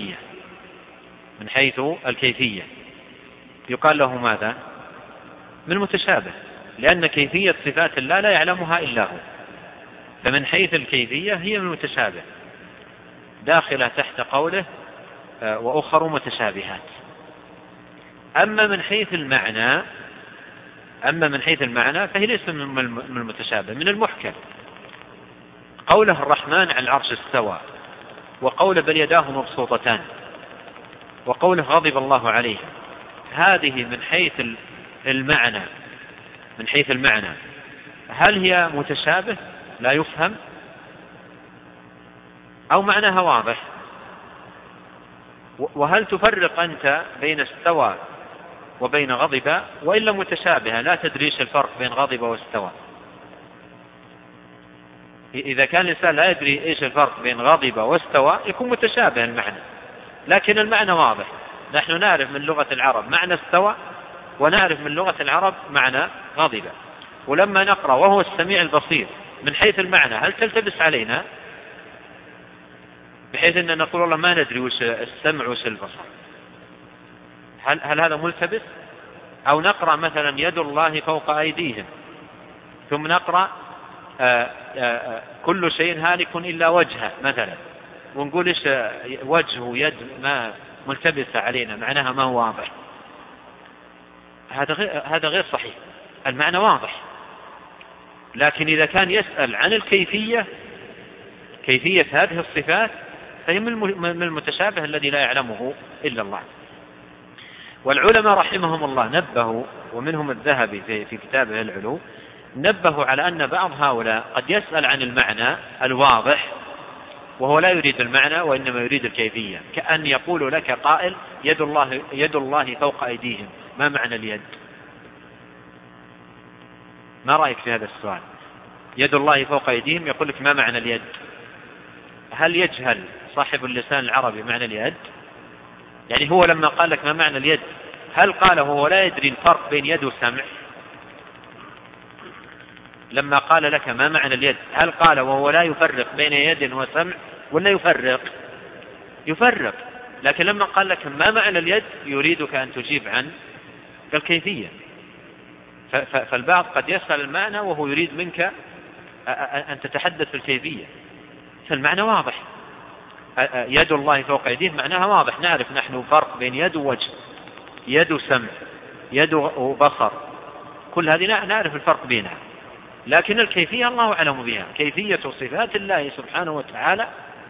Speaker 2: الكيفية يقال له ماذا؟ من متشابه، لأن كيفية صفات الله لا يعلمها إلا هو، فمن حيث الكيفية هي من المتشابه، داخلة تحت قوله وأخر متشابهات. أما من حيث المعنى فهي ليست من المتشابه، من المحكم. قوله الرحمن على العرش استوى، وقوله بل يداه مبسوطتان، وقوله غضب الله عليه، هذه من حيث المعنى هل هي متشابه لا يفهم أو معناها واضح؟ وهل تفرق أنت بين استوى وبين غضب، وإلا متشابهة لا تدري ايش الفرق بين غضب واستوى؟ إذا كان الإنسان لا يدري ايش الفرق بين غضب واستوى يكون متشابه المعنى، لكن المعنى واضح. نحن نعرف من لغة العرب معنى استوى، ونعرف من لغة العرب معنى غضب، ولما نقرأ وهو السميع البصير من حيث المعنى هل تلتبس علينا بحيث أن نقول والله ما ندري وش السمع وش البصر؟ هل هذا ملتبس؟ أو نقرأ مثلا يد الله فوق أيديهم، ثم نقرأ كل شيء هالك إلا وجهه مثلا، ونقول إيش وجه ويد ما ملتبسة علينا، معناها ما هو واضح. هذا غير صحيح، المعنى واضح. لكن إذا كان يسأل عن الكيفية، كيفية هذه الصفات، فهي من المتشابه الذي لا يعلمه إلا الله. والعلماء رحمهم الله نبهوا، ومنهم الذهبي في كتابه العلو، نبهوا على أن بعض هؤلاء قد يسأل عن المعنى الواضح وهو لا يريد المعنى وإنما يريد الكيفية، كأن يقول لك قائل يد الله فوق أيديهم، ما معنى اليد؟ ما رأيك في هذا السؤال؟ يد الله فوق أيديهم، يقول لك ما معنى اليد؟ هل يجهل صاحب اللسان العربي معنى اليد؟ يعني هو لما قال لك ما معنى اليد، هل قال وهو لا يدري الفرق بين يد وسمع؟ لما قال لك ما معنى اليد، هل قال وهو لا يفرق بين يد وسمع ولا يفرق؟ لكن لما قال لك ما معنى اليد يريدك أن تجيب عن الكيفية. فالبعض قد يسأل المعنى وهو يريد منك أن تتحدث في الكيفية. فالمعنى واضح، يد الله فوق أيديهم معناها واضح، نعرف نحن فرق بين يد ووجه، يد وسمع، يد وبصر، كل هذه نعرف الفرق بينها. لكن الكيفية الله أعلم بها. كيفية صفات الله سبحانه وتعالى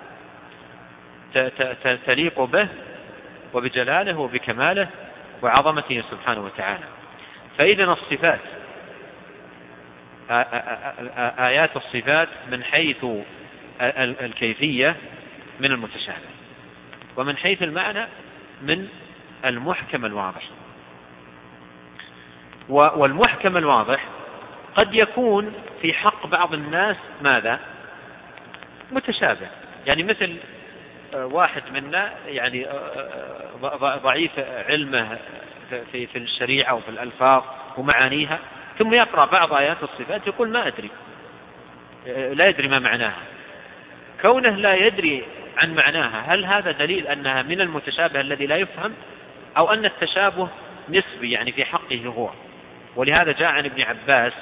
Speaker 2: تليق به وبجلاله وبكماله وعظمته سبحانه وتعالى. فإذن الصفات، آيات الصفات من حيث الكيفية من المتشابه، ومن حيث المعنى من المحكم الواضح. والمحكم الواضح قد يكون في حق بعض الناس ماذا؟ متشابه. يعني مثل واحد منا يعني ضعيف علمه في الشريعة وفي الألفاظ ومعانيها، ثم يقرأ بعض آيات الصفات يقول ما أدري، لا يدري ما معناها. كونه لا يدري عن معناها، هل هذا دليل أنها من المتشابه الذي لا يفهم، أو أن التشابه نسبي يعني في حقه هو؟ ولهذا جاء عن ابن عباس،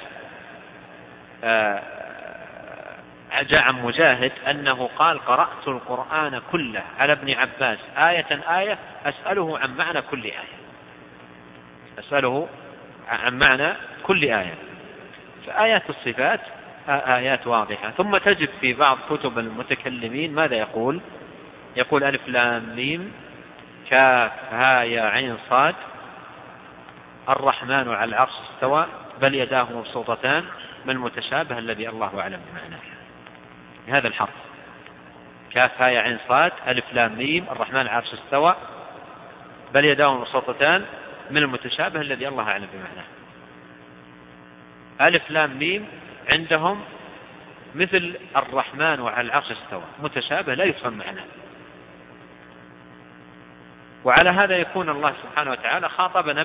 Speaker 2: جاء عن مجاهد أنه قال قرأت القرآن كله على ابن عباس آية أسأله عن معنى كل آية، أسأله عن معنى كل آية. فآيات الصفات آيات واضحة. ثم تجد في بعض كتب المتكلمين ماذا يقول؟ يقول ألف لام ميم كاف ها يا عين صاد الرحمن على العرش استوى بل يداه مبسوطتان من المتشابه الذي الله أعلم بمعناه. هذا الحرف كاف ها يا عين صاد ألف لام ميم الرحمن على العرش استوى بل يداه مبسوطتان من المتشابه الذي الله أعلم بمعناه. ألف لام ميم عندهم مثل الرحمن وعلى العرش استوى، متشابه لا يفهم معناه. وعلى هذا يكون الله سبحانه وتعالى خاطبنا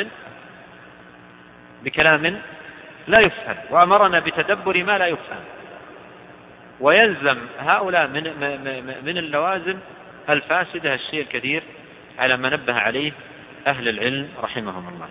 Speaker 2: بكلام لا يفهم، وأمرنا بتدبر ما لا يفهم. ويلزم هؤلاء من اللوازم الفاسدة الشيء الكثير على ما نبه عليه أهل العلم رحمهم الله.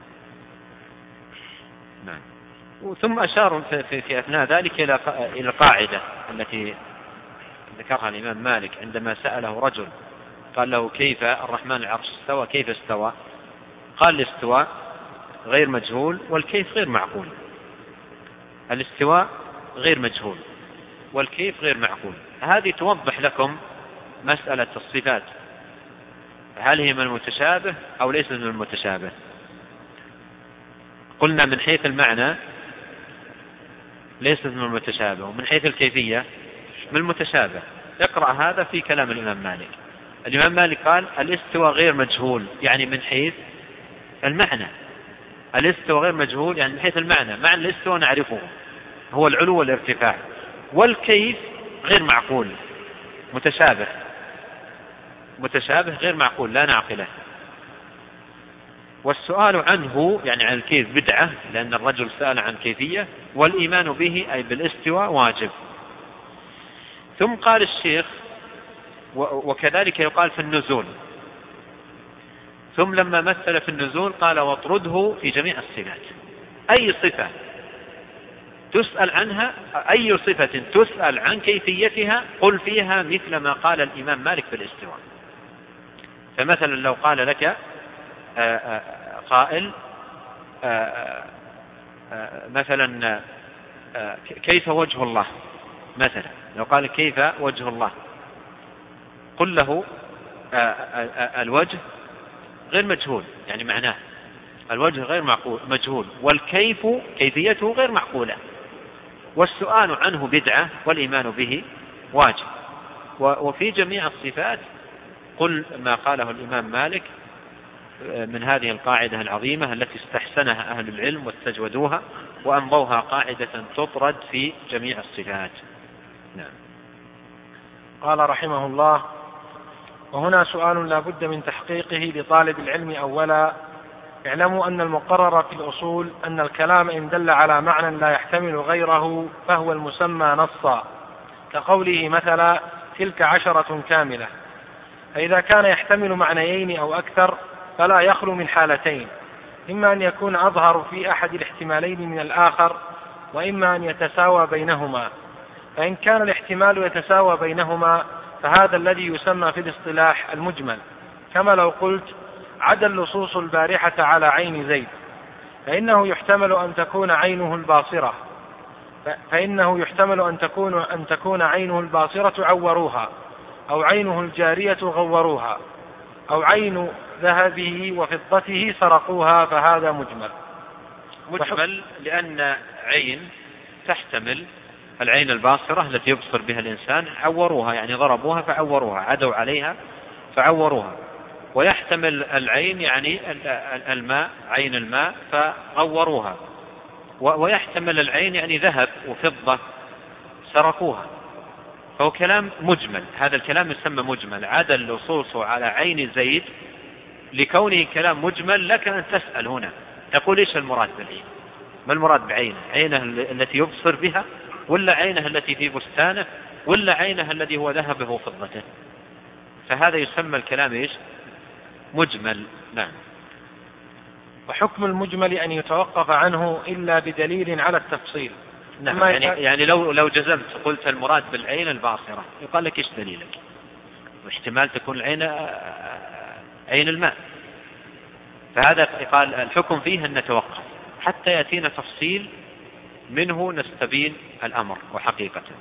Speaker 2: نعم. ثم أشاروا في أثناء ذلك إلى القاعدة التي ذكرها الإمام مالك عندما سأله رجل قال له كيف الرحمن العرش استوى، كيف استوى؟ قال الاستواء غير مجهول والكيف غير معقول. الاستواء غير مجهول والكيف غير معقول. هذه توضح لكم مسألة الصفات، هل هي من المتشابه أو ليست من المتشابه؟ قلنا من حيث المعنى ليست من المتشابه، ومن حيث الكيفية من المتشابه. اقرأ هذا في كلام الإمام مالك. الإمام مالك قال الاستواء غير مجهول، يعني من حيث المعنى. الاستواء غير مجهول يعني من حيث المعنى، معنى الاستواء نعرفه هو العلو والارتفاع. والكيف غير معقول، متشابه غير معقول لا نعقله. والسؤال عنه يعني عن الكيف بدعة، لأن الرجل سأل عن كيفية، والإيمان به أي بالاستواء واجب. ثم قال الشيخ وكذلك يقال في النزول. ثم لما مثل في النزول قال واطرده في جميع الصفات. أي صفة تسأل عنها، أي صفة تسأل عن كيفيتها قل فيها مثل ما قال الإمام مالك في الاستواء. فمثلا لو قال لك قائل مثلا كيف وجه الله، مثلا لو قال كيف وجه الله، قل له الوجه غير مجهول، يعني معناه الوجه غير مجهول، والكيف كيفيته غير معقولة، والسؤال عنه بدعة والإيمان به واجب. وفي جميع الصفات قل ما قاله الإمام مالك من هذه القاعدة العظيمة التي استحسنها أهل العلم واستجودوها وأمضوها قاعدة تطرد في جميع الصفات. نعم.
Speaker 1: قال رحمه الله: وهنا سؤال لا بد من تحقيقه لطالب العلم. أولا، اعلموا أن المقرر في الأصول أن الكلام إن دل على معنى لا يحتمل غيره فهو المسمى نصا، كقوله مثلا: تلك 10 كاملة. فإذا كان يحتمل معنيين أو أكثر فلا يخلو من حالتين: إما أن يكون أظهر في أحد الاحتمالين من الآخر، وإما أن يتساوى بينهما. فإن كان الاحتمال يتساوى بينهما فهذا الذي يسمى في الاصطلاح المجمل، كما لو قلت: عدا اللصوص البارحة على عين زيد، فإنه يحتمل أن تكون عينه الباصرة، أن تكون عينه الباصرة عوروها، أو عينه الجارية غوروها، أو عين ذهبه وفضته سرقوها، فهذا
Speaker 2: مجمل لأن عين تحتمل العين الباصرة التي يبصر بها الإنسان، عوروها يعني ضربوها فعوروها، عدوا عليها فعوروها. ويحتمل العين يعني الماء، عين الماء، فغوروها. ويحتمل العين يعني ذهب وفضة سرقوها. فهو كلام مجمل، هذا الكلام يسمى مجمل. عدا اللصوص على عين زيد، لكونه كلام مجمل لك أن تسأل هنا تقول: إيش المراد بالعين؟ ما المراد بعينه؟ عينه التي يبصر بها، ولا عينه التي في بستانه، ولا عينه الذي هو ذهبه وفضته؟ فهذا يسمى الكلام إيش؟ مجمل. نعم.
Speaker 1: وحكم المجمل أن يتوقف عنه إلا بدليل على التفصيل.
Speaker 2: نعم. يعني لو جزمت قلت المراد بالعين الباصرة، يقال لك: إيش دليلك؟ واحتمال تكون العين عين الماء. فهذا قال الحكم فيه أن نتوقف حتى يأتينا تفصيل منه نستبين الأمر وحقيقته.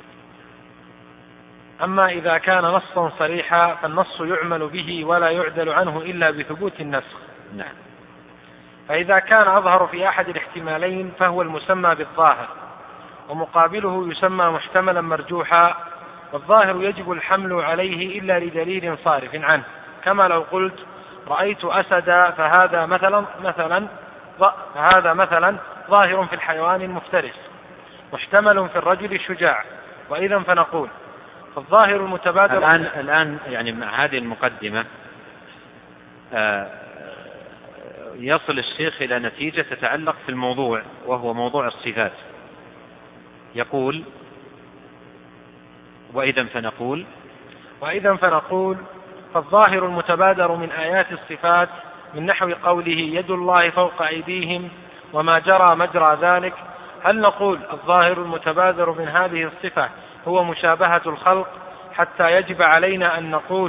Speaker 1: أما إذا كان نصا صريحا فالنص يعمل به ولا يعدل عنه إلا بثبوت النسخ.
Speaker 2: نعم.
Speaker 1: فإذا كان أظهر في أحد الاحتمالين فهو المسمى بالظاهر، ومقابله يسمى محتملا مرجوحا، والظاهر يجب الحمل عليه إلا لدليل صارف عنه، كما لو قلت: رأيت أسدا، فهذا مثلا ظاهر في الحيوان المفترس، محتمل في الرجل الشجاع. وإذا فنقول: فالظاهر المتبادر.
Speaker 2: الآن يعني مع هذه المقدمة يصل الشيخ إلى نتيجة تتعلق في الموضوع، وهو موضوع الصفات. يقول: وإذا فنقول فالظاهر المتبادر من آيات الصفات من نحو قوله: يد الله فوق أيديهم وما جرى مجرى ذلك. هل نقول الظاهر المتبادر من هذه الصفة هو مشابهة الخلق حتى يجب علينا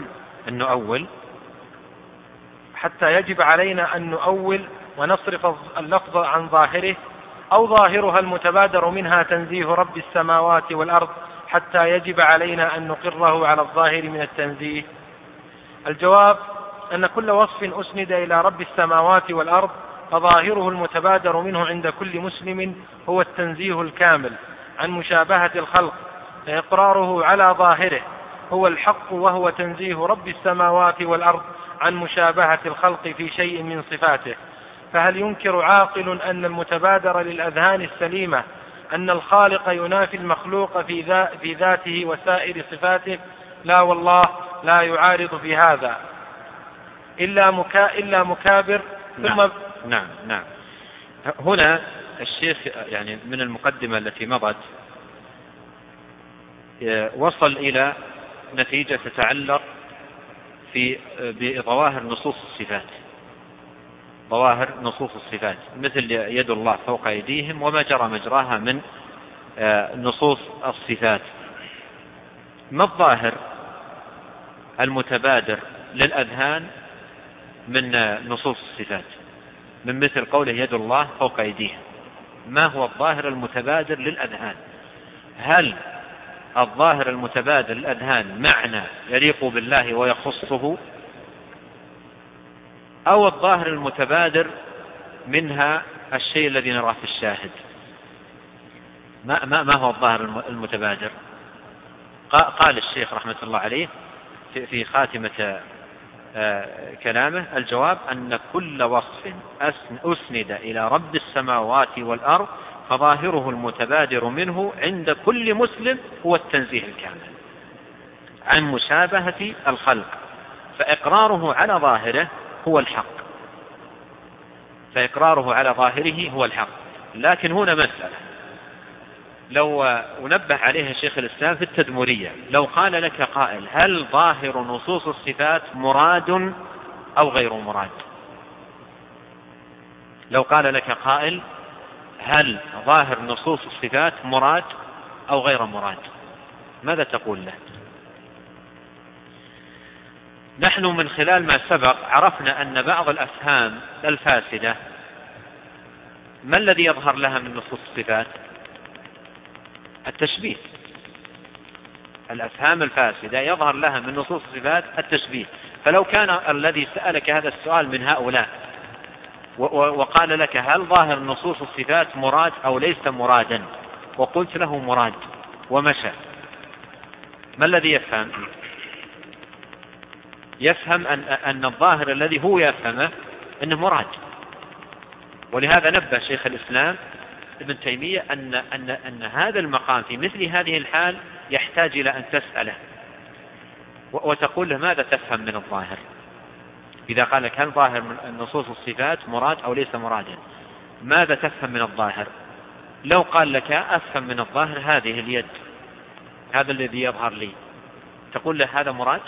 Speaker 2: أن نؤول ونصرف اللفظ عن ظاهره، أو ظاهرها المتبادر منها تنزيه رب السماوات والأرض حتى يجب علينا أن نقره على الظاهر من التنزيه؟ الجواب أن كل وصف أسند إلى رب السماوات والأرض فظاهره المتبادر منه عند كل مسلم هو التنزيه الكامل عن مشابهة الخلق، فإقراره على ظاهره هو الحق، وهو تنزيه رب السماوات والأرض عن مشابهة الخلق في شيء من صفاته. فهل ينكر عاقل أن المتبادر للأذهان السليمة أن الخالق ينافي المخلوق في ذاته وسائر صفاته؟ لا والله، لا يعارض في هذا إلا مكابر. نعم. هنا الشيخ يعني من المقدمة التي مضت وصل إلى نتيجة تتعلق بظواهر نصوص الصفات، ظواهر نصوص الصفات، مثل يد الله فوق أيديهم وما جرى مجراها من نصوص الصفات. ما الظاهر المتبادر للأذهان من نصوص الصفات، من مثل قوله يد الله فوق أيديهم؟ ما هو الظاهر المتبادر للأذهان؟ هل الظاهر المتبادر الأذهان معنى يليق بالله ويخصه، أو الظاهر المتبادر منها الشيء الذي نراه في الشاهد. ما هو الظاهر المتبادر؟ قال الشيخ رحمة الله عليه في خاتمة كلامه: الجواب أن كل وصف أسند إلى رب السماوات والأرض فظاهره المتبادر منه عند كل مسلم هو التنزيه الكامل عن مشابهة الخلق، فإقراره على ظاهره هو الحق. لكن هنا مسألة لو نبه عليها شيخ الإسلام في التدمرية، لو قال لك قائل: هل ظاهر نصوص الصفات مراد أو غير مراد؟ لو قال لك قائل: هل ظاهر نصوص الصفات مراد أو غير مراد؟ ماذا تقول له؟ نحن من خلال ما سبق عرفنا أن بعض الأفهام الفاسدة ما الذي يظهر لها من نصوص الصفات؟ التشبيه. الأفهام الفاسدة يظهر لها من نصوص الصفات التشبيه. فلو كان الذي سألك هذا السؤال من هؤلاء وقال لك: هل ظاهر نصوص الصفات مراد أو ليس مرادا؟ وقلت له مراد ومشى، ما الذي يفهم؟ يفهم أن الظاهر الذي هو يفهمه أنه مراد. ولهذا نبه شيخ الإسلام ابن تيمية أن هذا المقام في مثل هذه الحال يحتاج إلى أن تسأله وتقول له: ماذا تفهم من الظاهر؟ إذا قال لك: هل ظاهر من نصوص الصفات مراد أو ليس مرادا؟ ماذا تفهم من الظاهر؟ لو قال لك: أفهم من الظاهر هذه اليد، هذا الذي يظهر لي، تقول له: هذا مراد؟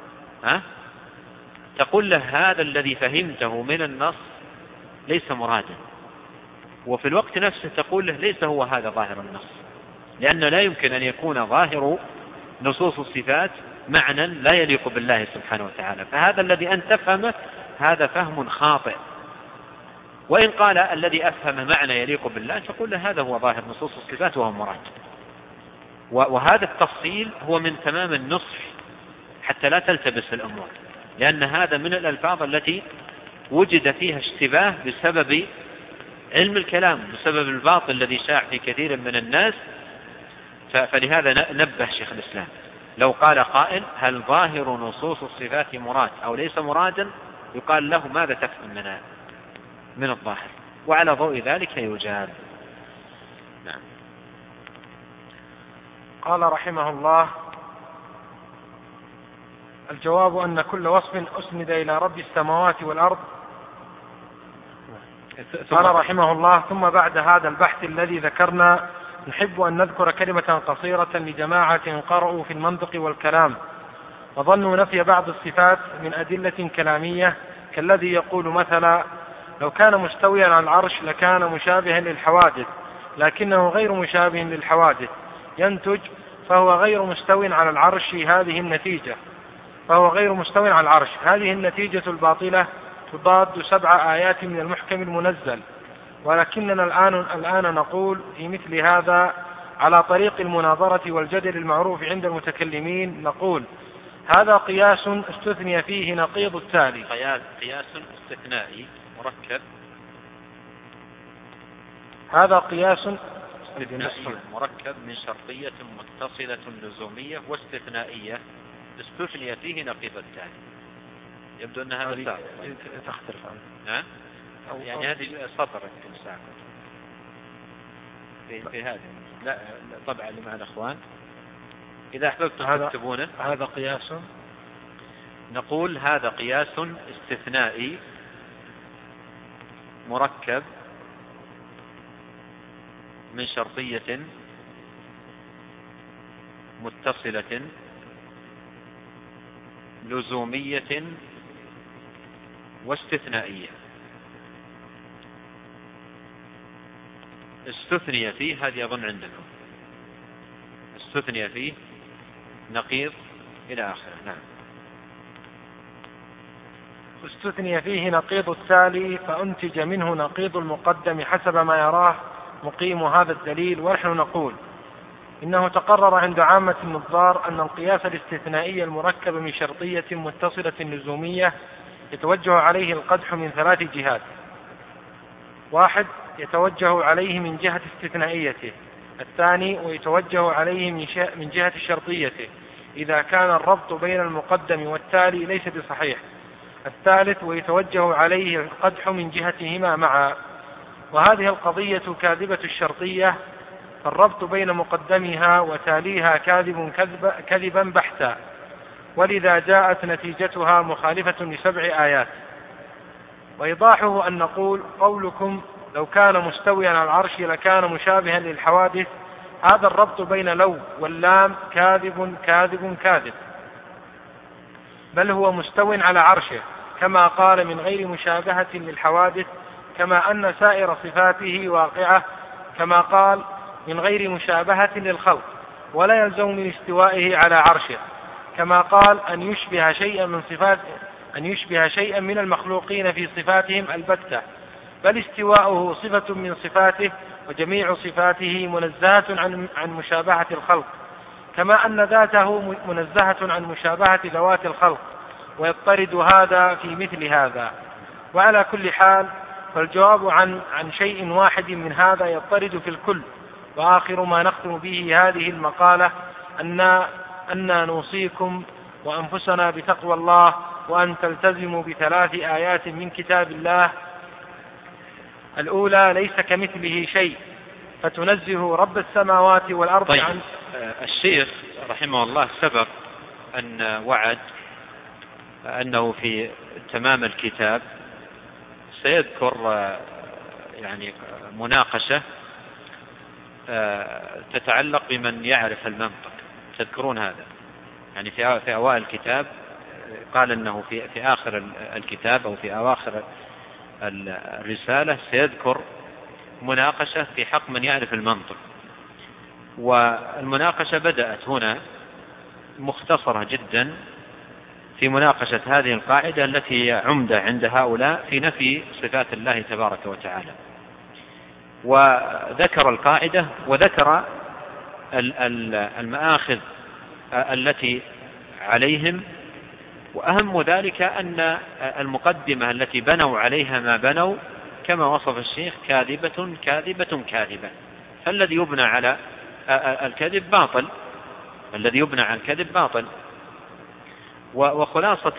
Speaker 2: تقول له: هذا الذي فهمته من النص ليس مرادا. وفي الوقت نفسه تقول له: ليس هو هذا ظاهر النص، لأن لا يمكن أن يكون ظاهر نصوص الصفات معنى لا يليق بالله سبحانه وتعالى، فهذا الذي أنت تفهمه هذا فهم خاطئ. وإن قال الذي أفهم معنى يليق بالله تقول له: هذا هو ظاهر نصوص الصفات وهو مراد. وهذا التفصيل هو من تمام النصح حتى لا تلتبس الأمور، لأن هذا من الألفاظ التي وجد فيها اشتباه بسبب علم الكلام، بسبب الباطل الذي شاع في كثير من الناس. فلهذا نبه شيخ الإسلام: لو قال قائل: هل ظاهر نصوص الصفات مراد أو ليس مرادا؟ يقال له: ماذا تفهم من الظاهر؟ وعلى ضوء ذلك يجاب. نعم.
Speaker 1: قال رحمه الله: الجواب أن كل وصف أسند إلى رب السماوات والأرض. قال رحمه الله: ثم بعد هذا البحث الذي ذكرنا نحب أن نذكر كلمة قصيرة لجماعة قرأوا في المنطق والكلام وظنوا نفي بعض الصفات من أدلة كلامية، كالذي يقول مثلا: لو كان مستويا على العرش لكان مشابها للحوادث، لكنه غير مشابه للحوادث، ينتج فهو غير مستو على العرش. هذه النتيجة هذه النتيجة الباطلة تضاد 7 آيات من المحكم المنزل. ولكننا الآن نقول في مثل هذا على طريق المناظرة والجدل المعروف عند المتكلمين، نقول: هذا قياس استثني فيه نقيض التالي.
Speaker 2: قياس استثنائي مركب.
Speaker 1: هذا قياس
Speaker 2: استثنائي مركب من شرطية متصلة لزومية واستثنائية استثني فيه نقيض التالي. يبدو أن هذا
Speaker 1: تختلف
Speaker 2: عنه. يعني هذه سطر في هذه لا طبعا اللي مع الأخوان إذا أحببتم تكتبونه.
Speaker 1: هذا قياس،
Speaker 2: نقول هذا قياس استثنائي مركب من شرطية متصلة لزومية واستثنائية. استثني فيه، هذه أظن عندكم، استثني فيه نقيض إلى آخره. نعم.
Speaker 1: استثني فيه نقيض التالي فأنتج منه نقيض المقدم حسب ما يراه مقيم هذا الدليل. ونحن نقول: إنه تقرر عند عامة النظار أن القياس الاستثنائي المركب من شرطية متصلة لزومية يتوجه عليه القدح من 3 جهات: 1 يتوجه عليه من جهة استثنائيته، 2 ويتوجه عليه من جهة شرطيته إذا كان الربط بين المقدم والتالي ليس بصحيح، 3 ويتوجه عليه القدح من جهتهما معا. وهذه القضية كاذبة الشرطية، فالربط بين مقدمها وتاليها كذبا بحتا، ولذا جاءت نتيجتها مخالفة ل7 آيات. وإيضاحه أن نقول: قولكم لو كان مستويا على العرش لكان مشابها للحوادث، هذا الربط بين لو واللام كاذب كاذب كاذب، بل هو مستو على عرشه كما قال من غير مشابهة للحوادث، كما أن سائر صفاته واقعة كما قال من غير مشابهة للخلق، ولا يلزم من استوائه على عرشه كما قال أن يشبه شيئا من المخلوقين في صفاتهم البتة، بل استواؤه صفة من صفاته، وجميع صفاته منزهة عن مشابهة الخلق، كما أن ذاته منزهة عن مشابهة ذوات الخلق، ويضطرد هذا في مثل هذا. وعلى كل حال فالجواب عن شيء واحد من هذا يضطرد في الكل. وآخر ما نختم به هذه المقالة أن نوصيكم وأنفسنا بتقوى الله، وأن تلتزموا ب3 آيات من كتاب الله: الأولى ليس كمثله شيء، فتنزه رب السماوات والأرض.
Speaker 2: طيب. عن الشيخ رحمه الله سبق أن وعد أنه في تمام الكتاب سيذكر يعني مناقشة تتعلق بمن يعرف المنطق. تذكرون هذا؟ يعني في أوائل الكتاب قال أنه في آخر الكتاب أو في أواخر الرسالة سيذكر مناقشة في حق من يعرف المنطق. والمناقشة بدأت هنا مختصرة جدا في مناقشة هذه القاعدة التي هي عمدة عند هؤلاء في نفي صفات الله تبارك وتعالى. وذكر القاعدة وذكر المآخذ التي عليهم، وأهم ذلك أن المقدمة التي بنوا عليها ما بنوا كما وصف الشيخ كاذبة كاذبة كاذبة، فالذي يبنى على الكذب باطل، الذي يبنى على الكذب باطل. وخلاصة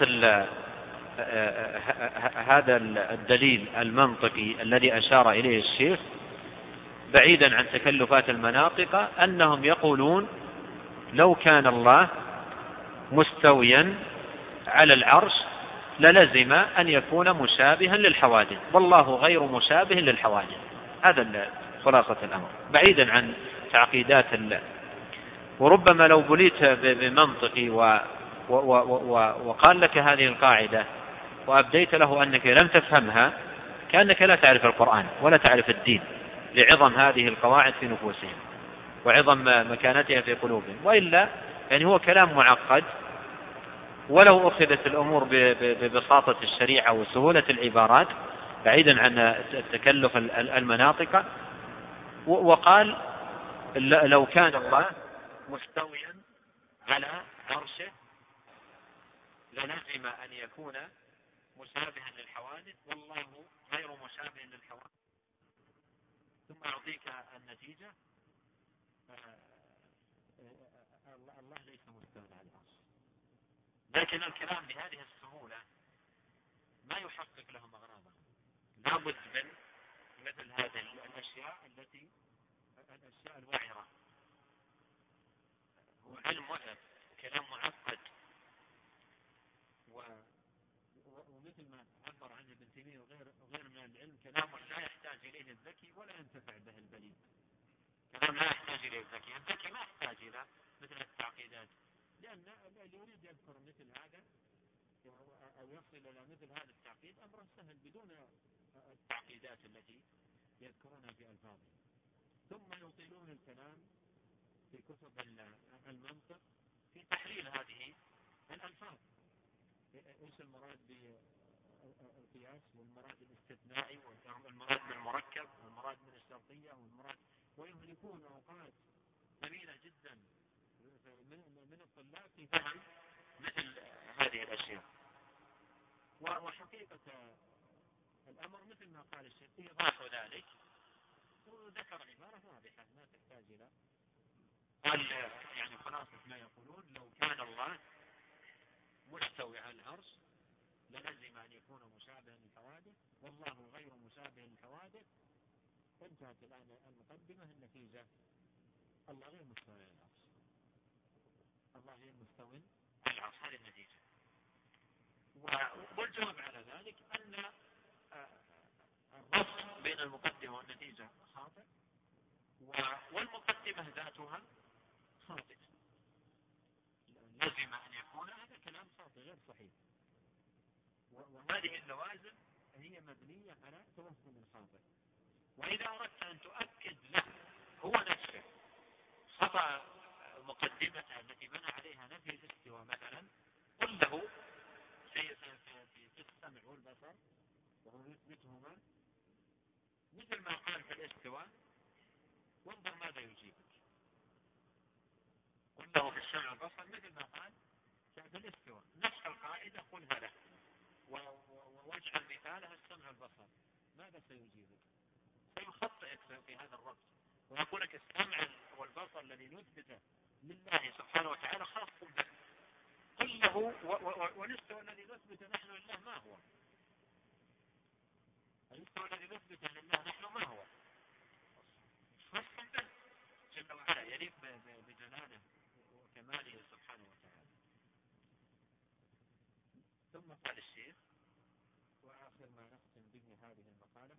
Speaker 2: هذا الدليل المنطقي الذي أشار إليه الشيخ بعيدا عن تكلفات المناطق أنهم يقولون لو كان الله مستويا على العرش للزم أن يكون مشابها للحوادث، والله غير مشابه للحوادث. هذا خلاصة الأمر بعيدا عن تعقيدات وربما لو بليت بمنطقي وقال لك هذه القاعدة وأبديت له أنك لم تفهمها كأنك لا تعرف القرآن ولا تعرف الدين، لعظم هذه القواعد في نفوسهم وعظم مكانتها في قلوبهم. وإلا يعني هو كلام معقد، ولو أخذت الأمور ببساطة الشريعة وسهولة العبارات بعيدا عن التكلف المناطق، وقال لو كان الله مستويا على عرشه للزم أن يكون مشابها للحوادث، والله غير مشابه للحوادث. ثم أعطيك النتيجة: الله ليس مستوى على العرش. لكن الكلام بهذه السهولة ما يحقق لهم أغراضهم. لابد من مثل هذه الأشياء الأشياء الواعرة. هو علم وعر، كلام معقد، ومثل ما عبر عنه ابن تيمية وغير من العلم كلام لا يحتاج إليه الذكي ولا ينتفع به البليد. كلام لا يحتاج إليه الذكي ما يحتاج إلى مثل التعقيدات، لأن اللي يريد يذكر مثل هذا أو يصل إلى مثل هذا التعقيد أمر سهل بدون التعقيدات التي يذكرونها في ألفاظهم. ثم يطيلون الكلام في كتب المنطق في تحليل هذه الألفاظ، إيش المراد بالقياس والمراد الاستثنائي والمراد بالمركب والمراد من الشرطية والمراد، ويهلكون أوقات
Speaker 3: قليلة جدا من الطلاب في فهم مثل هذه الأشياء. وحقيقة الأمر مثل ما قال الشيخ إيضاح ذلك، وذكر عبارة واضحة ما تحتاج إلى قال يعني خلاصة ما يقولون لو كان الله مستوي على العرش للزم أن يكون مشابها للحوادث، والله غير مشابه للحوادث. وانتهت الآن المقدمة. النتيجة الله غير مستوي على العرش، الله غير مستوي على العرش، هذه النتيجة. والجواب على ذلك أن الربط بين المقدمة والنتيجة خاطئ، والمقدمة ذاتها خاطئ. لازم أن يكون هذا كلام خاطئ غير صحيح، وهذه اللوازم هي مبنية على توهم خاطئ. وإذا أردت أن تؤكد له هو نفسه خطأ مقدمته التي بنى عليها نفي الاستواء مثلا، قل له في السمع والبصر وهو يثبتهما مثل ما قال في الاستواء، وانظر ماذا يجيبك. قل له في السمع والبصر مثل ما قال في الاستواء، نفس القاعدة قلها له واجعل مثالها السمع والبصر، ماذا سيجيبك؟ سيخطئك في هذا الربط ويقول لك السمع والبصر الذي نثبته لله سبحانه وتعالى خاص به. قل له والاستواء الذي نثبته نحن لله ما هو؟ الاستواء الذي نثبته لله نحن ما هو؟ خاص به جل وعلا، يليق بجلاله وكماله سبحانه وتعالى. ثم قال الشيخ وآخر ما نختم به هذه المقالة: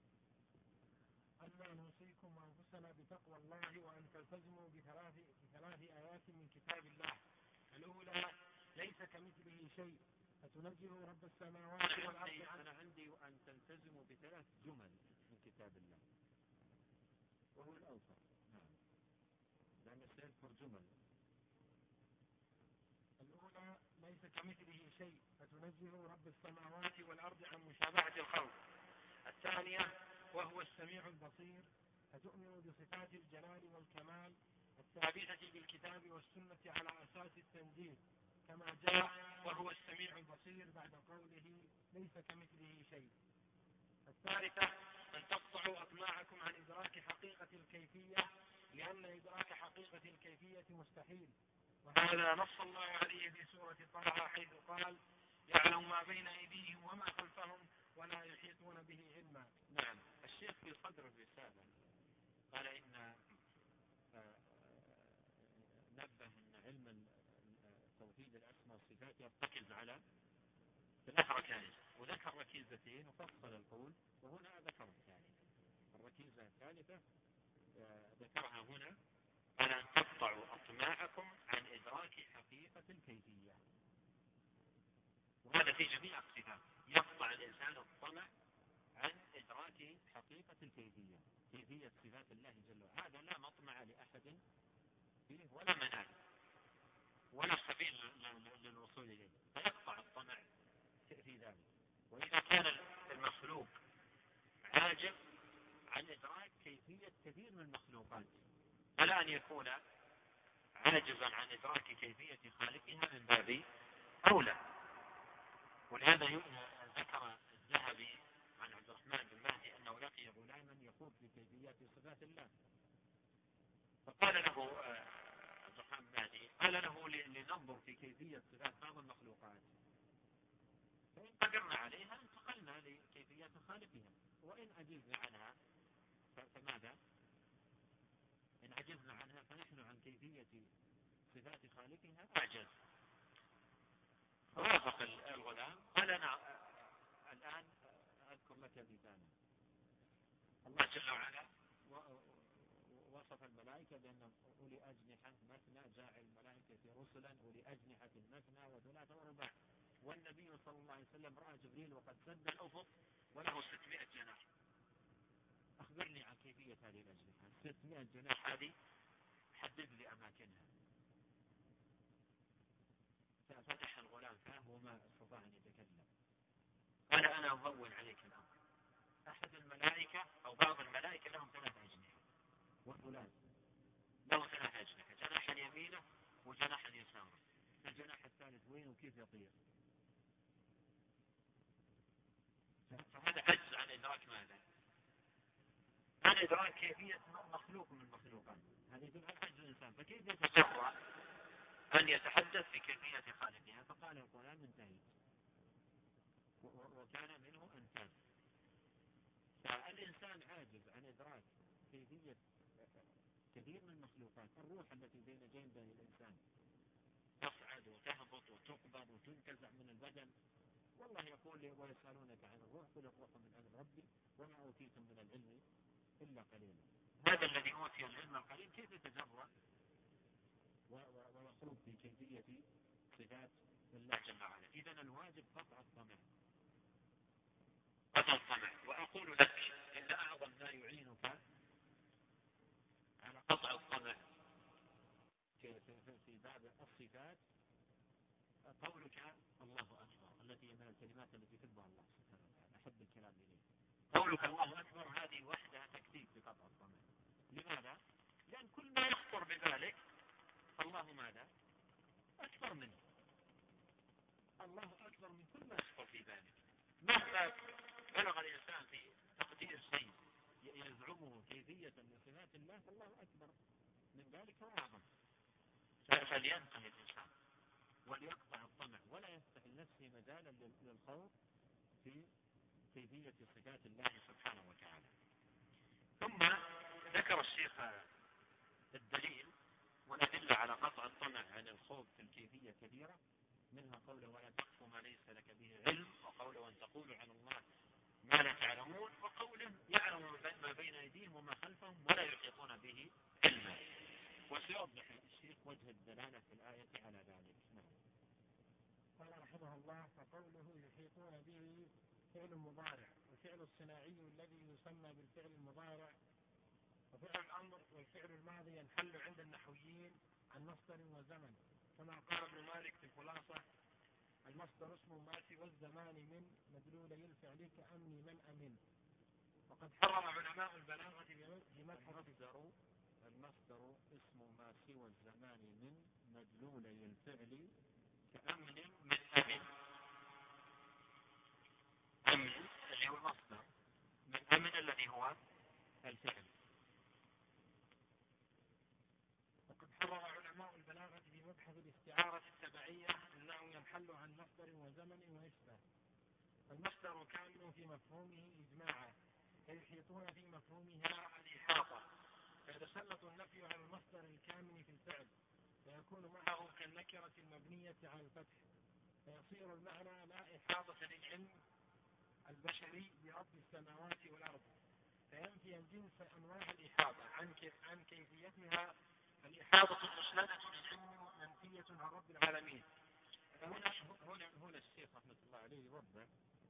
Speaker 3: أنا نوصيكم وأنفسنا بتقوى الله وأن تلتزموا بثلاث آيات من كتاب الله. الأولى: ليس كمثله شيء فتنزه رب السماوات والأرض. أنا عندي أن تلتزموا بثلاث جمل من كتاب الله، وهو الأوسط. نعم، لأن سيذكر جمل. الأولى: ليس كمثله شيء فتنزه رب السماوات والأرض عن مشابهة الخلق. الثانية: وهو السميع البصير، فتؤمن بصفات الجلال والكمال الثابتة بالكتاب والسنة على أساس التنزيل كما جاء وهو السميع البصير بعد قوله ليس كمثله شيء. الثالثة: أن تقطعوا أطماعكم عن إدراك حقيقة الكيفية، لأن إدراك حقيقة الكيفية مستحيل، وهذا نص الله عليه في سورة طه حيث قال: يعلم ما بين أيديهم وما خلفهم ولا يحيطون به علما. نعم، الشيخ في صدر الرسالة قال إن نبه أن علم توحيد الأسماء والصفات يرتكز على 3 ركائز، وذكر ركيزتين وفصل القول، وهنا ذكر الثالثة. الركيزة الثالثة ذكرها هنا: أن تقطعوا أطماعكم عن إدراك حقيقة الكيفية. وهذا في جميع الصفات، يقطع الإنسان الطمع عن إدراك حقيقة الكيفية، كيفية صفات الله جل وعلا. هذا لا مطمع لأحد فيه ولا منال ولا سبيل للوصول إليه، فيقطع الطمع في ذلك. وإذا كان المخلوق عاجز عن إدراك كيفية كثير من المخلوقات، فلا أن يكون عاجزا عن إدراك كيفية خالقها من باب أولى. ولهذا ذكر الذهبي عن عبد الرحمن بن مهدي أنه لقي غلاما يخوض في كيفيات صفات الله، فقال له عبد الرحمن بن مهدي قال له: لننظر في كيفية صفات بعض المخلوقات، فإن قدرنا عليها انتقلنا لكيفيات خالقها، وإن عجزنا عنها فماذا؟ إن عجزنا عنها فنحن عن كيفية صفات خالقها أعجز. فوافق الغلام قال: أنا الآن أذكر لك مثالا. الله جل وعلا وصف الملائكة بأنهم أولي أجنحة مثنى، جاعل الملائكة رسلا أولي أجنحة مثنى وثلاث ورباع. والنبي صلى الله عليه وسلم رأى جبريل وقد سد الأفق وله 600 جناح. أخبرني عن كيفية هذه الأجنحة، 600 جناح هذه حدد لي أماكنها. ففتح الغلام فاه وما استطاع أن يتكلم. قال: أنا أهون عليك الأمر. أحد الملائكة أو بعض الملائكة لهم 3 أجنحة وثلاث، له 3 أجنحة، جناحا يمينه وجناحا يساره، الجناح الثالث وين وكيف يطير؟ فهذا عجز عن إدراك ماذا؟ عن إدراك كيفية مخلوق من المخلوقات، هذا يدل على عجز الإنسان. فكيف يتصور أن يتحدث بكيفية خالقها؟ فقال القرآن انتهيت وكان منه أنفاس. فالإنسان عاجز عن إدراك كيفية كثير من المخلوقات. الروح التي بين جنبي الإنسان تصعد وتهبط وتقبض وتنتزع من البدن، والله يقول لي ويسألونك عن الروح قل الروح من أمر ربي وما أوتيتم من العلم إلا قليلا. هذا الذي أوتي العلم القليل كيف يتجرأ ويخوض في كيفية صفات الله جل وعلا؟ إذا الواجب قطع الطمع، قطع الطمع. وأقول لك إن أعظم ما يعينك على قطع الطمع في باب الصفات قولك الله أكبر، التي من الكلمات التي يحبها الله سبحانه وتعالى، أحب الكلام إليه. قولك الله أكبر هذه وحدها تكتيك بقطع الطمع. لماذا؟ لأن كل ما يخطر ببالك الله ماذا؟ أكبر منه. الله أكبر من كل ما يخطر في بالك. مهما بلغ الإنسان في تقدير شيء يزعمه كيفية من صفات الله، فالله أكبر من ذلك وأعظم. فلينتهي الإنسان وليقطع الطمع ولا يفتح لنفسه مجالا للخوض في كيفية صفات الله سبحانه وتعالى. ثم ذكر الشيخ الدليل والأدلة على قطع الطمع عن الخوض في الكيفية كثيرة، منها قوله ولا تقف ما ليس لك به علم، وقوله أن تقولوا على الله ما لا تعلمون، وقوله يعلم ما بين أيديهم وما خلفهم ولا يحيطون به علما. وسيوضح الشيخ وجه الدلالة في الآية على ذلك.
Speaker 1: قال رحمه الله فقوله يحيطون به فعل مضارع، والفعل الصناعي الذي يسمى بالفعل المضارع وفعل الأمر والفعل الماضي ينحل عند النحويين عن مصدر وزمن، كما قال ابن مالك في الخلاصة المصدر اسم ما سوى الزمان من مدلولي الفعل كأمني من أمن. وقد حرم علماء البلاغة بمدح
Speaker 3: المصدر اسم ما سوى الزمان من مدلولي الفعل كأمن من أمن. أمن اللي هو المصدر، من أمن الذي هو الفعل.
Speaker 1: وقد حرم علماء البلاغة بمبحث الاستعارة التبعية أنه ينحل عن مصدر وزمن ويشبه. المصدر كامل في مفهومه إجماعا، فيحيطون في مفهومها الإحاطة، فيتسلط النفي على المصدر الكامل في الفعل، فيكون معه كالنكرة المبنية على الفتح، فيصير المعنى لا إحاطة للعلم البشري برب السماوات والأرض، فينفي الجنس أنواع الإحاطة عن كيفيتها الإحاطة المسندة للعلم منفية عن رب العالمين.
Speaker 3: هنا الشيخ رحمة الله عليه يوضح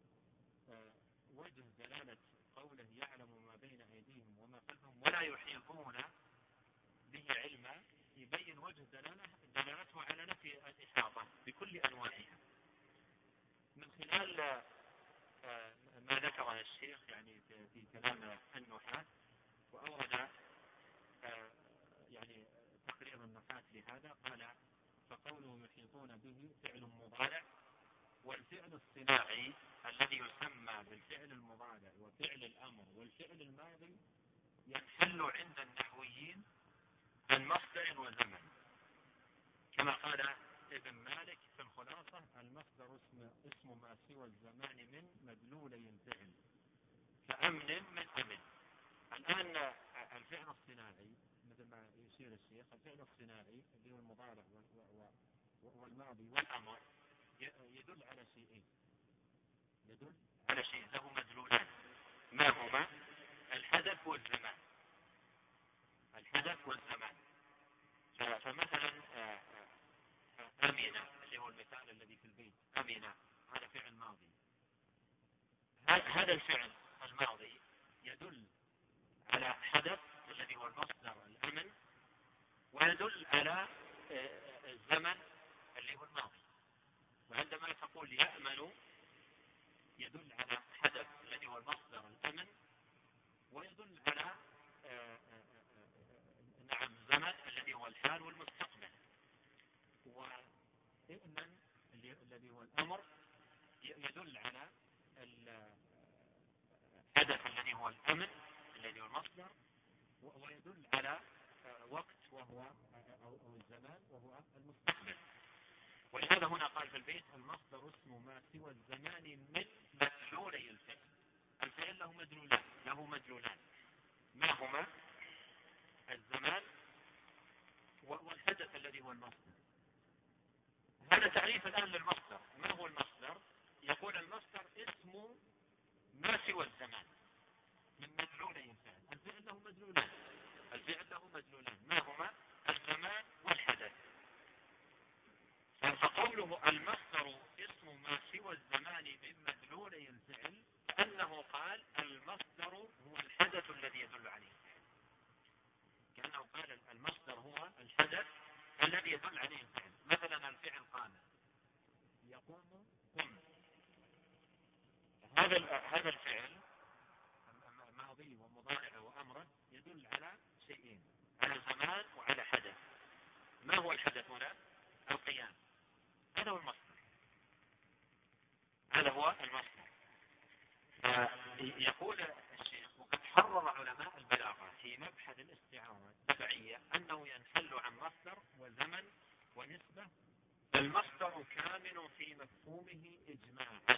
Speaker 3: وجه دلالة قوله يعلم ما بين أيديهم وما خلفهم ولا يحيطون به علما، يبين وجه دلالته على نفي الإحاطة بكل أنواعها من خلال ما ذكره الشيخ يعني في كلام النحاة، وأورد يعني تقرير النحاة لهذا. قال فقوله يحيطون به فعل مضارع، والفعل الصناعي الذي يسمى بالفعل المضارع وفعل الأمر والفعل الماضي ينحل عند النحويين عن مصدر وزمن، كما قال ابن مالك في الخلاصة المصدر اسم ما سوى الزمان من مدلولي الفعل كأمن من أمن. الآن الفعل الصناعي مثل ما يشير الشيخ، الفعل الصناعي اللي هو المضارع والماضي والأمر يدل على شيئين، يدل على شيء له مدلولان، ما هما؟ الحدث والزمان. الحدث والزمان. فمثلا أمينة اللي هو المثال الذي في البيت، أمينة هذا فعل ماضي. هذا الفعل الماضي يدل على حدث الذي هو المصدر الأمن، ويدل على الزمن اللي هو الماضي. وعندما تقول يأمن يدل على حدث الذي هو المصدر الأمن، ويدل على نعم زمن الحدث الذي هو الأمن الذي هو المصدر، ويدل على وقت وهو أو الزمان وهو المستقبل. ولهذا هنا قال في البيت المصدر اسم ما سوى الزمان من مدلولي الفعل. الفعل له مدلولان ما هما؟ الزمان والحدث الذي هو المصدر. هذا تعريف الآن للمصدر. ما هو المصدر؟ يقول المصدر اسم ما سوى الزمان من مدلولي الفعل. الفعل له مدلولان ما هما؟ الزمان والحدث. فقوله المصدر اسم ما سوى الزمان من مدلولي الفعل كأنه قال المصدر هو الحدث الذي يدل عليه الفعل. كأنه قال المصدر هو الحدث الذي يدل عليه الفعل. مثلا الفعل قام، يقوم قم. هذا الفعل ماضي ومضارع وأمره يدل على شيئين، على زمان وعلى حدث. ما هو الحدث هنا؟ القيام. هذا هو المصدر. يقول الشيخ وقد حرر علماء البلاغة في مبحث الاستعارة التبعية أنه ينحل عن مصدر وزمن ونسبة. المصدر كامن في مفهومه إجماعا.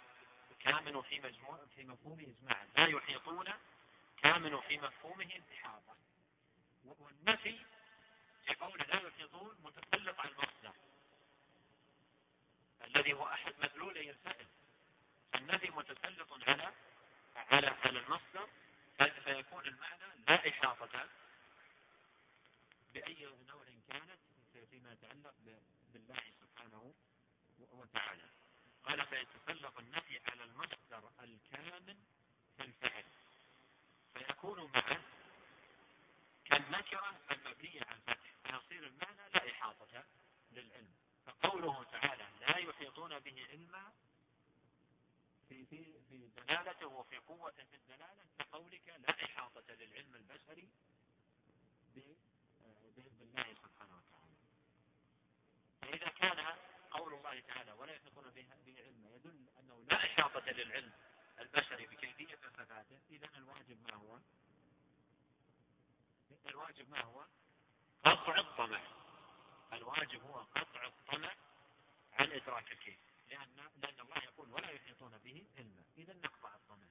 Speaker 3: لا يحيطون. كامن في مفهومه الإحاطة. والنفي يقول لا يحيطون متسلط على المصدر الذي هو أحد مدلولي الفعل. النفي متسلط على المصدر، فيكون المعنى لا إحاطة بأي نوع كانت فيما يتعلق بالله سبحانه وتعالى. قال فيتسلط النفي على المصدر الكامل في الفعل فيكون معه كالنكرة المبنية على الفتح، فيصير المعنى لا إحاطة للعلم. فقوله تعالى لا يحيطون به علما في دلالته وفي قوة في الدلالة كقولك لا إحاطة للعلم البشري بالله سبحانه وتعالى. فإذا كان قول الله تعالى ولا يحيطون به علما يدل أنه لا إحاطة للعلم البشري بكيفية صفاته، إذن الواجب ما هو؟ قطع الطمع. الواجب هو قطع الطمع عن إدراك الكيف، لأن الله يقول ولا يحيطون به علما. إذن نقطع الطمع.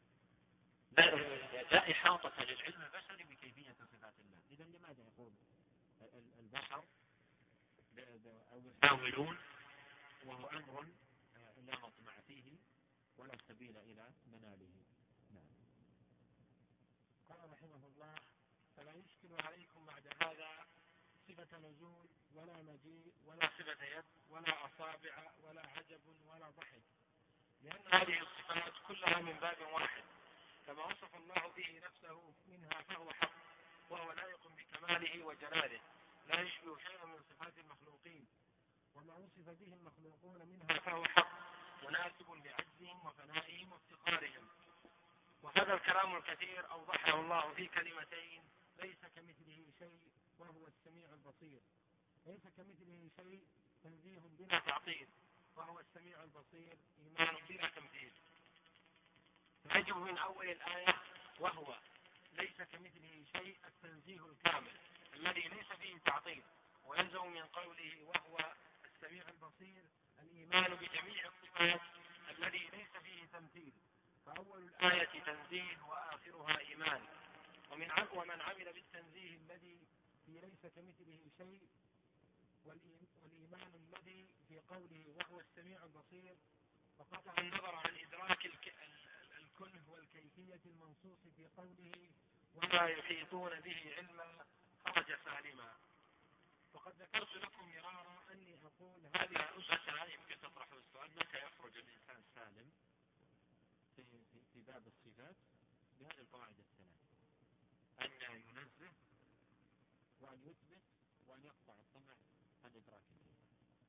Speaker 3: لا إحاطة للعلم البشري بكيفية صفات الله. إذن لماذا يقول البشر أو يحاولون وهو أمر لا مطمع فيه ولا سبيل إلى مناله؟ نعم.
Speaker 1: قال رحمه الله فلا يشكل عليكم بعد هذا صفة نزول ولا مجيء ولا صفة يد ولا أصابع ولا عجب ولا ضحك، لأن هذه الصفات كلها من باب واحد، كما وصف الله به نفسه منها فهو حق وهو لائق بكماله وجلاله، لا يشبه شيئا من صفات المخلوقين، وما وصف به المخلوقون منها فهو حق مناسب لعجزهم وفنائهم وافتقارهم. وهذا الكلام الكثير أوضحه الله في كلمتين: ليس كمثله شيء وهو السميع البصير. ليس كمثله شيء تنزيه بلا تعطيل، وهو السميع البصير إيمان بلا تمثيل. فيجب من أول الآية وهو ليس كمثله شيء التنزيه الكامل الذي ليس فيه تعطيل، ويلزم من قوله وهو السميع البصير الإيمان بجميع الصفات الذي ليس فيه تمثيل. فأول الآية تنزيه وآخرها إيمان. ومن عمل بالتنزيه الذي في ليس كمثله شيء والإيمان الذي في قوله وهو السميع البصير فقطع النظر عن إدراك الكنه والكيفية المنصوص في قوله ولا يحيطون به علما خرج سالما. وقد ذكرت لكم مرارا أني أقول هذه أسسها يمكن تطرح السؤال: متى يخرج الإنسان سالم في باب الصفات بهذه القواعد الثلاث: أن ينزه وأن يثبت وأن يقطع الطمع عن إدراك الكيف.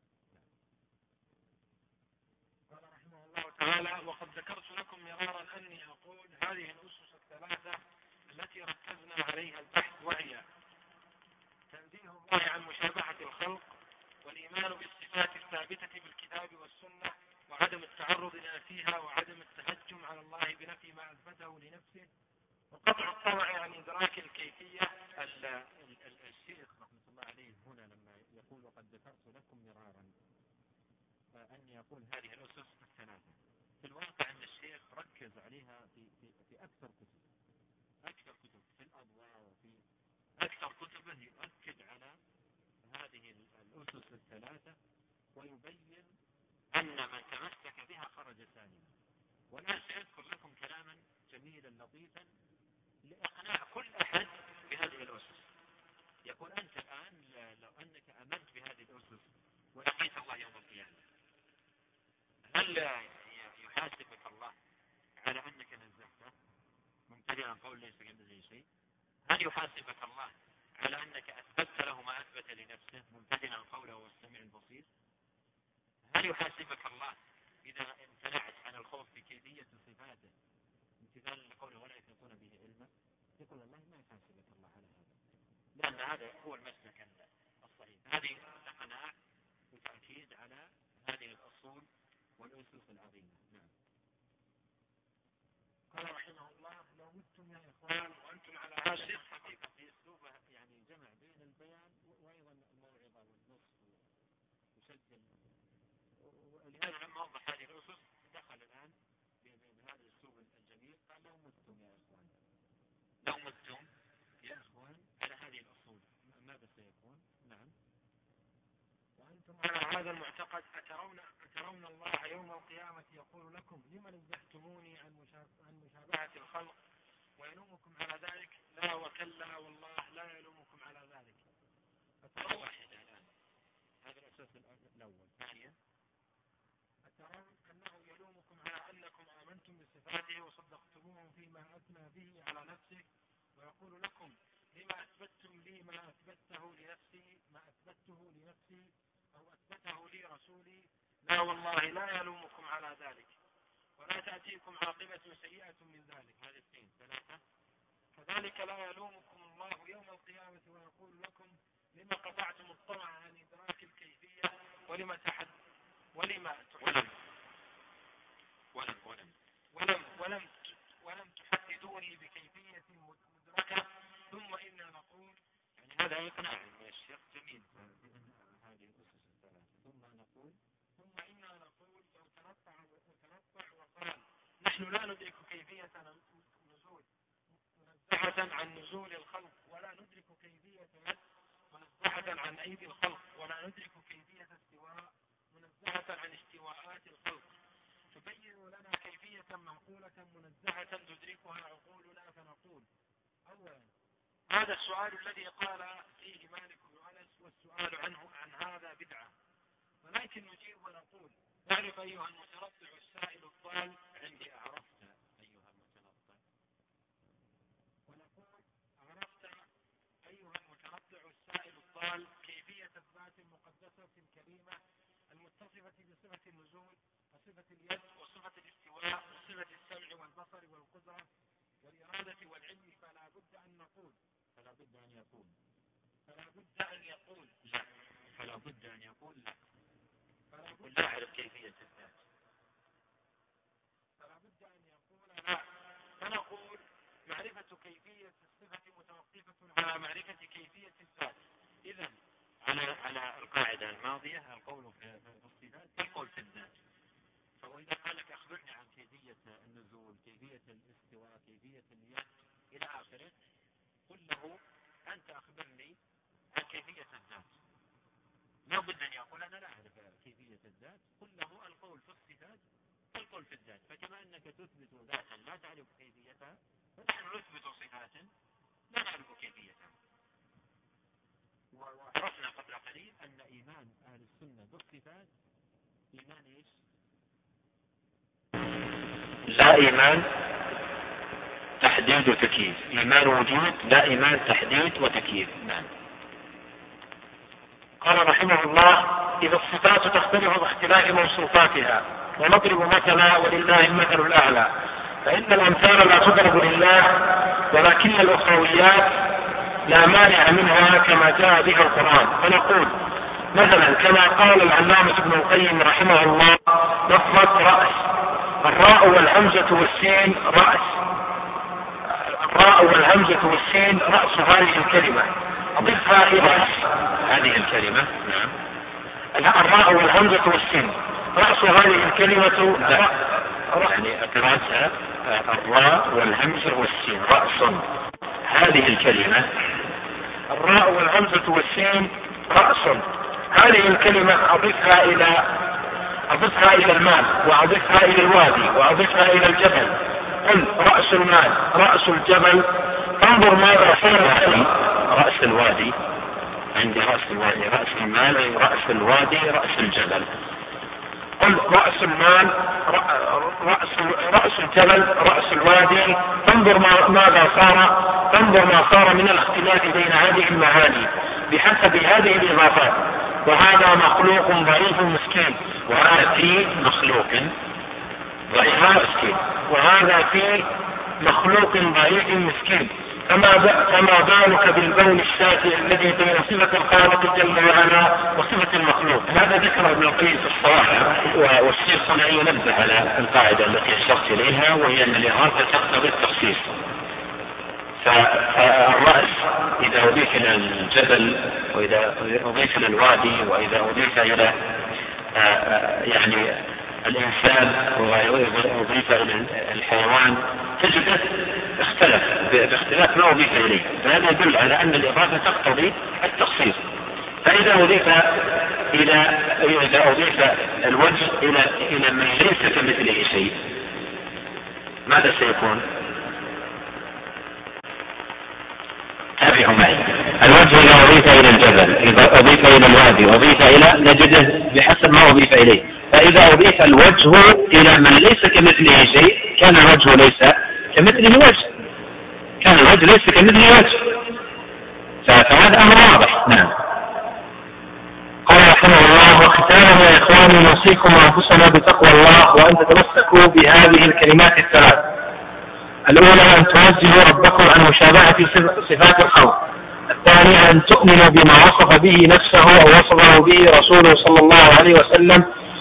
Speaker 1: قال رحمه الله تعالى: وقد ذكرت لكم مرارا أني أقول هذه الأسس الثلاثة التي ركزنا عليها البحث، وهي تنزيه الله عن مشابهة الخلق، والإيمان بالصفات الثابتة بالكتاب والسنة، وعدم التعرض لنفيها وعدم التهجم على الله بنفي ما أثبته لنفسه وقطع الطمع عن إدراك الكيفية.
Speaker 3: الشيخ رحمة الله عليه هنا لما يقول وقد ذكرت لكم مرارا أن يقول هذه الأسس الثلاثة، في الواقع أن الشيخ ركز عليها في أكثر كتب في الأضواء وفي أكثر كتبه يؤكد على هذه الأسس الثلاثة ويبين أن من تمسك بها خرج سالما. والآن سأذكر لكم كلاما جميلا لطيفا لإقناع كل أحد بهذه الأسس. يقول أنت الآن لو أنك آمنت بهذه الأسس ولقيت الله يوم القيامة، هل يحاسبك الله على أنك نزهته ممتلئا قول ليس كمثله شيء؟ هل يحاسبك الله على أنك أثبت له ما أثبت لنفسه ممتلئا قوله هو السميع البصير؟ هل يحاسبك الله إذا امتنعت عن الخوف بكيفية صفاته امتثالا لقوله ولا يحيطون به علما؟ يقول الله ما يحاسبك الله على هذا، لأن هذا هو المسلك الصحيح. هذه تقناع وتأكيد على هذه الأصول والأسس العظيمة. نعم.
Speaker 1: قال رحمه الله لو متم يا إخوان وأنتم على هذا
Speaker 3: الشيخ حقيقة في أسلوبه يعني جمع بين البيان وأيضا الموعظة والنصح وسجل، ولهذا لما وضح هذه الأسس دخل الآن بهذا الأسلوب الجميل قال لو متم يا إخوان، لو متم يا إخوان على هذه الأصول ماذا سيكون؟ نعم.
Speaker 1: وأنتم على هذا المعتقد أترون الله يوم القيامة يقول لكم لمن نزهتموني عن مشابهة الخلق ويلومكم على ذلك؟ لا وكلا والله لا يلومكم على ذلك.
Speaker 3: أترون واحدة الآن هذا الأساس الأول. ثانيا
Speaker 1: أترون أنه يلومكم على أنكم آمنتم بصفاته وصدقتموه فيما أثنى به على نفسه ويقول لكم لما أثبتتم لي ما أثبته لنفسي أو أثبته لي رسولي؟ لا والله لا يلومكم على ذلك ولا تأتيكم عاقبة سيئة من ذلك.
Speaker 3: هذه اثنين. ثلاثة
Speaker 1: كذلك لا يلومكم الله يوم القيامة ويقول لكم لما قطعتم الطمع عن إدراك الكيفية ولم تحددوني بكيفية مدركة ثم إنا نقول.
Speaker 3: يعني هذا يقنع الشيخ جميل هذه الأسس الثلاثة. ثم
Speaker 1: إنا نقول لو تنطع وقال نحن لا ندرك كيفية النزول منزهة عن نزول الخلق ولا ندرك كيفية منزهة عن أيدي الخلق ولا ندرك كيفية استواء منزهة عن استواءات الخلق تبين لنا كيفية معقولة منزهة تدركها عقولنا فنقول أولا هذا السؤال الذي قال فيه مالك بن أنس والسؤال عن هذا بدعة، ولكن نجيب ونقول تعرف أيها المتنطع السائل الضال
Speaker 3: عندي عرفت أيها المتنطع،
Speaker 1: ونقول عرفت أيها المتنطع السائل الضال كيفية الذات المقدسة الكريمة المتصفة بصفة النزول وصفة اليد وصفة الاستواء وصفة السمع والبصر والقدرة والإرادة والعلم، فلا بد أن يقول
Speaker 3: لا أعرف كيفية الذات،
Speaker 1: فلا بد أن يقول لا، فنقول معرفة كيفية الصفة متوقفة على معرفة كيفية الذات. إذن
Speaker 3: على القاعدة الماضية القول في الصفات كالقول في الذات. فإذا قال لك أخبرني عن كيفية النزول، كيفية الاستواء، كيفية اليد إلى آخره، قل له أنت أخبرني عن كيفية الذات. لا بد أن يقول أنا لا أعرف كيفية الذات، قل له القول في الصفات كالقول في الذات. فكما أنك تثبت ذاتا لا تعرف كيفيتها، فنحن نثبت صفات لا نعرف كيفيتها. وعرفنا قبل قليل أن إيمان أهل السنة بالصفات إيمان إيش؟ لا إيمان تحديد وتكييف، إيمان وجود لا إيمان تحديد وتكييف. نعم.
Speaker 1: قال رحمه الله إذا الصفات تختلف باختلاف موصوفاتها، ونضرب مثلا ولله المثل الأعلى، فإن الأمثال لا تضرب لله ولكن الأخرويات لا مانع منها كما جاء بها القرآن. فنقول مثلا كما قال العلامة ابن القيم رحمه الله لفظة رأس. الراء والهمزة والسين رأس. الراء والهمزة والسين رأس هذه الكلمة. أضفها إلى
Speaker 3: هذه الكلمة. نعم.
Speaker 1: الراء والهمزة والسين رأس هذه الكلمة.
Speaker 3: يعني أقرأتها الراء والهمزة والسين رأس هذه الكلمة.
Speaker 1: الراء والهمزة والسين رأس هذه الكلمة. أضفها إلى المال، وأضفها إلى الوادي، وأضفها إلى الجبل. قل رأس المال، رأس الجبل. انظر ماذا صار.
Speaker 3: رأس الوادي، عندي رأس الوادي، رأس المال، رأس الوادي، رأس الجبل.
Speaker 1: قل رأس المال، رأس الجبل، رأس الوادي. تنظر ماذا صار. تنظر ما صار من الاختلاف بين هذه المعاني بحسب هذه الإضافات. وهذا مخلوق ضعيف مسكين،
Speaker 3: وهذا في مخلوق ضعيف مسكين،
Speaker 1: وهذا في مخلوق ضعيف مسكين. فما بالك بالبون الشافي الذي بين صفة الخالق جل وعلا وصفة المخلوق.
Speaker 3: هذا ذكر ابن القيم في الصواعق، والشيخ هنا ينبه على القاعدة التي أشرت إليها، وهي أن الإضافة تقتضي التخصيص. فالرأس إذا أضيف إلى الجبل، وإذا أضيف إلى الوادي، وإذا أضيف إلى يعني الإنسان، وأضيف إلى الحيوان، تجد اختلف باختلاف ما أضيف إليه. فهذا يدل على أن الإضافة تقتضي التخصيص. فإذا أضيف الوجه إلى من ليس كمثله شيء، ماذا سيكون؟ تابعوا معي. الوجه إذا أضيف إلى الجبل، إذا أضيف إلى الوادي، أضيف إلى، نجده بحسب ما أضيف إليه. فإذا أضيف الوجه إلى من ليس كمثله شيء، كان الوجه ليس كمثله وجه، كان الوجه ليس كمثله وجه. فهذا أمر واضح. نعم.
Speaker 1: قال رحمه الله: وختاما يا إخواني نوصيكم وأنفسنا بتقوى الله، وأن تتمسكوا بهذه الكلمات الثلاث. الأولى أن توجهوا ربكم عن مشابهة صفات الخلق. الثانية أن تؤمنوا بما وصف به نفسه أو وصفه به رسوله صلى الله عليه وسلم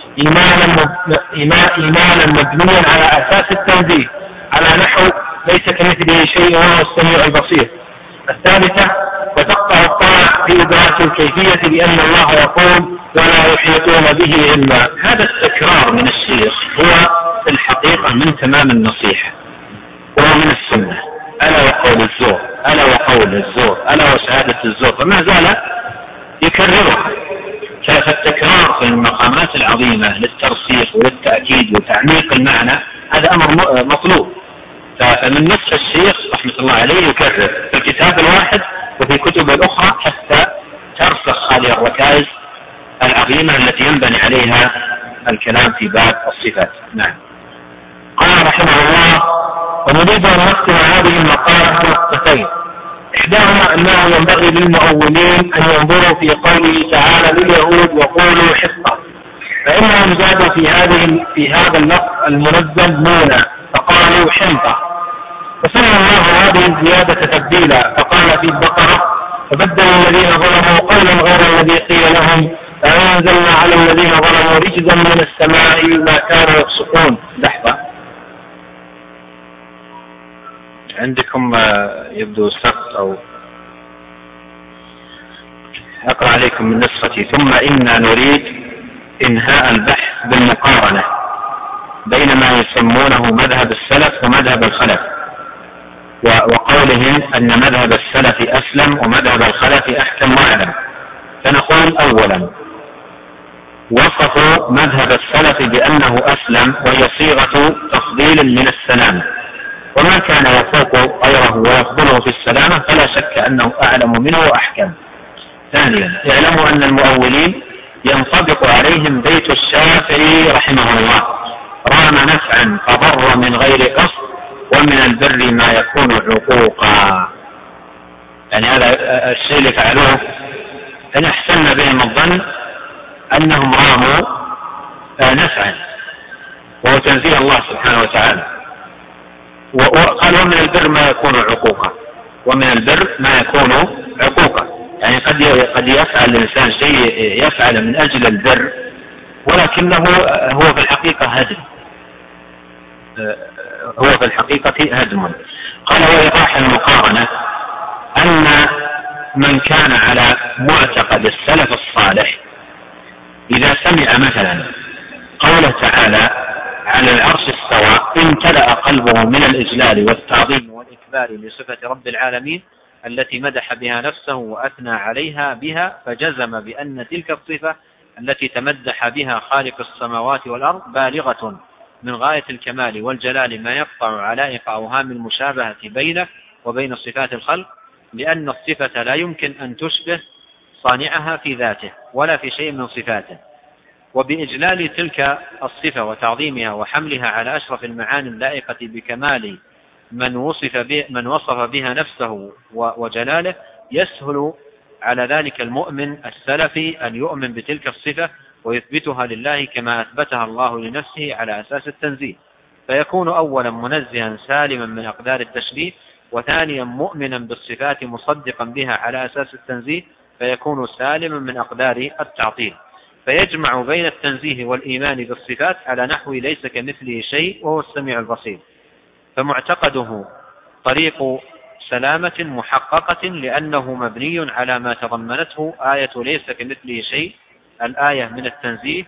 Speaker 1: إيمانا مبنيا على أساس التنزيه، على نحو ليس كمثله شيء وهو السميع البصير. الثالثة وتقطع الطاعة في إدراك الكيفية بأن الله يقول ولا يحيطون به علما.
Speaker 3: هذا التكرار من الشيخ هو في الحقيقة من تمام النصيحة، وهو من السنة. ألا وقول الزور، ألا وقول الزور، ألا وشهادة الزور، فما زال يكررها. فالتكرار في المقامات العظيمة للترسيخ والتأكيد وتعميق المعنى هذا أمر مطلوب. فمن نفس الشيخ رحمة الله عليه يكرر في الكتاب الواحد وفي كتب الأخرى حتى ترسخ هذه الركائز العظيمة التي ينبني عليها الكلام في باب الصفات. نعم.
Speaker 1: قال رحمه الله: ونريد أن نختم هذه المقالة بنقطتين. إحداهما أنه ينبغي للمؤولين أن ينظروا في قوله تعالى لليهود وقولوا حطة، فإنهم زادوا في هذا اللفظ المنزل نونا فقالوا حنطة، فسمى الله هذه الزيادة تبديلا فقال في البقرة: فبدل الذين ظلموا قولا غير الذي قيل لهم فأنزلنا على الذين ظلموا رجزا من السماء ما كانوا يفسقون. لحظة،
Speaker 3: عندكم يبدو سقط أو أقرأ عليكم من نسختي: ثم إنا نريد إنهاء البحث بالمقارنة بين ما يسمونه مذهب السلف ومذهب الخلف، وقولهم أن مذهب السلف أسلم ومذهب الخلف أحكم وأعلم. فنقول: أولا، وصفوا مذهب السلف بأنه أسلم، وهي صيغة تفضيل من السلامة، وما كان يفوق غيره ويفضله في السلامة فلا شك أنه أعلم منه وأحكم. ثانيا، اعلموا أن المؤولين ينطبق عليهم بيت الشافعي رحمه الله: رام نفعا فضر من غير قصد، ومن البر ما يكون عقوقا. يعني هذا الشيء اللي فعلوه أن أحسن بهم الظن أنهم راموا نفعا، وهو تنزيه الله سبحانه وتعالى. وقال: ومن البر ما يكون عقوقا، ومن البر ما يكون عقوقا. يعني قد يفعل الإنسان شيء يفعل من أجل البر
Speaker 2: ولكنه هو في الحقيقة هدم، هو في الحقيقة هدم. قال وإيضاح المقارنة أن من كان على معتقد السلف الصالح إذا سمع مثلا قوله تعالى على العرش استوى امتلأ قلبه من الإجلال والتعظيم والإكبار لصفة رب العالمين التي مدح بها نفسه وأثنى عليها بها، فجزم بأن تلك الصفة التي تمدح بها خالق السماوات والأرض بالغة من غاية الكمال والجلال ما يقطع علائق أوهام المشابهة بينه وبين صفات الخلق، لأن الصفة لا يمكن أن تشبه صانعها في ذاته ولا في شيء من صفاته. وبإجلال تلك الصفة وتعظيمها وحملها على أشرف المعاني اللائقة بكمال من وصف بها نفسه وجلاله، يسهل على ذلك المؤمن السلفي أن يؤمن بتلك الصفة ويثبتها لله كما أثبتها الله لنفسه على أساس التنزيه، فيكون أولا منزها سالما من أقدار التشبيه، وثانيا مؤمنا بالصفات مصدقا بها على أساس التنزيه فيكون سالما من أقدار التعطيل، فيجمع بين التنزيه والإيمان بالصفات على نحو ليس كمثله شيء وهو السميع البصير. فمعتقده طريق سلامة محققة لأنه مبني على ما تضمنته آية ليس كمثله شيء، الآية من التنزيه،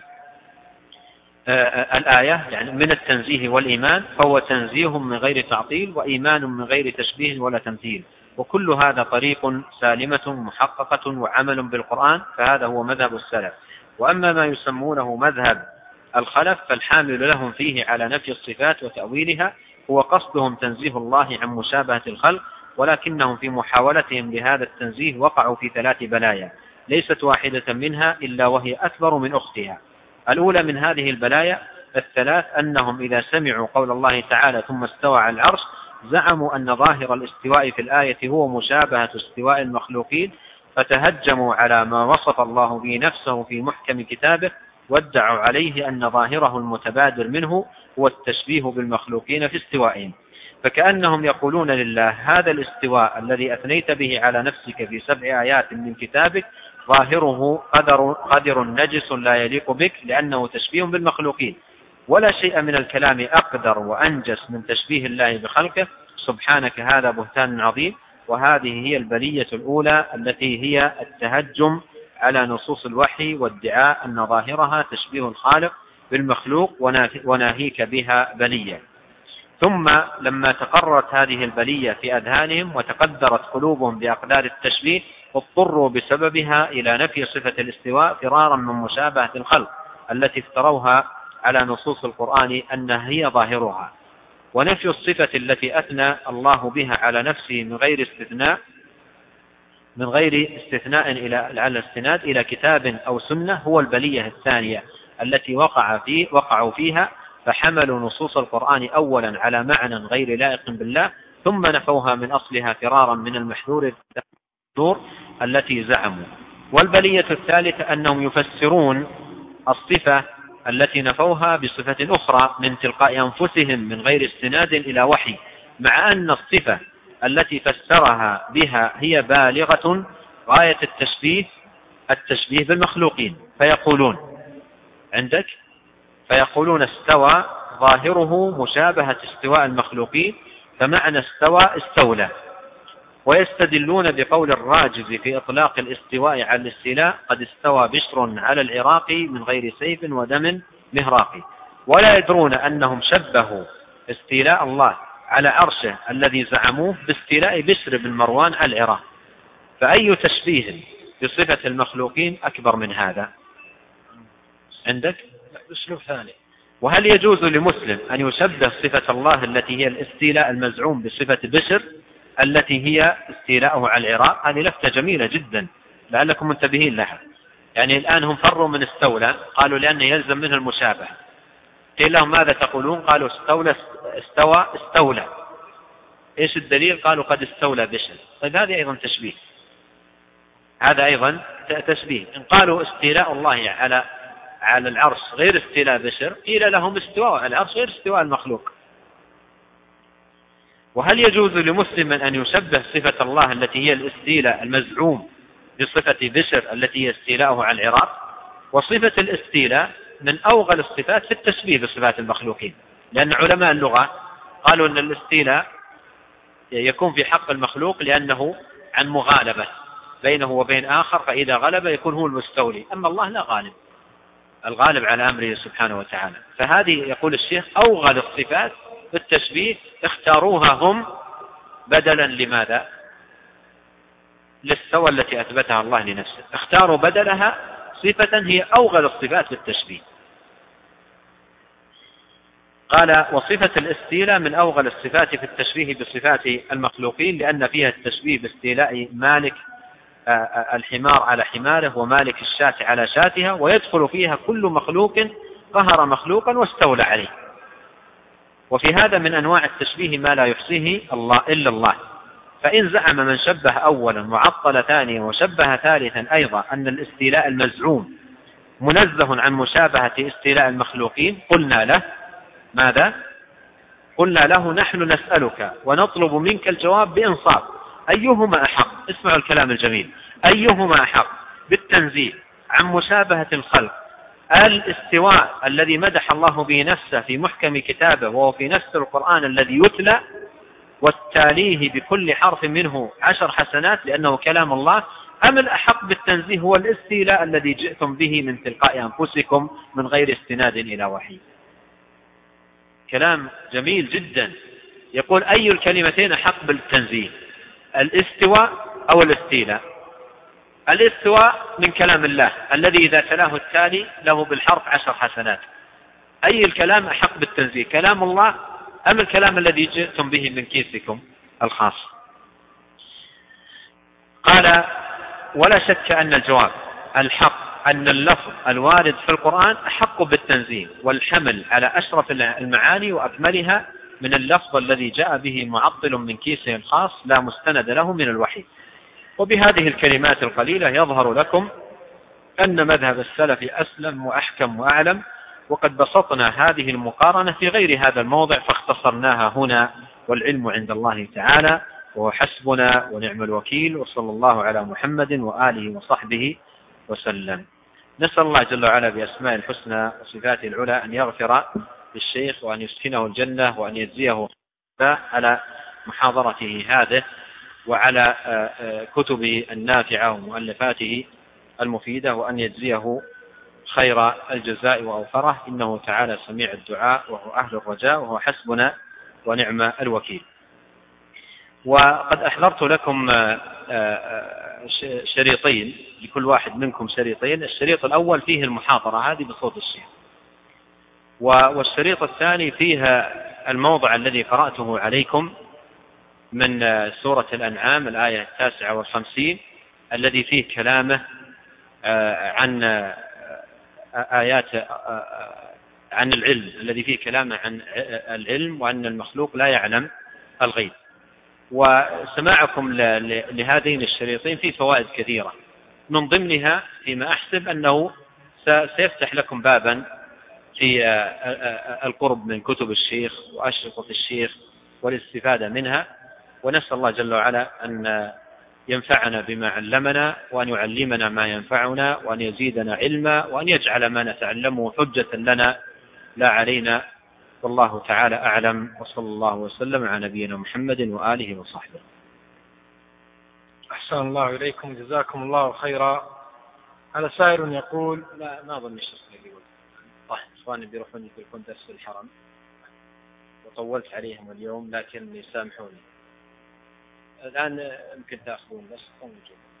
Speaker 2: الآية يعني من التنزيه والإيمان، فهو تنزيه من غير تعطيل وإيمان من غير تشبيه ولا تمثيل، وكل هذا طريق سالمة محققة وعمل بالقرآن، فهذا هو مذهب السلف. وأما ما يسمونه مذهب الخلف فالحامل لهم فيه على نفي الصفات وتأويلها هو قصدهم تنزيه الله عن مشابهة الخلق، ولكنهم في محاولتهم لهذا التنزيه وقعوا في 3 بلايا ليست واحدة منها إلا وهي أكبر من أختها. الأولى من هذه البلايا الثلاث أنهم إذا سمعوا قول الله تعالى ثم استوى على العرش زعموا أن ظاهر الاستواء في الآية هو مشابهة استواء المخلوقين، فتهجموا على ما وصف الله به نفسه في محكم كتابه وادعوا عليه أن ظاهره المتبادر منه هو التشبيه بالمخلوقين في استوائهم، فكأنهم يقولون لله هذا الاستواء الذي أثنيت به على نفسك في 7 آيات من كتابك ظاهره قدر نجس لا يليق بك لأنه تشبيه بالمخلوقين، ولا شيء من الكلام أقدر وأنجس من تشبيه الله بخلقه، سبحانك هذا بهتان عظيم. وهذه هي البلية الأولى التي هي التهجم على نصوص الوحي وادعاء أن ظاهرها تشبيه الخالق بالمخلوق وناهيك بها بلية. ثم لما تقررت هذه البلية في أذهانهم وتقدرت قلوبهم بأقدار التشبيه اضطروا بسببها إلى نفي صفة الاستواء فرارا من مشابهة الخلق التي افتروها على نصوص القرآن أنها هي ظاهرها. ونفي الصفة التي أثنى الله بها على نفسه من غير استثناء على الاستناد إلى كتاب أو سنة هو البلية الثانية التي وقعوا فيها، فحملوا نصوص القرآن أولا على معنى غير لائق بالله ثم نفوها من أصلها فرارا من المحذور التي زعموا. والبلية الثالثة أنهم يفسرون الصفة التي نفوها بصفة أخرى من تلقاء أنفسهم من غير استناد إلى وحي، مع أن الصفة التي فسرها بها هي بالغة غاية التشبيه بالمخلوقين، فيقولون استوى ظاهره مشابهة استواء المخلوقين، فمعنى استولى، ويستدلون بقول الراجز في إطلاق الاستواء على الاستيلاء قد استوى بشر على العراق من غير سيف ودم مهراق، ولا يدرون أنهم شبهوا استيلاء الله على عرشه الذي زعموه باستيلاء بشر بن مروان على العراق، فأي تشبيه بصفة المخلوقين أكبر من هذا؟ عندك أسلوب ثاني. وهل يجوز لمسلم أن يشبه صفة الله التي هي الاستيلاء المزعوم بصفة بشر التي هي استيلاءه على العراق؟ هذه لفتة جميلة جدا لعلكم منتبهين لها. يعني الآن هم فروا من استولى، قالوا لأنه يلزم منه المشابهة، قيل لهم ماذا تقولون؟ قالوا استولى. إيش الدليل؟ قالوا قد استولى بشر. طيب هذا أيضا تشبيه، هذا أيضا تشبيه. إن قالوا استيلاء الله على العرش غير استيلاء بشر، قيل لهم استواء على العرش غير استواء المخلوق. وهل يجوز لمسلم أن يشبه صفة الله التي هي الاستيلاء المزعوم بصفة بشر التي هي استيلاءه على العراق؟ وصفة الاستيلاء من أوغل الصفات في التشبيه بصفات المخلوقين، لأن علماء اللغة قالوا أن الاستيلاء يكون في حق المخلوق لأنه عن مغالبة بينه وبين آخر، فإذا غلب يكون هو المستولي، أما الله لا غالب، الغالب على أمره سبحانه وتعالى. فهذه يقول الشيخ أوغل الصفات في التشبيه اختاروها هم بدلا لماذا؟ للسوى التي أثبتها الله لنفسه، اختاروا بدلها صفة هي أوغل الصفات في التشبيه. قال وصفة الاستيلاء من أوغل الصفات في التشبيه بصفات المخلوقين، لأن فيها التشبيه باستيلاء مالك الحمار على حماره ومالك الشاة على شاتها، ويدخل فيها كل مخلوق قهر مخلوقا واستولى عليه. وفي هذا من أنواع التشبيه ما لا يحصيه الله إلا الله. فإن زعم من شبه أولا وعطل ثانيا وشبه ثالثا أيضا أن الاستيلاء المزعوم منزه عن مشابهة استيلاء المخلوقين، قلنا له ماذا؟ قلنا له نحن نسألك ونطلب منك الجواب بإنصاف، أيهما أحق؟ اسمعوا الكلام الجميل، أيهما أحق بالتنزيه عن مشابهة الخلق، الاستواء الذي مدح الله به نفسه في محكم كتابه وهو في نفس القرآن الذي يتلى والتاليه بكل حرف منه 10 حسنات لأنه كلام الله، أم الأحق بالتنزيه هو الاستيلاء الذي جئتم به من تلقاء أنفسكم من غير استناد إلى وحي؟ كلام جميل جدا. يقول أي الكلمتين أحق بالتنزيه، الاستواء أو الاستيلاء؟ الاستواء من كلام الله الذي إذا تلاه التالي له بالحرف 10 حسنات. أي الكلام أحق بالتنزيه، كلام الله أم الكلام الذي جئتم به من كيسكم الخاص؟ قال ولا شك أن الجواب الحق أن اللفظ الوارد في القرآن أحق بالتنزيه والحمل على أشرف المعاني وأكملها من اللفظ الذي جاء به معطل من كيسه الخاص لا مستند له من الوحي. وبهذه الكلمات القليلة يظهر لكم أن مذهب السلف أسلم وأحكم وأعلم، وقد بسطنا هذه المقارنة في غير هذا الموضع فاختصرناها هنا، والعلم عند الله تعالى وهو حسبنا ونعم الوكيل، وصلى الله على محمد وآله وصحبه وسلم. نسأل الله جل وعلا بأسماء الحسنى وصفاته العلى أن يغفر للشيخ وأن يسكنه الجنة وأن يجزيه على محاضرته هذه وعلى كتبه النافعة ومؤلفاته المفيدة، وأن يجزيه خير الجزاء وأوفره، إنه تعالى سميع الدعاء وهو أهل الرجاء وهو حسبنا ونعم الوكيل. وقد أحضرت لكم شريطين، لكل واحد منكم شريطين، الشريط الأول فيه المحاضرة هذه بصوت الشيخ، والشريط الثاني فيها الموضع الذي قرأته عليكم من سورة الأنعام الآية 59 الذي فيه كلامه عن آيات عن العلم، الذي فيه كلامه عن العلم وأن المخلوق لا يعلم الغيب. وسماعكم لهذين الشريطين فيه فوائد كثيرة، من ضمنها فيما أحسب أنه سيفتح لكم بابا في القرب من كتب الشيخ وأشرطة الشيخ والاستفادة منها. ونسأل الله جل وعلا أن ينفعنا بما علمنا وأن يعلمنا ما ينفعنا وأن يزيدنا علما وأن يجعل ما نتعلمه حجة لنا لا علينا، والله تعالى أعلم، وصلى الله وسلم على نبينا محمد وآله وصحبه.
Speaker 1: أحسن الله إليكم، جزاكم الله خيرا. هذا سائل يقول
Speaker 2: ما أظن الشخص اللي يقول طيب إخواني بيروحون يدركون درس الحرم وطولت عليهم اليوم، لكن يسامحوني الآن يمكن تأخذون بس